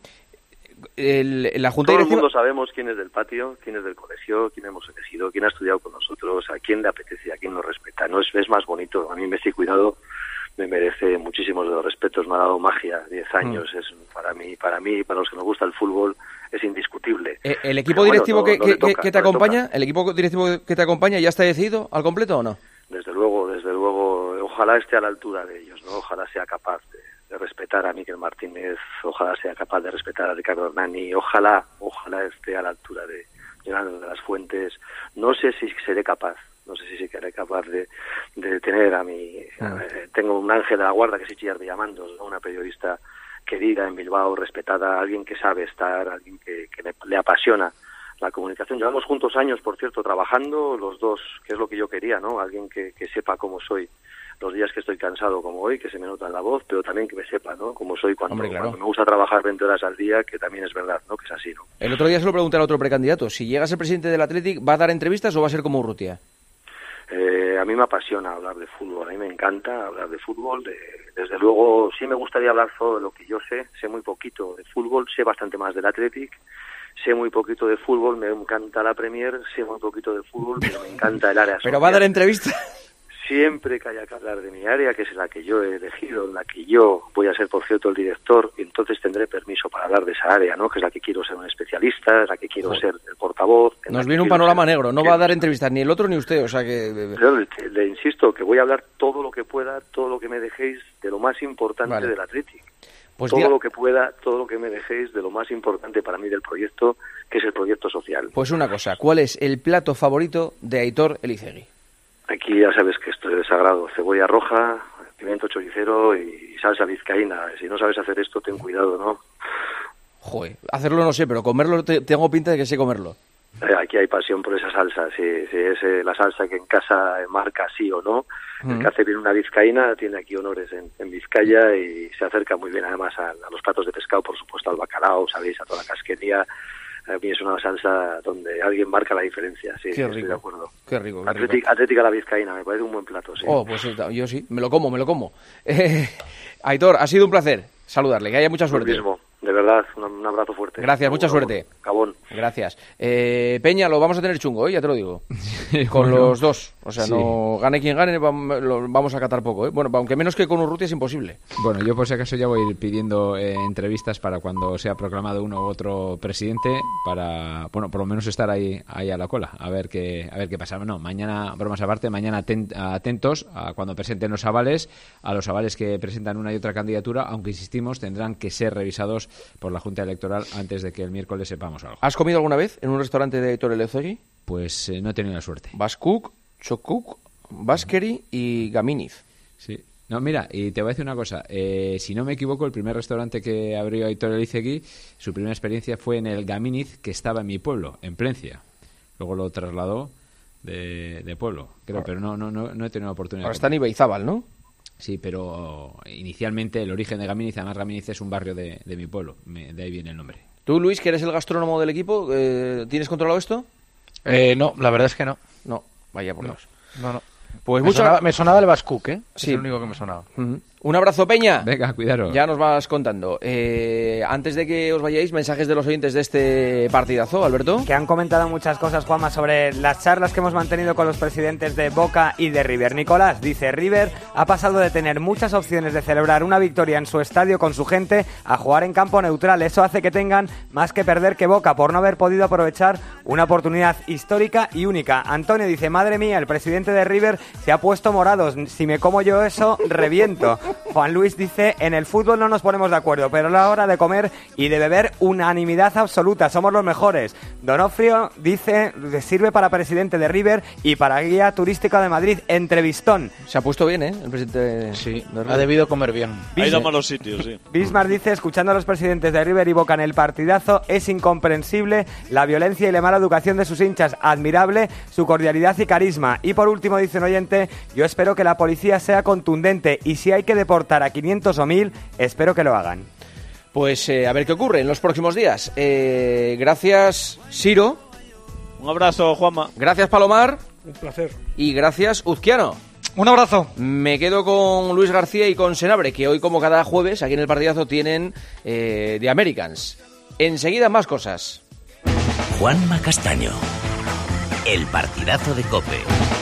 el, la Junta Todo el Directiva... mundo sabemos quién es del patio, quién es del colegio, quién hemos elegido, quién ha estudiado con nosotros, a quién le apetece, a quién nos respeta. No es, es más bonito. A mí Messi, cuidado, me merece muchísimos de los respetos, me ha dado magia, diez años, mm. es para mí, para mí, para los que nos gusta el fútbol, es indiscutible. Eh, ¿El equipo Pero directivo bueno, no- que, no le que- toca, que te no le acompaña, toca. el equipo directivo que te acompaña ya está decidido al completo o no? Desde luego, desde luego, ojalá esté a la altura de ellos, ¿no? Ojalá sea capaz de, de respetar a Miquel Martínez, ojalá sea capaz de respetar a Ricardo Hernani, ojalá, ojalá esté a la altura de Jonathan de las Fuentes. No sé si seré capaz, no sé si seré capaz de, de tener a mi... Ah. eh, tengo un ángel de la guarda que es Itziar Villamandos, ¿no? Una periodista querida en Bilbao, respetada, alguien que sabe estar, alguien que, que le, le apasiona la comunicación. Llevamos juntos años, por cierto, trabajando los dos, que es lo que yo quería, ¿no? Alguien que, que sepa cómo soy los días que estoy cansado como hoy, que se me nota en la voz, pero también que me sepa, ¿no? Cómo soy cuando, Hombre, claro. cuando me gusta trabajar veinte horas al día, que también es verdad, ¿no? Que es así, ¿no? El otro día se lo pregunté al otro precandidato, si llega a ser presidente del Athletic, ¿va a dar entrevistas o va a ser como Urrutia? Eh, a mí me apasiona hablar de fútbol, a mí me encanta hablar de fútbol, de, desde luego sí me gustaría hablar solo de lo que yo sé, sé muy poquito de fútbol, sé bastante más del Athletic, sé muy poquito de fútbol, me encanta la Premier, sé muy poquito de fútbol, pero me encanta el área social. ¿Pero va a dar entrevistas? Siempre que haya que hablar de mi área, que es la que yo he elegido, en la que yo voy a ser, por cierto, el director, y entonces tendré permiso para hablar de esa área, ¿no? Que es la que quiero ser un especialista, es la que quiero ser el portavoz. Nos viene un panorama negro, no va a dar entrevistas ni el otro ni usted, o sea que... Yo le, le insisto que voy a hablar todo lo que pueda, todo lo que me dejéis de lo más importante vale. del Athletic. Pues todo diga... lo que pueda, todo lo que me dejéis de lo más importante para mí del proyecto, que es el proyecto social. Pues una cosa, ¿cuál es el plato favorito de Aitor Elizegui? Aquí ya sabes que esto es sagrado, cebolla roja, pimiento choricero y salsa vizcaína. Si no sabes hacer esto, ten cuidado, ¿no? Joder, hacerlo no sé, pero comerlo te, tengo pinta de que sé comerlo. Eh, aquí hay pasión por esa salsa, si, si es eh, la salsa que en casa marca sí o no. Mm. El que hace bien una vizcaína tiene aquí honores en, en Vizcaya y se acerca muy bien además a, a los platos de pescado, por supuesto al bacalao, sabéis, a toda la casquería. A mí es una salsa donde alguien marca la diferencia, sí, qué rico, estoy de acuerdo. Qué rico, qué Atlética, rico. Atlética la vizcaína, me parece un buen plato, sí. Oh, pues yo sí, me lo como, me lo como. Eh, Aitor, ha sido un placer saludarle, que haya mucha suerte. Lo mismo, de verdad, un, un abrazo fuerte. Gracias, mucha suerte. Gabón. Gracias. Eh, Peña, lo vamos a tener chungo, ¿eh? Ya te lo digo. Con bueno, los dos. O sea, sí. no gane quien gane, lo vamos a catar poco, ¿eh? Bueno, aunque menos que con Urrutia es imposible. Bueno, yo por si acaso ya voy a ir pidiendo eh, entrevistas para cuando sea proclamado uno u otro presidente, para, bueno, por lo menos estar ahí ahí a la cola, a ver qué a ver qué pasa. No, mañana, bromas aparte, mañana atent, atentos a cuando presenten los avales, a los avales que presentan una y otra candidatura, aunque insistimos, tendrán que ser revisados por la Junta Electoral antes de que el miércoles sepamos algo. ¿Has comido alguna vez en un restaurante de Aitor Elizegui? Pues eh, no he tenido la suerte. Bascook, Chocuk, Basqueri y Gaminiz. Sí. No, mira, y te voy a decir una cosa. Eh, si no me equivoco, el primer restaurante que abrió Aitor Elizegui, su primera experiencia fue en el Gaminiz, que estaba en mi pueblo, en Plencia. Luego lo trasladó de, de pueblo, creo, ahora, pero no, no, no, no he tenido la oportunidad. Ahora está en Ibaizábal, ¿no? Sí, pero inicialmente el origen de Gaminiz, además Gaminiz es un barrio de, de mi pueblo, me, de ahí viene el nombre. Tú, Luis, que eres el gastrónomo del equipo, eh, ¿tienes controlado esto? Eh, no, la verdad es que no. No, vaya por Dios. No, no. Pues me, mucho... sonaba, me sonaba el Bascook, ¿eh? Sí. Es el único que me sonaba. Uh-huh. Un abrazo, Peña. Venga, cuidaros. Ya nos vas contando. Eh, antes de que os vayáis, mensajes de los oyentes de este partidazo, Alberto. Que han comentado muchas cosas, Juanma, sobre las charlas que hemos mantenido con los presidentes de Boca y de River. Nicolás dice, River ha pasado de tener muchas opciones de celebrar una victoria en su estadio con su gente a jugar en campo neutral. Eso hace que tengan más que perder que Boca por no haber podido aprovechar una oportunidad histórica y única. Antonio dice, madre mía, el presidente de River se ha puesto morado. Si me como yo eso, reviento. Juan Luis dice, en el fútbol no nos ponemos de acuerdo, pero a la hora de comer y de beber, unanimidad absoluta, somos los mejores. Donofrio dice, sirve para presidente de River y para guía turística de Madrid, entrevistón. Se ha puesto bien, ¿eh? El presidente de... Sí, de ha debido comer bien. Ha ido a malos sitios, sí. Bismarck dice, escuchando a los presidentes de River y Boca en el partidazo, es incomprensible la violencia y la mala educación de sus hinchas, admirable su cordialidad y carisma. Y por último, dice un oyente, yo espero que la policía sea contundente y si hay que deportar a quinientos o mil, espero que lo hagan. Pues eh, a ver qué ocurre en los próximos días. Eh, gracias, Siro. Un abrazo, Juanma. Gracias, Palomar. Un placer. Y gracias, Uzquiano. Un abrazo. Me quedo con Luis García y con Senabre, que hoy, como cada jueves, aquí en el partidazo tienen eh, The Americans. Enseguida más cosas. Juanma Castaño. El partidazo de COPE.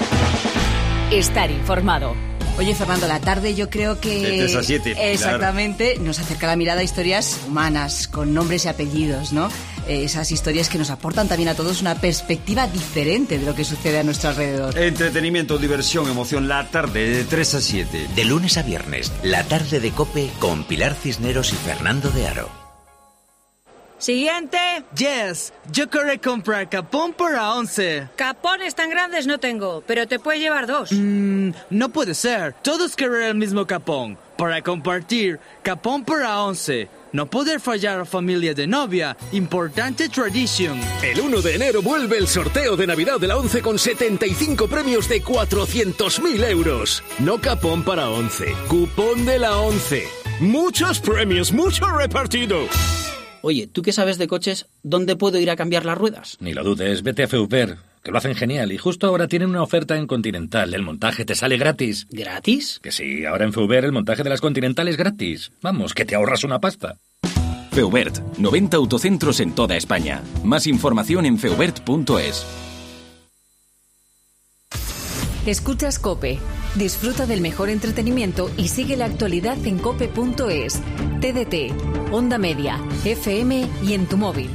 Estar informado. Oye, Fernando, la tarde yo creo que... De tres a siete. Exactamente, claro. Nos acerca la mirada a historias humanas, con nombres y apellidos, ¿no? Eh, esas historias que nos aportan también a todos una perspectiva diferente de lo que sucede a nuestro alrededor. Entretenimiento, diversión, emoción, la tarde de tres a siete. De lunes a viernes, la tarde de COPE con Pilar Cisneros y Fernando de Aro. Siguiente. Yes, yo quiero comprar capón para once. Capones tan grandes no tengo, pero te puedes llevar dos. Mm, no puede ser. Todos quieren el mismo capón. Para compartir, capón para once. No poder fallar a familia de novia. Importante tradición. El uno de enero vuelve el sorteo de Navidad de la ONCE con setenta y cinco premios de cuatrocientos mil euros. No capón para ONCE, cupón de la ONCE. Muchos premios, mucho repartido. Oye, ¿tú qué sabes de coches? ¿Dónde puedo ir a cambiar las ruedas? Ni lo dudes, vete a Feuper, que lo hacen genial. Y justo ahora tienen una oferta en Continental. El montaje te sale gratis. ¿Gratis? Que sí, ahora en Feuper el montaje de las Continental es gratis. Vamos, que te ahorras una pasta. Feubert, noventa autocentros en toda España. Más información en feubert punto es. Escuchas COPE. Disfruta del mejor entretenimiento y sigue la actualidad en cope punto es, T D T, Onda Media, F M y en tu móvil.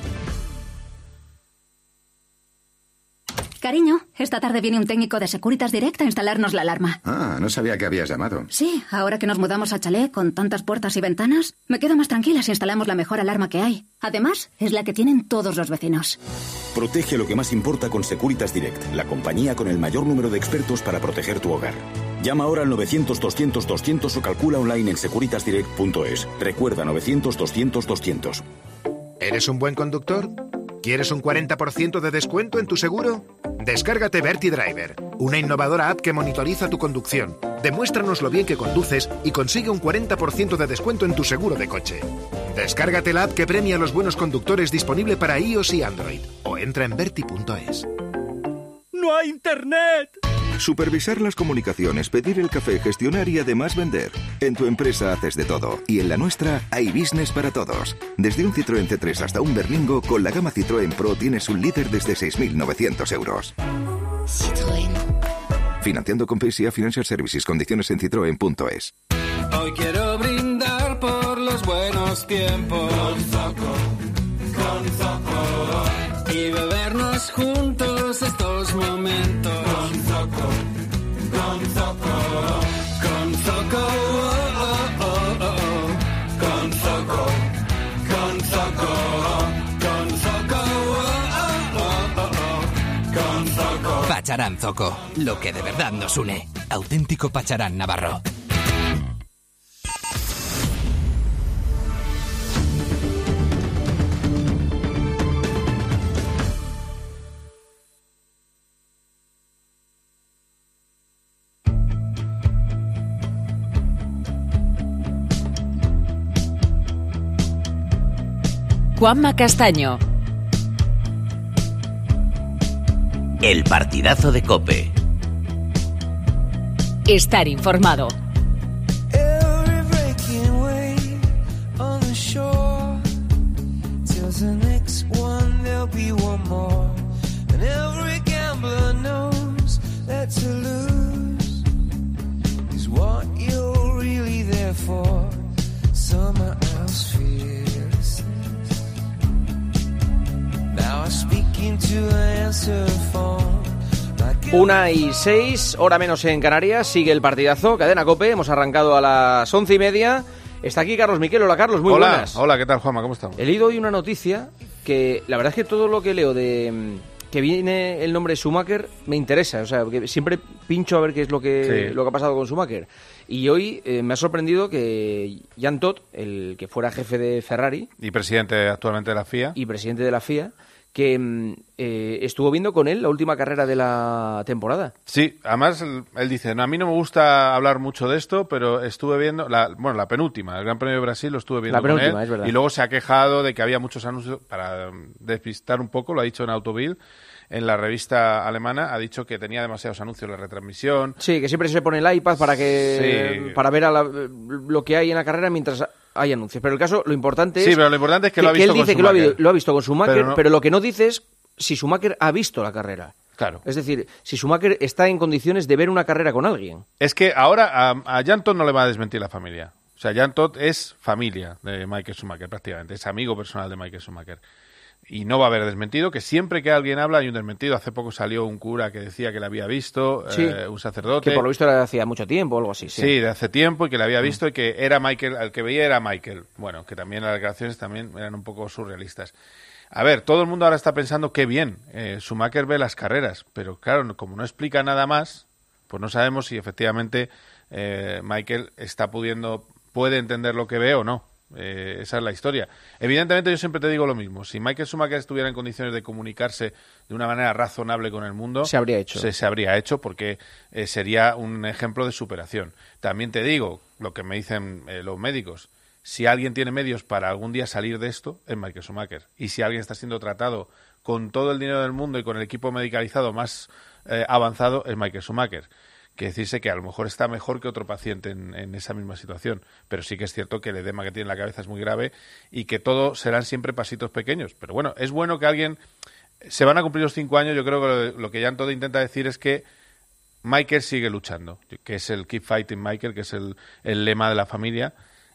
Cariño, esta tarde viene un técnico de Securitas Direct a instalarnos la alarma. Ah, no sabía que habías llamado. Sí, ahora que nos mudamos a chalet con tantas puertas y ventanas, me quedo más tranquila si instalamos la mejor alarma que hay. Además, es la que tienen todos los vecinos. Protege lo que más importa con Securitas Direct, la compañía con el mayor número de expertos para proteger tu hogar. Llama ahora al novecientos doscientos doscientos o calcula online en securitas direct punto es. Recuerda novecientos doscientos doscientos. ¿Eres un buen conductor? ¿Quieres un cuarenta por ciento de descuento en tu seguro? Descárgate Verti Driver, una innovadora app que monitoriza tu conducción. Demuéstranos lo bien que conduces y consigue un cuarenta por ciento de descuento en tu seguro de coche. Descárgate la app que premia a los buenos conductores, disponible para iOS y Android. O entra en verti punto es. ¡No hay internet! Supervisar las comunicaciones, pedir el café, gestionar y además vender. En tu empresa haces de todo. Y en la nuestra hay business para todos. Desde un Citroën C tres hasta un Berlingo, con la gama Citroën Pro tienes un líder desde seis mil novecientos euros. Citroën. Financiando con P S A Financial Services. Condiciones en citroen punto es. Hoy quiero brindar por los buenos tiempos. Con Zoco, con Zoco. Y bebernos juntos estos momentos. Con Zoco, con Zoco. Con Zoco, oh, oh, oh, oh. Con Zoco, con Zoco. Con Zoco, oh, oh, oh, oh. Con Zoco. Pacharán Zoco, lo que de verdad nos une. Auténtico Pacharán Navarro. Juanma Castaño. El partidazo de COPE. Estar informado. Una y seis, hora menos en Canarias, sigue el partidazo, Cadena COPE, hemos arrancado a las once y media. Está aquí Carlos Miquel. Hola Carlos, muy hola, buenas. Hola, ¿qué tal Juanma? ¿Cómo estamos? He leído hoy una noticia que la verdad es que todo lo que leo de que viene el nombre Schumacher me interesa, o sea, que siempre pincho a ver qué es lo que, sí. lo que ha pasado con Schumacher. Y hoy eh, me ha sorprendido que Jean Todt, el que fuera jefe de Ferrari... Y presidente actualmente de la F I A. Y presidente de la F I A, que eh, estuvo viendo con él la última carrera de la temporada. Sí, además él, él dice, no, a mí no me gusta hablar mucho de esto, pero estuve viendo, la, bueno, la penúltima, el Gran Premio de Brasil lo estuve viendo la penúltima, con él, es verdad. Y luego se ha quejado de que había muchos anuncios, para despistar un poco, lo ha dicho en Autobild, en la revista alemana, ha dicho que tenía demasiados anuncios en la retransmisión. Sí, que siempre se pone el iPad para que sí. para ver a la, lo que hay en la carrera mientras hay anuncios. Pero el caso, lo importante es... Sí, pero lo importante es que, que lo ha que visto él dice con que lo ha, lo ha visto con Schumacher, pero, no... pero lo que no dice es si Schumacher ha visto la carrera. Claro. Es decir, si Schumacher está en condiciones de ver una carrera con alguien. Es que ahora a, a Jean Todt no le va a desmentir la familia. O sea, Jean Todt es familia de Michael Schumacher prácticamente, es amigo personal de Michael Schumacher. Y no va a haber desmentido, que siempre que alguien habla hay un desmentido. Hace poco salió un cura que decía que le había visto, sí, eh, un sacerdote. Que por lo visto era de hacía mucho tiempo o algo así. Sí. sí, de hace tiempo y que le había visto mm. y que era Michael, al que veía era Michael. Bueno, que también las declaraciones también eran un poco surrealistas. A ver, todo el mundo ahora está pensando qué bien, eh, Schumacher ve las carreras, pero claro, como no explica nada más, pues no sabemos si efectivamente eh, Michael está pudiendo, puede entender lo que ve o no. Eh, esa es la historia. Evidentemente yo siempre te digo lo mismo. Si Michael Schumacher estuviera en condiciones de comunicarse de una manera razonable con el mundo, se habría hecho. Se, se habría hecho porque eh, sería un ejemplo de superación. También te digo lo que me dicen eh, los médicos. Si alguien tiene medios para algún día salir de esto, es Michael Schumacher. Y si alguien está siendo tratado con todo el dinero del mundo y con el equipo medicalizado más eh, avanzado, es Michael Schumacher. Que decirse que a lo mejor está mejor que otro paciente en, en esa misma situación, pero sí que es cierto que el edema que tiene en la cabeza es muy grave y que todo serán siempre pasitos pequeños. Pero bueno, es bueno que alguien... Se van a cumplir los cinco años, yo creo que lo, lo que Jan Todt intenta decir es que Michael sigue luchando, que es el Keep Fighting Michael, que es el, el lema de la familia,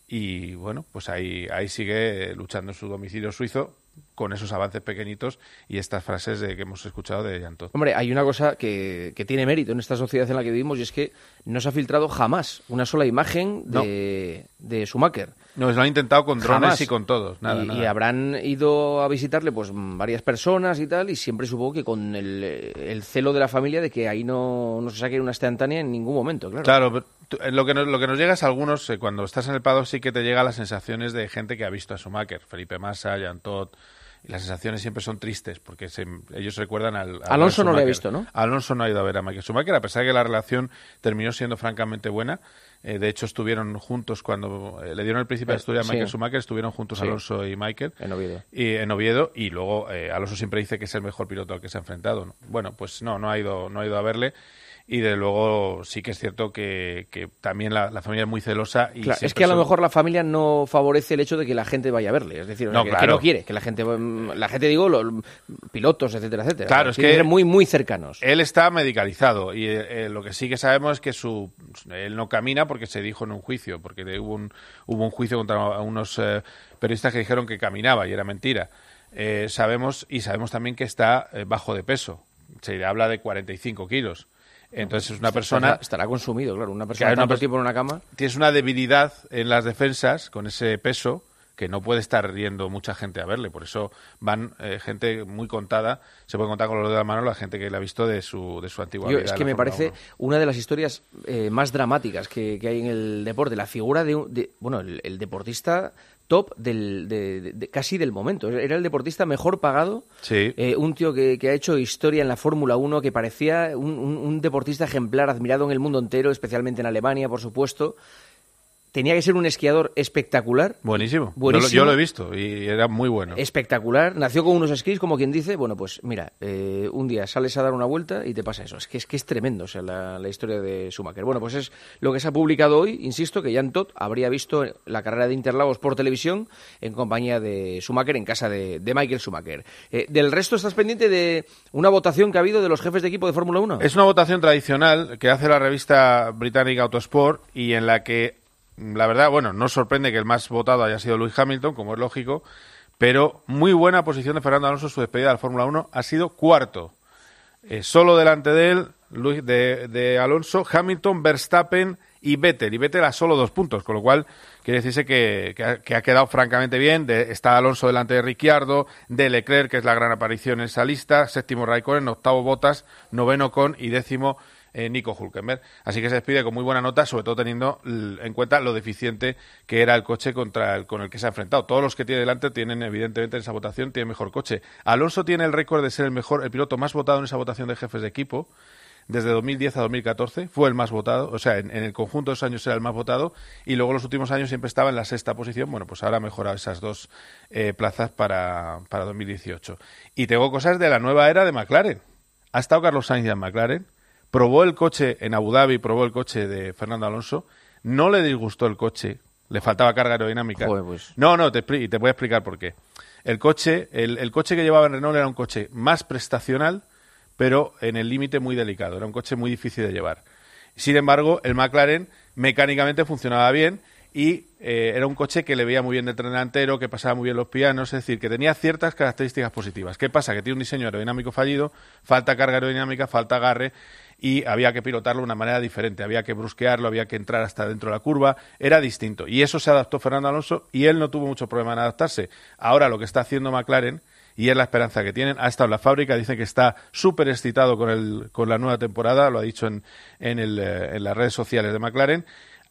y bueno, pues ahí, ahí sigue luchando en su domicilio suizo, con esos avances pequeñitos y estas frases de, que hemos escuchado de Jan Todt. Hombre, hay una cosa que, que tiene mérito en esta sociedad en la que vivimos y es que no se ha filtrado jamás una sola imagen de, no. de Schumacher. No, lo han intentado con drones jamás. y con todos. Nada, y, nada. y habrán ido a visitarle pues varias personas y tal, y siempre supongo que con el, el celo de la familia de que ahí no, no se saque una instantánea en ningún momento, claro. Claro, pero lo que nos, lo que nos llega es a algunos, eh, cuando estás en el paddock sí que te llega las sensaciones de gente que ha visto a Schumacher, Felipe Massa, Jan Todt, y las sensaciones siempre son tristes, porque se, ellos recuerdan al... al Alonso no lo ha visto, ¿no? Alonso no ha ido a ver a Michael Schumacher, a pesar de que la relación terminó siendo francamente buena. Eh, de hecho, estuvieron juntos cuando eh, le dieron el Príncipe de Asturias a Michael sí. Schumacher, estuvieron juntos sí. Alonso y Michael. En Oviedo. Y, en Oviedo, y luego eh, Alonso siempre dice que es el mejor piloto al que se ha enfrentado, ¿no? Bueno, pues no, no ha ido, no ha ido a verle. Y de luego sí que es cierto que, que también la, la familia es muy celosa. Y claro, es que a lo mejor la familia no favorece el hecho de que la gente vaya a verle. Es decir, no, que, claro. que no quiere, que la gente, la gente digo, los pilotos, etcétera, etcétera. Claro, es que ser muy, muy cercanos. Él está medicalizado y eh, lo que sí que sabemos es que su él no camina porque se dijo en un juicio, porque hubo un, hubo un juicio contra unos eh, periodistas que dijeron que caminaba y era mentira. Eh, sabemos y sabemos también que está eh, bajo de peso. Se habla de cuarenta y cinco kilos. Entonces es una persona... Estará, estará consumido, claro. Una persona tanto tiempo en una cama... Tienes una debilidad en las defensas con ese peso que no puede estar yendo mucha gente a verle. Por eso van eh, gente muy contada. Se puede contar con los dedos de la mano la gente que le ha visto de su, de su antigua Yo, vida. Es que me parece uno. Una de las historias eh, más dramáticas que, que hay en el deporte. La figura de... de bueno, el, el deportista... top del, de, de, de, casi del momento. Era el deportista mejor pagado. Sí. Eh, un tío que, que ha hecho historia en la Fórmula uno, que parecía un, un, un deportista ejemplar, admirado en el mundo entero, especialmente en Alemania, por supuesto. Tenía que ser un esquiador espectacular. Buenísimo. Buenísimo. Yo, lo, yo lo he visto y era muy bueno. Espectacular. Nació con unos esquís, como quien dice, bueno, pues mira, eh, un día sales a dar una vuelta y te pasa eso. Es que es, que es tremendo, o sea, la, la historia de Schumacher. Bueno, pues es lo que se ha publicado hoy. Insisto que Jan Todt habría visto la carrera de Interlagos por televisión en compañía de Schumacher, en casa de, de Michael Schumacher. Eh, ¿Del resto estás pendiente de una votación que ha habido de los jefes de equipo de Fórmula uno? Es una votación tradicional que hace la revista británica Autosport y en la que la verdad, bueno, no sorprende que el más votado haya sido Lewis Hamilton, como es lógico, pero muy buena posición de Fernando Alonso en su despedida de la Fórmula uno. Ha sido cuarto. Eh, solo delante de él, Luis, de, de Alonso, Hamilton, Verstappen y Vettel. Y Vettel a solo dos puntos, con lo cual quiere decirse que, que, ha, que ha quedado francamente bien. De, está Alonso delante de Ricciardo, de Leclerc, que es la gran aparición en esa lista, séptimo Raikkonen, octavo Bottas, noveno Con y décimo Eh, Nico Hülkenberg. Así que se despide con muy buena nota, sobre todo teniendo en cuenta lo deficiente que era el coche contra el, con el que se ha enfrentado. Todos los que tiene delante tienen, evidentemente, en esa votación, tienen mejor coche. Alonso tiene el récord de ser el mejor, el piloto más votado en esa votación de jefes de equipo. Desde dos mil diez a dos mil catorce fue el más votado, o sea, en, en el conjunto de esos años era el más votado, y luego los últimos años siempre estaba en la sexta posición. Bueno, pues ahora ha mejorado esas dos eh, plazas para, para dos mil dieciocho. Y tengo cosas de la nueva era de McLaren. Ha estado Carlos Sainz en McLaren, probó el coche en Abu Dhabi, probó el coche de Fernando Alonso, no le disgustó el coche, le faltaba carga aerodinámica. Joder, pues. No, no, te, te voy a explicar por qué. El coche, el, el coche que llevaba en Renault era un coche más prestacional, pero en el límite muy delicado, era un coche muy difícil de llevar. Sin embargo, el McLaren mecánicamente funcionaba bien y eh, era un coche que le veía muy bien del tren delantero, que pasaba muy bien los pianos, es decir, que tenía ciertas características positivas. ¿Qué pasa? Que tiene un diseño aerodinámico fallido, falta carga aerodinámica, falta agarre, y había que pilotarlo de una manera diferente, había que brusquearlo, había que entrar hasta dentro de la curva, era distinto. Y eso se adaptó Fernando Alonso y él no tuvo mucho problema en adaptarse. Ahora lo que está haciendo McLaren, y es la esperanza que tienen, ha estado en la fábrica, dice que está súper excitado con, el, con la nueva temporada, lo ha dicho en, en, el, en las redes sociales de McLaren.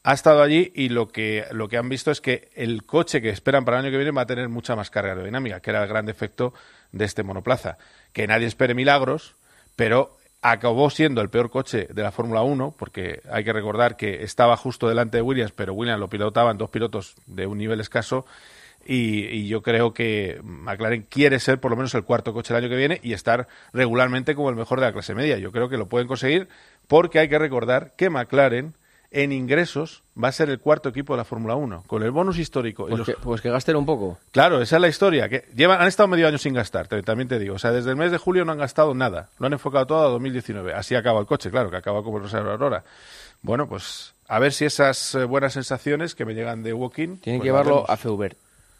ha estado allí y lo que, lo que han visto es que el coche que esperan para el año que viene va a tener mucha más carga aerodinámica, que era el gran defecto de este monoplaza. Que nadie espere milagros, pero acabó siendo el peor coche de la Fórmula uno, porque hay que recordar que estaba justo delante de Williams, pero Williams lo pilotaban dos pilotos de un nivel escaso, y, y yo creo que McLaren quiere ser por lo menos el cuarto coche el año que viene y estar regularmente como el mejor de la clase media. Yo creo que lo pueden conseguir, porque hay que recordar que McLaren en ingresos va a ser el cuarto equipo de la Fórmula uno, con el bonus histórico. Pues, y los... que, pues que gasten un poco. Claro, esa es la historia. Que llevan, han estado medio año sin gastar, también te digo. O sea, desde el mes de julio no han gastado nada. Lo han enfocado todo a dos mil diecinueve. Así acaba el coche, claro, que acaba como el Rosario Aurora. Bueno, pues a ver si esas eh, buenas sensaciones que me llegan de Woking... Tienen pues que llevarlo a Feubert.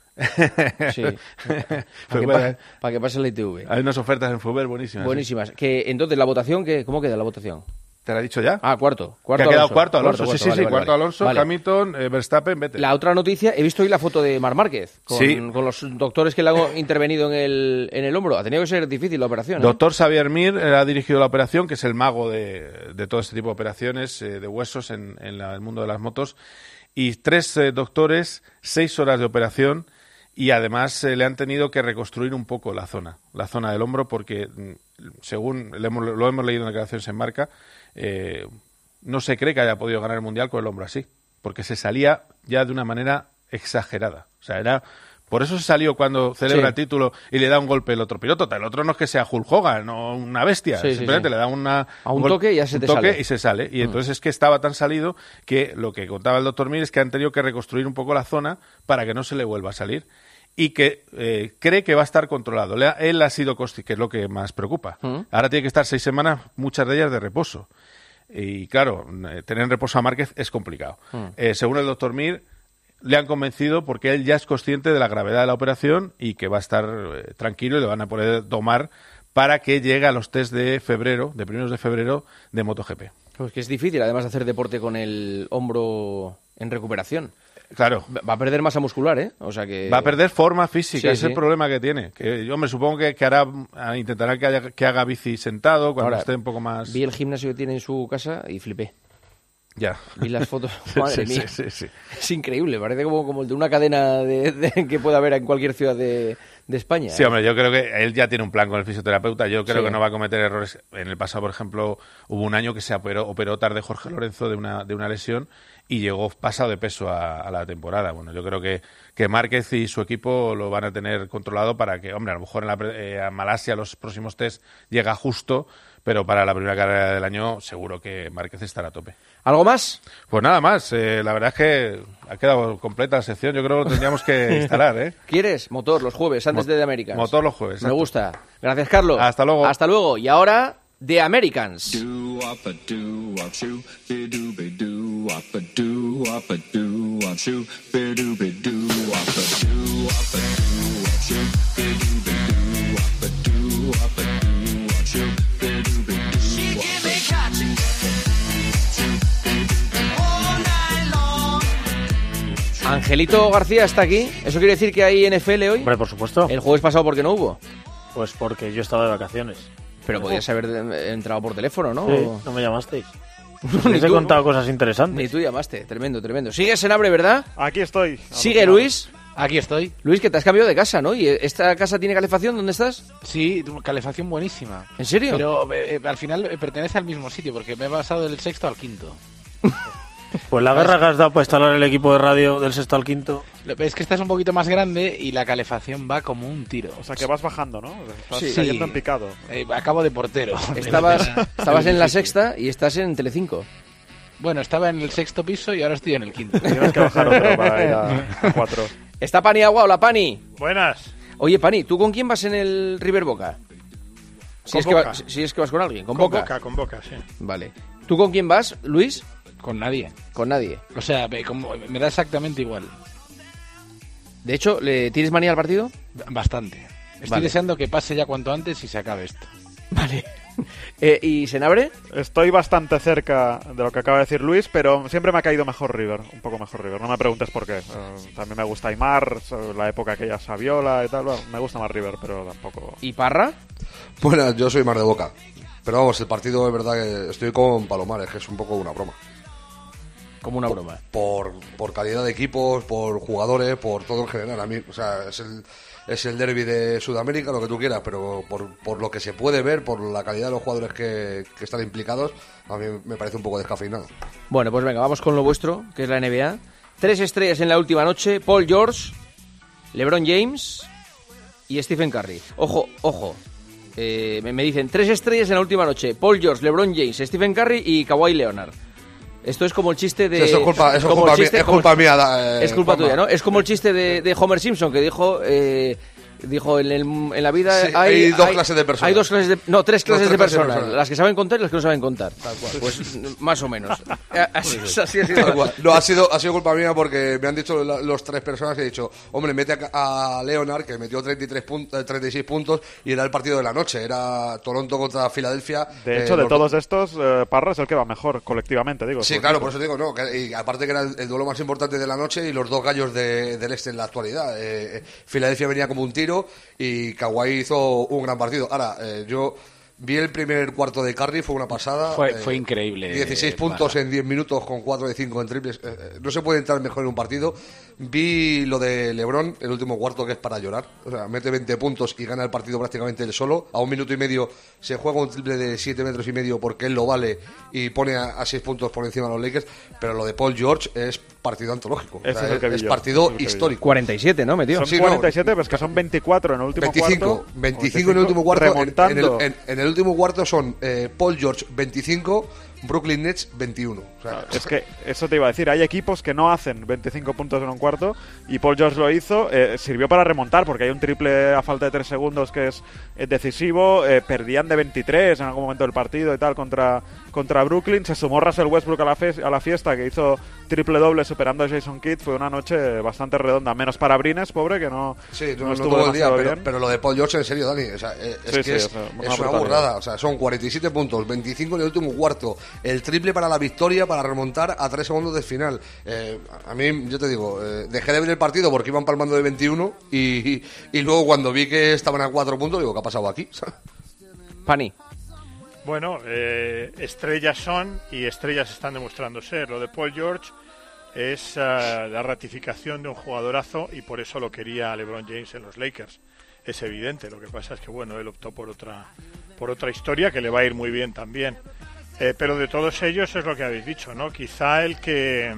Sí. Para que, pa pa que pase la I T V. Hay unas ofertas en Feubert buenísimas. Buenísimas. ¿Sí? Que, entonces, ¿la votación qué, cómo queda la votación? ¿Te lo he dicho ya? Ah, cuarto. cuarto que ha quedado Alonso. cuarto Alonso. Cuarto, sí, cuarto, sí, vale, sí. Vale, cuarto vale. Alonso, Vale. Hamilton, eh, Verstappen, Vettel. La otra noticia, he visto hoy la foto de Marc Márquez con, sí. con los doctores que le han intervenido en el, en el hombro. Ha tenido que ser difícil la operación. ¿eh? Doctor Xavier Mir eh, ha dirigido la operación, que es el mago de, de todo este tipo de operaciones eh, de huesos en, en la, el mundo de las motos. Y tres eh, doctores, seis horas de operación. Y además eh, le han tenido que reconstruir un poco la zona, la zona del hombro, porque según lo hemos, lo hemos leído en declaraciones en Marca, eh, no se cree que haya podido ganar el Mundial con el hombro así, porque se salía ya de una manera exagerada. O sea, era... Por eso se salió cuando celebra sí. el título y le da un golpe el otro piloto. El otro no es que sea Hulk Hogan o una bestia, sí, simplemente sí, sí. le da una, a un, un toque y ya se te toque sale. y se sale. Y mm. entonces es que estaba tan salido que lo que contaba el doctor Mir es que han tenido que reconstruir un poco la zona para que no se le vuelva a salir. Y que eh, cree que va a estar controlado. Le ha, él ha sido consciente, que es lo que más preocupa. Mm. Ahora tiene que estar seis semanas, muchas de ellas de reposo. Y claro, eh, tener en reposo a Márquez es complicado. Mm. Eh, según el doctor Mir, le han convencido porque él ya es consciente de la gravedad de la operación y que va a estar eh, tranquilo y le van a poder domar para que llegue a los test de febrero, de primeros de febrero, de MotoGP. Pues que es difícil, además, hacer deporte con el hombro en recuperación. Claro. Va a perder masa muscular, ¿eh? O sea que... Va a perder forma física, sí, es sí. el problema que tiene. Que yo me supongo que, que hará, intentará que, haya, que haga bici sentado cuando Ahora, esté un poco más... Vi el gimnasio que tiene en su casa y flipé. Ya. Vi las fotos, madre sí, mía. Sí, sí, sí. Es increíble, parece como, como el de una cadena de, de, que pueda haber en cualquier ciudad de, de España. Sí, ¿eh? hombre, yo creo que él ya tiene un plan con el fisioterapeuta. Yo creo sí. que no va a cometer errores. En el pasado, por ejemplo, hubo un año que se operó, operó tarde Jorge Lorenzo de una, de una lesión y llegó pasado de peso a, a la temporada. Bueno, yo creo que, que Márquez y su equipo lo van a tener controlado para que, hombre, a lo mejor en la, eh, a Malasia los próximos test llega justo, pero para la primera carrera del año seguro que Márquez estará a tope. ¿Algo más? Pues nada más. Eh, la verdad es que ha quedado completa la sección. Yo creo que lo tendríamos que instalar, ¿eh? ¿Quieres? Motor los jueves, antes Mo de The Americans. Motor los jueves. Me gusta. Gracias, Carlos. Hasta luego. Hasta luego. Y ahora, The Americans. Angelito García está aquí. ¿Eso quiere decir que hay N F L hoy? Hombre, por supuesto. ¿El jueves pasado por qué no hubo? Pues porque yo estaba de vacaciones. Pero podías haber entrado por teléfono, ¿no? Sí, no me llamasteis. Les he contado cosas interesantes. Ni tú llamaste. Tremendo, tremendo. ¿Sigues en Abre, verdad? Aquí estoy. ¿Sigue Luis? Aquí estoy. Luis, que te has cambiado de casa, ¿no? ¿Y esta casa tiene calefacción? ¿Dónde estás? Sí, calefacción buenísima. ¿En serio? Pero eh, al final eh, pertenece al mismo sitio, porque me he pasado del sexto al quinto. Pues la guerra que has dado para instalar el equipo de radio del sexto al quinto. Es que esta es un poquito más grande y la calefacción va como un tiro. O sea que vas bajando, ¿no? Estás sí. cayendo en picado. Eh, acabo de portero. Estabas, estabas en la sexta y estás en Telecinco. Bueno, estaba en el sexto piso y ahora estoy en el quinto. Tienes que bajar otro para ir a cuatro. Está Pani Agua. Hola, Pani. Buenas. Oye, Pani, ¿tú con quién vas en el River Boca? Si, con es, Boca. Que va, si es que vas con alguien. ¿Con, con Boca? Boca? Con Boca, sí. Vale. ¿Tú con quién vas, Luis? Con nadie. Con nadie. O sea, me, me da exactamente igual. De hecho, ¿le tienes manía al partido? Bastante. Estoy vale. deseando que pase ya cuanto antes y se acabe esto. Vale. eh, ¿Y Senabre? Estoy bastante cerca de lo que acaba de decir Luis, pero siempre me ha caído mejor River. Un poco mejor River. No me preguntes por qué. Uh, también me gusta Aimar, la época que ella Saviola y tal. Bueno, me gusta más River, pero tampoco... ¿Y Parra? Bueno, yo soy más de Boca. Pero vamos, el partido es verdad que estoy con Palomares, que es un poco una broma. Como una broma. Por, por calidad de equipos, por jugadores, por todo en general. A mí, o sea, es el, es el derbi de Sudamérica, lo que tú quieras, pero por, por lo que se puede ver, por la calidad de los jugadores que, que están implicados, a mí me parece un poco descafeinado. Bueno, pues venga, vamos con lo vuestro, que es la N B A. Tres estrellas en la última noche: Paul George, LeBron James y Stephen Curry. Ojo, ojo. Eh, me, me dicen tres estrellas en la última noche: Paul George, LeBron James, Stephen Curry y Kawhi Leonard. Esto es como el chiste de... Sí, eso es culpa, eso es culpa, chiste, mía, es culpa mía. Eh, es culpa tuya, ¿no? Es como el chiste de, de Homer Simpson, que dijo... Eh, dijo, en, el, en la vida sí, hay, hay dos hay, clases de personas. Hay dos clases de... No, tres clases, no, tres de, clases personas, de personas. Las que saben contar y las que no saben contar. Tal cual. Pues más o menos. Así, así ha sido. No, ha sido, ha sido culpa mía porque me han dicho la, los tres personas y he dicho, hombre, mete a, a Leonard, que metió treinta y tres puntos, treinta y seis puntos, y era el partido de la noche. Era Toronto contra Filadelfia. De hecho, eh, de los todos estos, eh, Parra es el que va mejor colectivamente, digo. Sí, claro, por eso digo, no. Que, y aparte que era el, el duelo más importante de la noche y los dos gallos de, del este en la actualidad. Eh, Filadelfia venía como un tiro y Kawhi hizo un gran partido. Ahora, eh, yo vi el primer cuarto de Curry, fue una pasada. Fue, eh, fue increíble. dieciséis eh, puntos para... en diez minutos con cuatro de cinco en triples. Eh, eh, no se puede entrar mejor en un partido. Vi lo de LeBron, el último cuarto, que es para llorar. O sea, mete veinte puntos y gana el partido prácticamente él solo. A un minuto y medio se juega un triple de siete metros y medio porque él lo vale y pone a seis puntos por encima de los Lakers. Pero lo de Paul George es partido antológico. O sea, Ese es el que vi es yo, partido es el que histórico. cuarenta y siete, ¿no? Metió. Son Sí, cuarenta y siete, no, pero es que son veinticuatro en el último veinticinco, cuarto. veinticinco en el último cuarto. Remontando. En, en, el, en, en el último cuarto son eh, Paul George veinticinco, Brooklyn Nets veintiuno. O sea, es que eso te iba a decir, hay equipos que no hacen veinticinco puntos en un cuarto y Paul George lo hizo, eh, sirvió para remontar porque hay un triple a falta de tres segundos que es eh, decisivo, eh, perdían de veintitrés en algún momento del partido y tal contra, contra Brooklyn, se sumó Russell Westbrook a la, fe- a la fiesta, que hizo triple doble superando a Jason Kidd. Fue una noche bastante redonda, menos para Brines, pobre, que no, sí, no, no no estuvo todo el día, demasiado pero, bien. pero lo de Paul George, en serio, Dani, o sea, es, Sí, que sí, es, o sea, una es una brutalidad. burrada. O sea, son cuarenta y siete puntos, veinticinco en el último cuarto, el triple para la victoria, para remontar a tres segundos del final. Eh, a mí, yo te digo, eh, dejé de ver el partido porque iban palmando de veintiuno y, y, y luego cuando vi que estaban a cuatro puntos, digo, ¿qué ha pasado aquí? Pani. Bueno, eh, estrellas son y estrellas están demostrando ser. Lo de Paul George es uh, la ratificación de un jugadorazo y por eso lo quería LeBron James en los Lakers. Es evidente. Lo que pasa es que bueno, él optó por otra por otra historia que le va a ir muy bien también. Eh, pero de todos ellos es lo que habéis dicho, ¿no? Quizá el que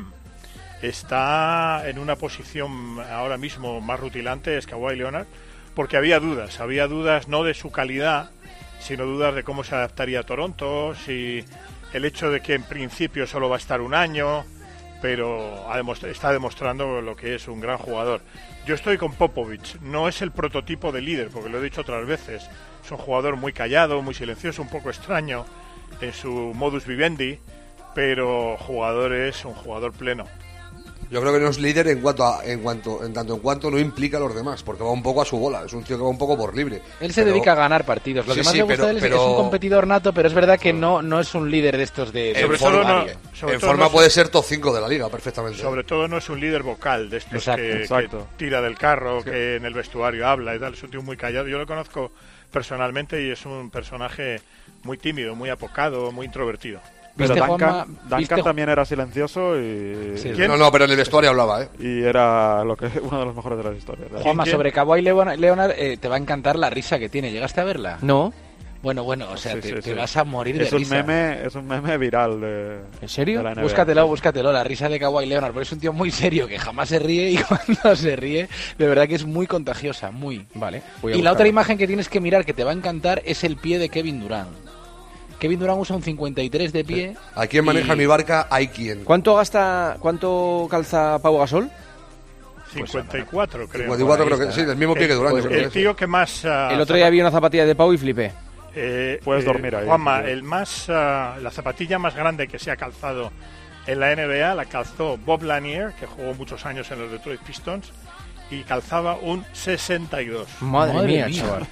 está en una posición ahora mismo más rutilante es Kawhi Leonard, porque había dudas, había dudas no de su calidad, sino dudas de cómo se adaptaría a Toronto, si el hecho de que en principio solo va a estar un año, pero ha demostra- está demostrando lo que es un gran jugador. Yo estoy con Popovich, no es el prototipo de líder, porque lo he dicho otras veces, es un jugador muy callado, muy silencioso, un poco extraño en su modus vivendi, pero jugador es un jugador pleno. Yo creo que no es líder en cuanto a, en cuanto en tanto en cuanto no implica a los demás, porque va un poco a su bola, es un tío que va un poco por libre. Él se pero... dedica a ganar partidos. Lo Sí, que más sí, me gusta pero- de él es pero- que es un competidor nato, pero es verdad que no, no es un líder de estos de... de En Sobre forma, todo no- en sobre todo forma no- puede ser top cinco de la liga perfectamente. Sobre todo no es un líder vocal de estos Exacto, que, exacto. que tira del carro, Sí. que en el vestuario habla y tal. Es un tío muy callado. Yo lo conozco personalmente y es un personaje muy tímido, muy apocado, muy introvertido. Pero ¿Viste, Duncan, Juanma? Duncan ¿Viste, Ju- también era silencioso y, Sí. ¿Quién? No, no, pero en el vestuario hablaba, ¿eh? y era lo que uno de los mejores de las historias. Juanma, ¿Quién? sobre Kawhi Leonard, Leonard, eh, te va a encantar la risa que tiene. ¿Llegaste a verla? No. Bueno, bueno, o sea, Sí, te, sí, te sí. vas a morir de es un risa. meme, es un meme viral de, ¿En serio? de la N B A. Búscatelo, búscatelo, la risa de Kawhi Leonard, porque es un tío muy serio que jamás se ríe y cuando se ríe, de verdad que es muy contagiosa, muy. Vale. voy a Y la otra buscarlo. imagen que tienes que mirar que te va a encantar es el pie de Kevin Durant. Kevin Durant usa un cincuenta y tres de pie. ¿A quién maneja y- mi barca? Hay quien. ¿Cuánto gasta, cuánto calza Pau Gasol? cincuenta y cuatro, creo. cincuenta y cuatro por ahí creo que está. sí, del mismo pie que Durant. Pues yo creo el que sí. tío que más... ah, El otro día vi una zapatilla de Pau y flipé. Eh, Puedes eh, dormir ahí, Juanma, si quieres. el más, ah, la zapatilla más grande que se ha calzado en la N B A la calzó Bob Lanier, que jugó muchos años en los Detroit Pistons, y calzaba un sesenta y dos. Madre, Madre mía, mía. chaval.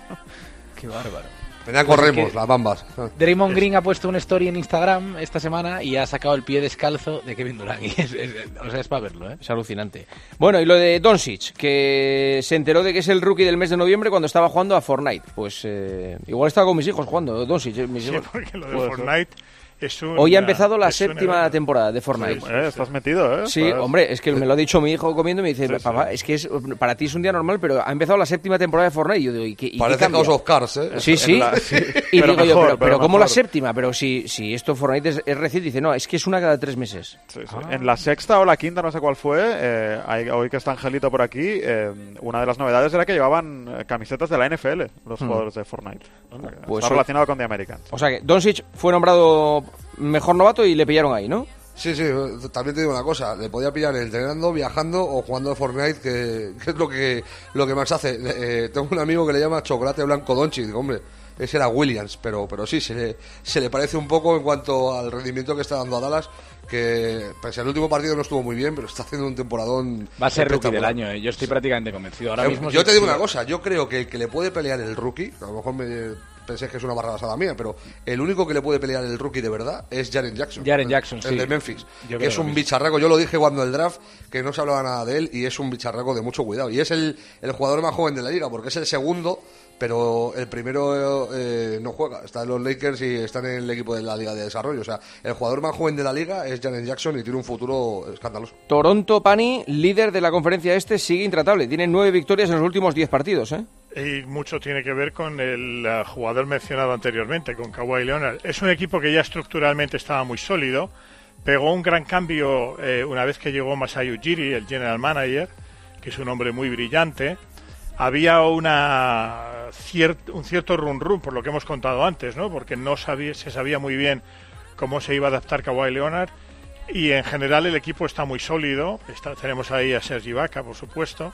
Qué bárbaro. Venga, Pues es corremos, que- las bambas. Draymond Green ha puesto una story en Instagram esta semana y ha sacado el pie descalzo de Kevin Durant. Y es, es- o sea, es para verlo, ¿eh? Es alucinante. Bueno, y lo de Doncic, que se enteró de que es el rookie del mes de noviembre cuando estaba jugando a Fortnite. Pues eh, igual estaba con mis hijos jugando, Doncic, eh, mis Sí, hijos. porque lo de Puede ser. Fortnite Es una, Hoy ha empezado la es una séptima evento. temporada de Fortnite. Sí, Eh, estás metido, ¿eh? Sí, Estás- hombre, es que me lo ha dicho mi hijo comiendo y me dice, Sí, sí. papá, es que es, para ti es un día normal, pero ha empezado la séptima temporada de Fortnite. Y yo digo, ¿y qué, y qué Parece cambia? House of Cards, ¿eh? Sí, sí. La- sí. Y Pero digo yo, mejor, pero, pero pero ¿cómo la mejor. séptima? Pero si, si esto Fortnite es, es reciente, dice, no, es que es una cada tres meses. Sí, sí. En la sexta o la quinta, no sé cuál fue, eh, hay- hoy que está Angelito por aquí, eh, una de las novedades era que llevaban eh, camisetas de la N F L, los Hmm. jugadores de Fortnite. O sea, que Pues está hoy- relacionado con The Americans. O sea que Doncic fue nombrado mejor novato y le pillaron ahí, ¿no? Sí, sí, también te digo una cosa, le podía pillar entrenando, viajando o jugando a Fortnite, que, que es lo que lo que más hace. Eh, tengo un amigo que le llama Chocolate Blanco Doncic, digo, hombre, ese era Williams, pero pero sí, se le, se le parece un poco en cuanto al rendimiento que está dando a Dallas, que pese al último partido no estuvo muy bien, pero está haciendo un temporadón Va a ser rookie del espectacular. año, ¿eh? Yo estoy prácticamente convencido. Ahora Eh, mismo yo sí- te digo una cosa, yo creo que el que le puede pelear el rookie, a lo mejor me pensé que es una barrabasada mía, pero el único que le puede pelear el rookie de verdad es Jaren Jackson. Jaren Jackson, el, sí. de Memphis, Yo que creo es lo un mismo. bicharraco. Yo lo dije cuando el draft, que no se hablaba nada de él, y es un bicharraco de mucho cuidado. Y es el, el jugador más joven de la liga, porque es el segundo, pero el primero eh, no juega. Está en los Lakers y está en el equipo de la liga de desarrollo. O sea, el jugador más joven de la liga es Jaren Jackson y tiene un futuro escandaloso. Toronto, Pani, líder de la conferencia este, sigue intratable. Tiene nueve victorias en los últimos diez partidos, ¿eh? Y mucho tiene que ver con el uh, jugador mencionado anteriormente, con Kawhi Leonard. Es un equipo que ya estructuralmente estaba muy sólido. Pegó un gran cambio eh, una vez que llegó Masai Ujiri, el general manager, que es un hombre muy brillante. Había una ciert, un cierto run run, por lo que hemos contado antes, ¿no? Porque no sabía, se sabía muy bien cómo se iba a adaptar Kawhi Leonard. Y en general el equipo está muy sólido. Está, tenemos ahí a Serge Ibaka, por supuesto.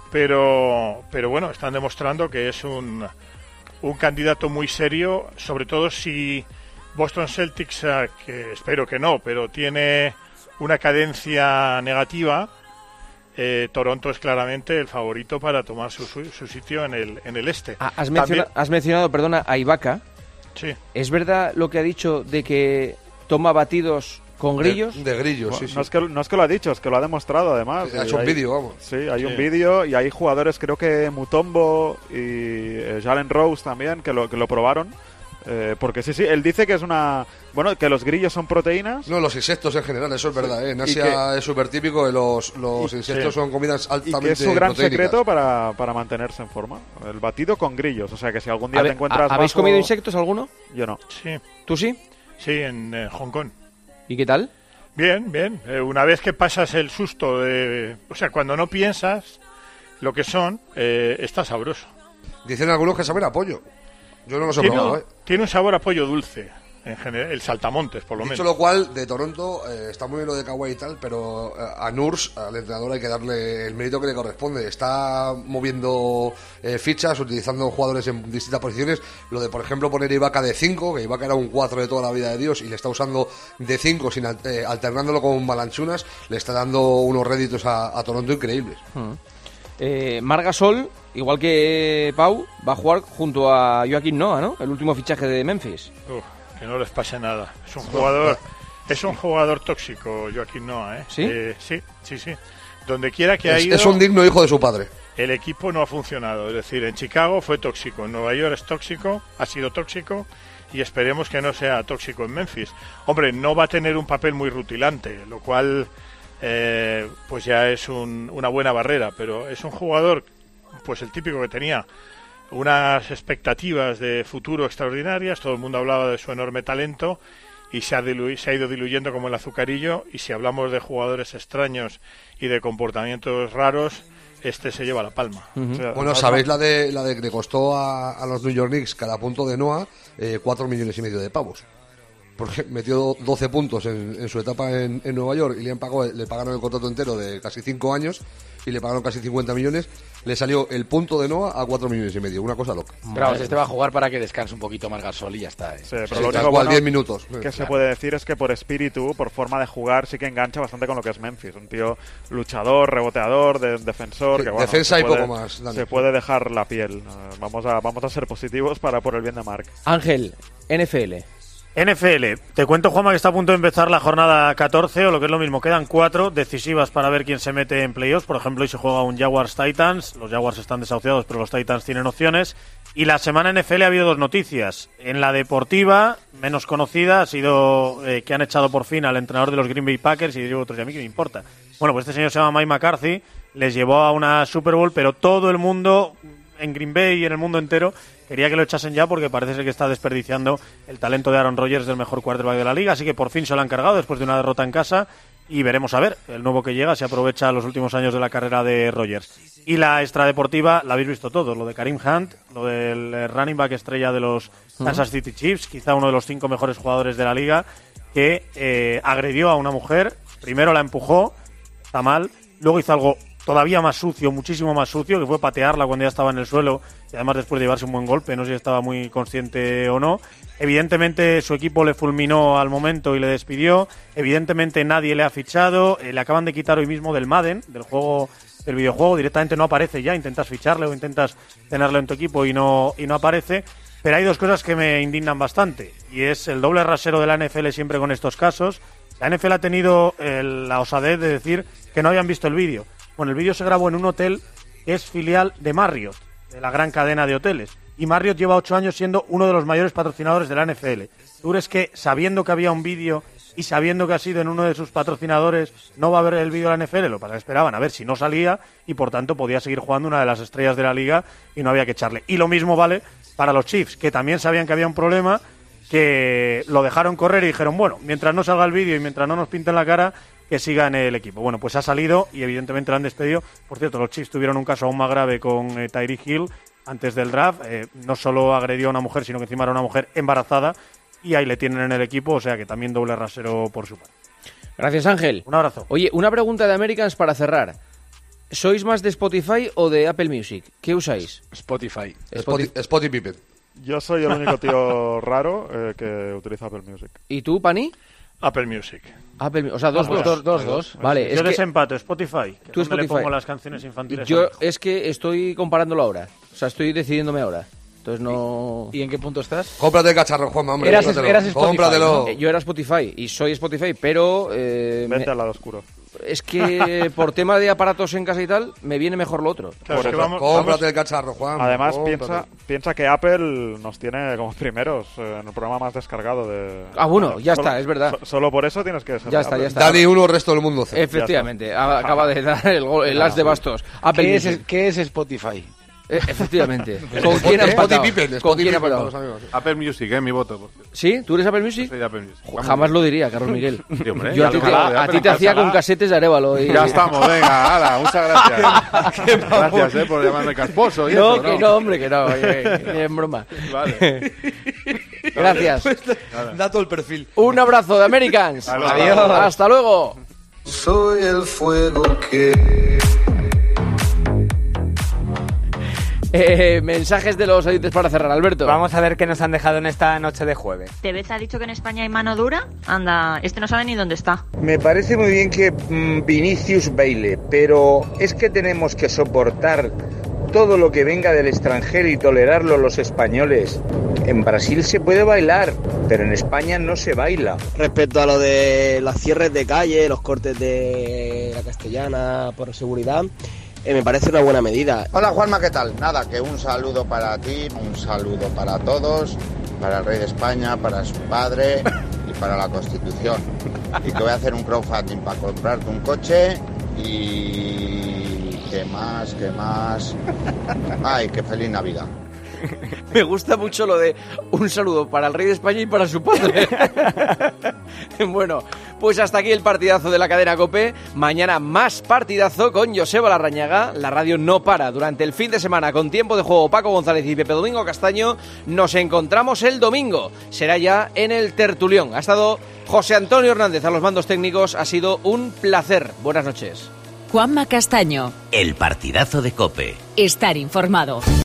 Pero, pero bueno, están demostrando que es un, un candidato muy serio, sobre todo si Boston Celtics, eh, que espero que no, pero tiene una cadencia negativa. Eh, Toronto es claramente el favorito para tomar su, su, su sitio en el, en el este. Ah, has, También- menciona- has mencionado, perdona, a Ibaka. Sí. ¿Es verdad lo que ha dicho de que toma batidos con grillos? De, de grillos, Bueno, sí, sí. No, es que, no es que lo ha dicho, es que lo ha demostrado además. Ha Y hecho un hay- vídeo, vamos. Sí, hay Sí. un vídeo y hay jugadores, creo que Mutombo y eh, Jalen Rose también, que lo, que lo probaron. Eh, porque sí, sí, él dice que es una... Bueno, que los grillos son proteínas. No, los insectos en general, eso es verdad. ¿eh? En Y Asia que- es súper típico, los, los y- insectos sí. son comidas Y altamente que es su gran proteínicas. secreto para, para mantenerse en forma. El batido con grillos. O sea que si algún día A te ver, encuentras ¿habéis bajo- comido insectos alguno? Yo no. Sí. ¿Tú sí? Sí, en eh, Hong Kong. ¿Y qué tal? Bien, bien. Eh, una vez que pasas el susto de... O sea, cuando no piensas lo que son, eh, está sabroso. Dicen algunos que saben a pollo. Yo no los he Tiene, probado, un- ¿eh? tiene un sabor a pollo dulce, en general, el saltamontes, por lo Dicho menos. lo cual, de Toronto, eh, está muy bien lo de Kawhi y tal, pero eh, a Nurse, al entrenador, hay que darle el mérito que le corresponde. Está moviendo eh, fichas, utilizando jugadores en distintas posiciones. Lo de, por ejemplo, poner a Ibaka de cinco, que Ibaka era un cuatro de toda la vida de Dios, y le está usando de cinco, sin al- eh, alternándolo con Balanchunas, le está dando unos réditos a, a Toronto increíbles. Hmm. Eh, Marc Gasol, igual que Pau, va a jugar junto a Joaquín Noah, ¿no? El último fichaje de Memphis. Uf, que no les pase nada. Es un jugador, es un jugador tóxico, Joaquín Noah, ¿eh? ¿Sí? Eh, sí, sí, sí. Donde quiera que ha Es, ido, es un digno hijo de su padre. el equipo no ha funcionado. Es decir, en Chicago fue tóxico, en Nueva York es tóxico, ha sido tóxico, y esperemos que no sea tóxico en Memphis. Hombre, no va a tener un papel muy rutilante, lo cual eh, pues ya es un- una buena barrera, pero es un jugador, pues el típico que tenía unas expectativas de futuro extraordinarias, todo el mundo hablaba de su enorme talento y se ha, dilu- se ha ido diluyendo como el azucarillo, y si hablamos de jugadores extraños y de comportamientos raros, este se lleva la palma. O sea, Bueno, además, ¿sabéis la de la de que le costó a, a los New York Knicks cada punto de Noah eh, cuatro millones y medio de pavos? Porque metió doce puntos en, en su etapa en, en Nueva York y le, han pagado, le pagaron el contrato entero de casi cinco años y le pagaron casi cincuenta millones. Le salió el punto de Noah a cuatro millones y medio, una cosa loca. Pero vamos, este va a jugar para que descanse un poquito más Gasol y ya está. ¿eh? Sí, pero Sí, lo tal único cual, bueno diez minutos. que se Claro. puede decir es que por espíritu, por forma de jugar, sí que engancha bastante con lo que es Memphis. Un tío luchador, reboteador, de- defensor. Sí, que, bueno, defensa se y puede- poco más, Dani. Se puede dejar la piel. Eh, vamos, a, vamos a ser positivos para por el bien de Marc. Ángel, N F L. N F L, te cuento, Juanma, que está a punto de empezar la jornada catorce, o lo que es lo mismo, quedan cuatro decisivas para ver quién se mete en playoffs. Por ejemplo, hoy se juega un Jaguars-Titans, los Jaguars están desahuciados, pero los Titans tienen opciones. Y la semana N F L ha habido dos noticias. En la deportiva, menos conocida, ha sido eh, que han echado por fin al entrenador de los Green Bay Packers, y digo otros, ¿y a mí qué me importa? Bueno, pues este señor se llama Mike McCarthy, les llevó a una Super Bowl, pero todo el mundo en Green Bay y en el mundo entero quería que lo echasen ya, porque parece ser que está desperdiciando el talento de Aaron Rodgers, del mejor quarterback de la liga. Así que por fin se lo han cargado después de una derrota en casa, y veremos a ver el nuevo que llega, si aprovecha los últimos años de la carrera de Rodgers. Y la extradeportiva la habéis visto todos, lo de Kareem Hunt, lo del running back estrella de los Kansas City Chiefs, quizá uno de los cinco mejores jugadores de la liga, que eh, agredió a una mujer, primero la empujó, está mal, luego hizo algo todavía más sucio, muchísimo más sucio, que fue patearla cuando ya estaba en el suelo, y además después de llevarse un buen golpe, no sé si estaba muy consciente o no. Evidentemente su equipo le fulminó al momento y le despidió, evidentemente nadie le ha fichado, eh, le acaban de quitar hoy mismo del Madden, del juego, del videojuego, directamente no aparece ya, intentas ficharle o intentas tenerlo en tu equipo y no, y no aparece. Pero hay dos cosas que me indignan bastante, y es el doble rasero de la N F L siempre con estos casos. La N F L ha tenido el, la osadez de decir que no habían visto el vídeo. Bueno, el vídeo se grabó en un hotel que es filial de Marriott, de la gran cadena de hoteles. Y Marriott lleva ocho años siendo uno de los mayores patrocinadores de la N F L. ¿Tú crees que, sabiendo que había un vídeo y sabiendo que ha sido en uno de sus patrocinadores, no va a ver el vídeo de la N F L? Lo que pasa es que esperaban a ver si no salía, y por tanto podía seguir jugando una de las estrellas de la liga y no había que echarle. Y lo mismo vale para los Chiefs, que también sabían que había un problema, que lo dejaron correr y dijeron, bueno, mientras no salga el vídeo y mientras no nos pinten la cara, que siga en el equipo. Bueno, pues ha salido y evidentemente lo han despedido. Por cierto, los Chiefs tuvieron un caso aún más grave con eh, Tyreek Hill antes del draft. Eh, no solo agredió a una mujer, sino que encima era una mujer embarazada, y ahí le tienen en el equipo, o sea que también doble rasero por su parte. Gracias, Ángel. Un abrazo. Oye, una pregunta de Americans para cerrar. ¿Sois más de Spotify o de Apple Music? ¿Qué usáis? Spotify. Spotify. Spotify. Yo soy el único tío raro eh, que utiliza Apple Music. ¿Y tú, Pani? Apple Music. Apple, o sea, dos, dos, dos, dos, dos. Vale, yo es que desempato, Spotify. tú Spotify. Le pongo Spotify. las canciones infantiles. Yo es que estoy comparándolo ahora. O sea, estoy decidiéndome ahora. Entonces no... ¿Y en qué punto estás? Cómprate el cacharro, Juanma, hombre. Eras, cómpratelo. eras Spotify, Cómpratelo. ¿no? Yo era Spotify y soy Spotify, pero... Eh, Vente me... al lado oscuro. Es que por tema de aparatos en casa y tal, me viene mejor lo otro. Claro, es que vamos, Cómprate vamos- el cacharro, Juan. Además, cómprate. piensa, piensa que Apple nos tiene como primeros eh, en el programa más descargado de... Ah, bueno, ya solo- está, es verdad. so- solo por eso tienes que ser Ya de está, Apple. ya está. Dani uno, resto del mundo cero. Efectivamente, a- acaba de dar el, gol, el as de bastos. Apple ¿Qué es, Music. ¿Qué es Spotify? Eh, efectivamente. ¿Con quién ha Spotify empatado? People, ¿Con Spotify quién ha People, empatado? los amigos. Apple Music, eh, mi voto. Por cierto. ¿Sí? ¿Tú eres Apple Music? Soy de Apple Music. Jo, jamás lo diría, Carlos Miguel. Sí, hombre, Yo a ya ti lo te, calado de a Apple, ti te hacía calado. con casetes de Arévalo. Y... Ya estamos, venga, hala, muchas gracias. Gracias, eh, por llamarme casposo. Y No, eso, que no, hombre, que no. oye, ni en broma. Vale. Gracias. Dato el perfil. Un abrazo de Americans. Adiós. Adiós. Hasta luego. Soy el fuego que... Eh, mensajes de los oyentes para cerrar, Alberto. Vamos a ver qué nos han dejado en esta noche de jueves. ¿Tevez ha dicho que en España hay mano dura? Anda, este no sabe ni dónde está. Me parece muy bien que mm, Vinicius baile, pero es que tenemos que soportar todo lo que venga del extranjero y tolerarlo los españoles. En Brasil se puede bailar, pero en España no se baila. Respecto a lo de los cierres de calle, los cortes de la Castellana por seguridad, eh, me parece una buena medida. Hola Juanma, ¿qué tal? Nada, que un saludo para ti, un saludo para todos, para el rey de España, para su padre y para la Constitución. Y que voy a hacer un crowdfunding para comprarte un coche y... ¿qué más? ¿Qué más? Ay, qué feliz Navidad. Me gusta mucho lo de un saludo para el rey de España y para su padre. Bueno, pues hasta aquí el partidazo de la cadena COPE. Mañana más partidazo con Joseba Larrañaga. La radio no para durante el fin de semana con tiempo de juego. Paco González y Pepe Domingo Castaño. Nos encontramos el domingo. Será ya en el Tertulión. Ha estado José Antonio Hernández a los mandos técnicos. Ha sido un placer. Buenas noches. Juanma Castaño. El partidazo de COPE. Estar informado.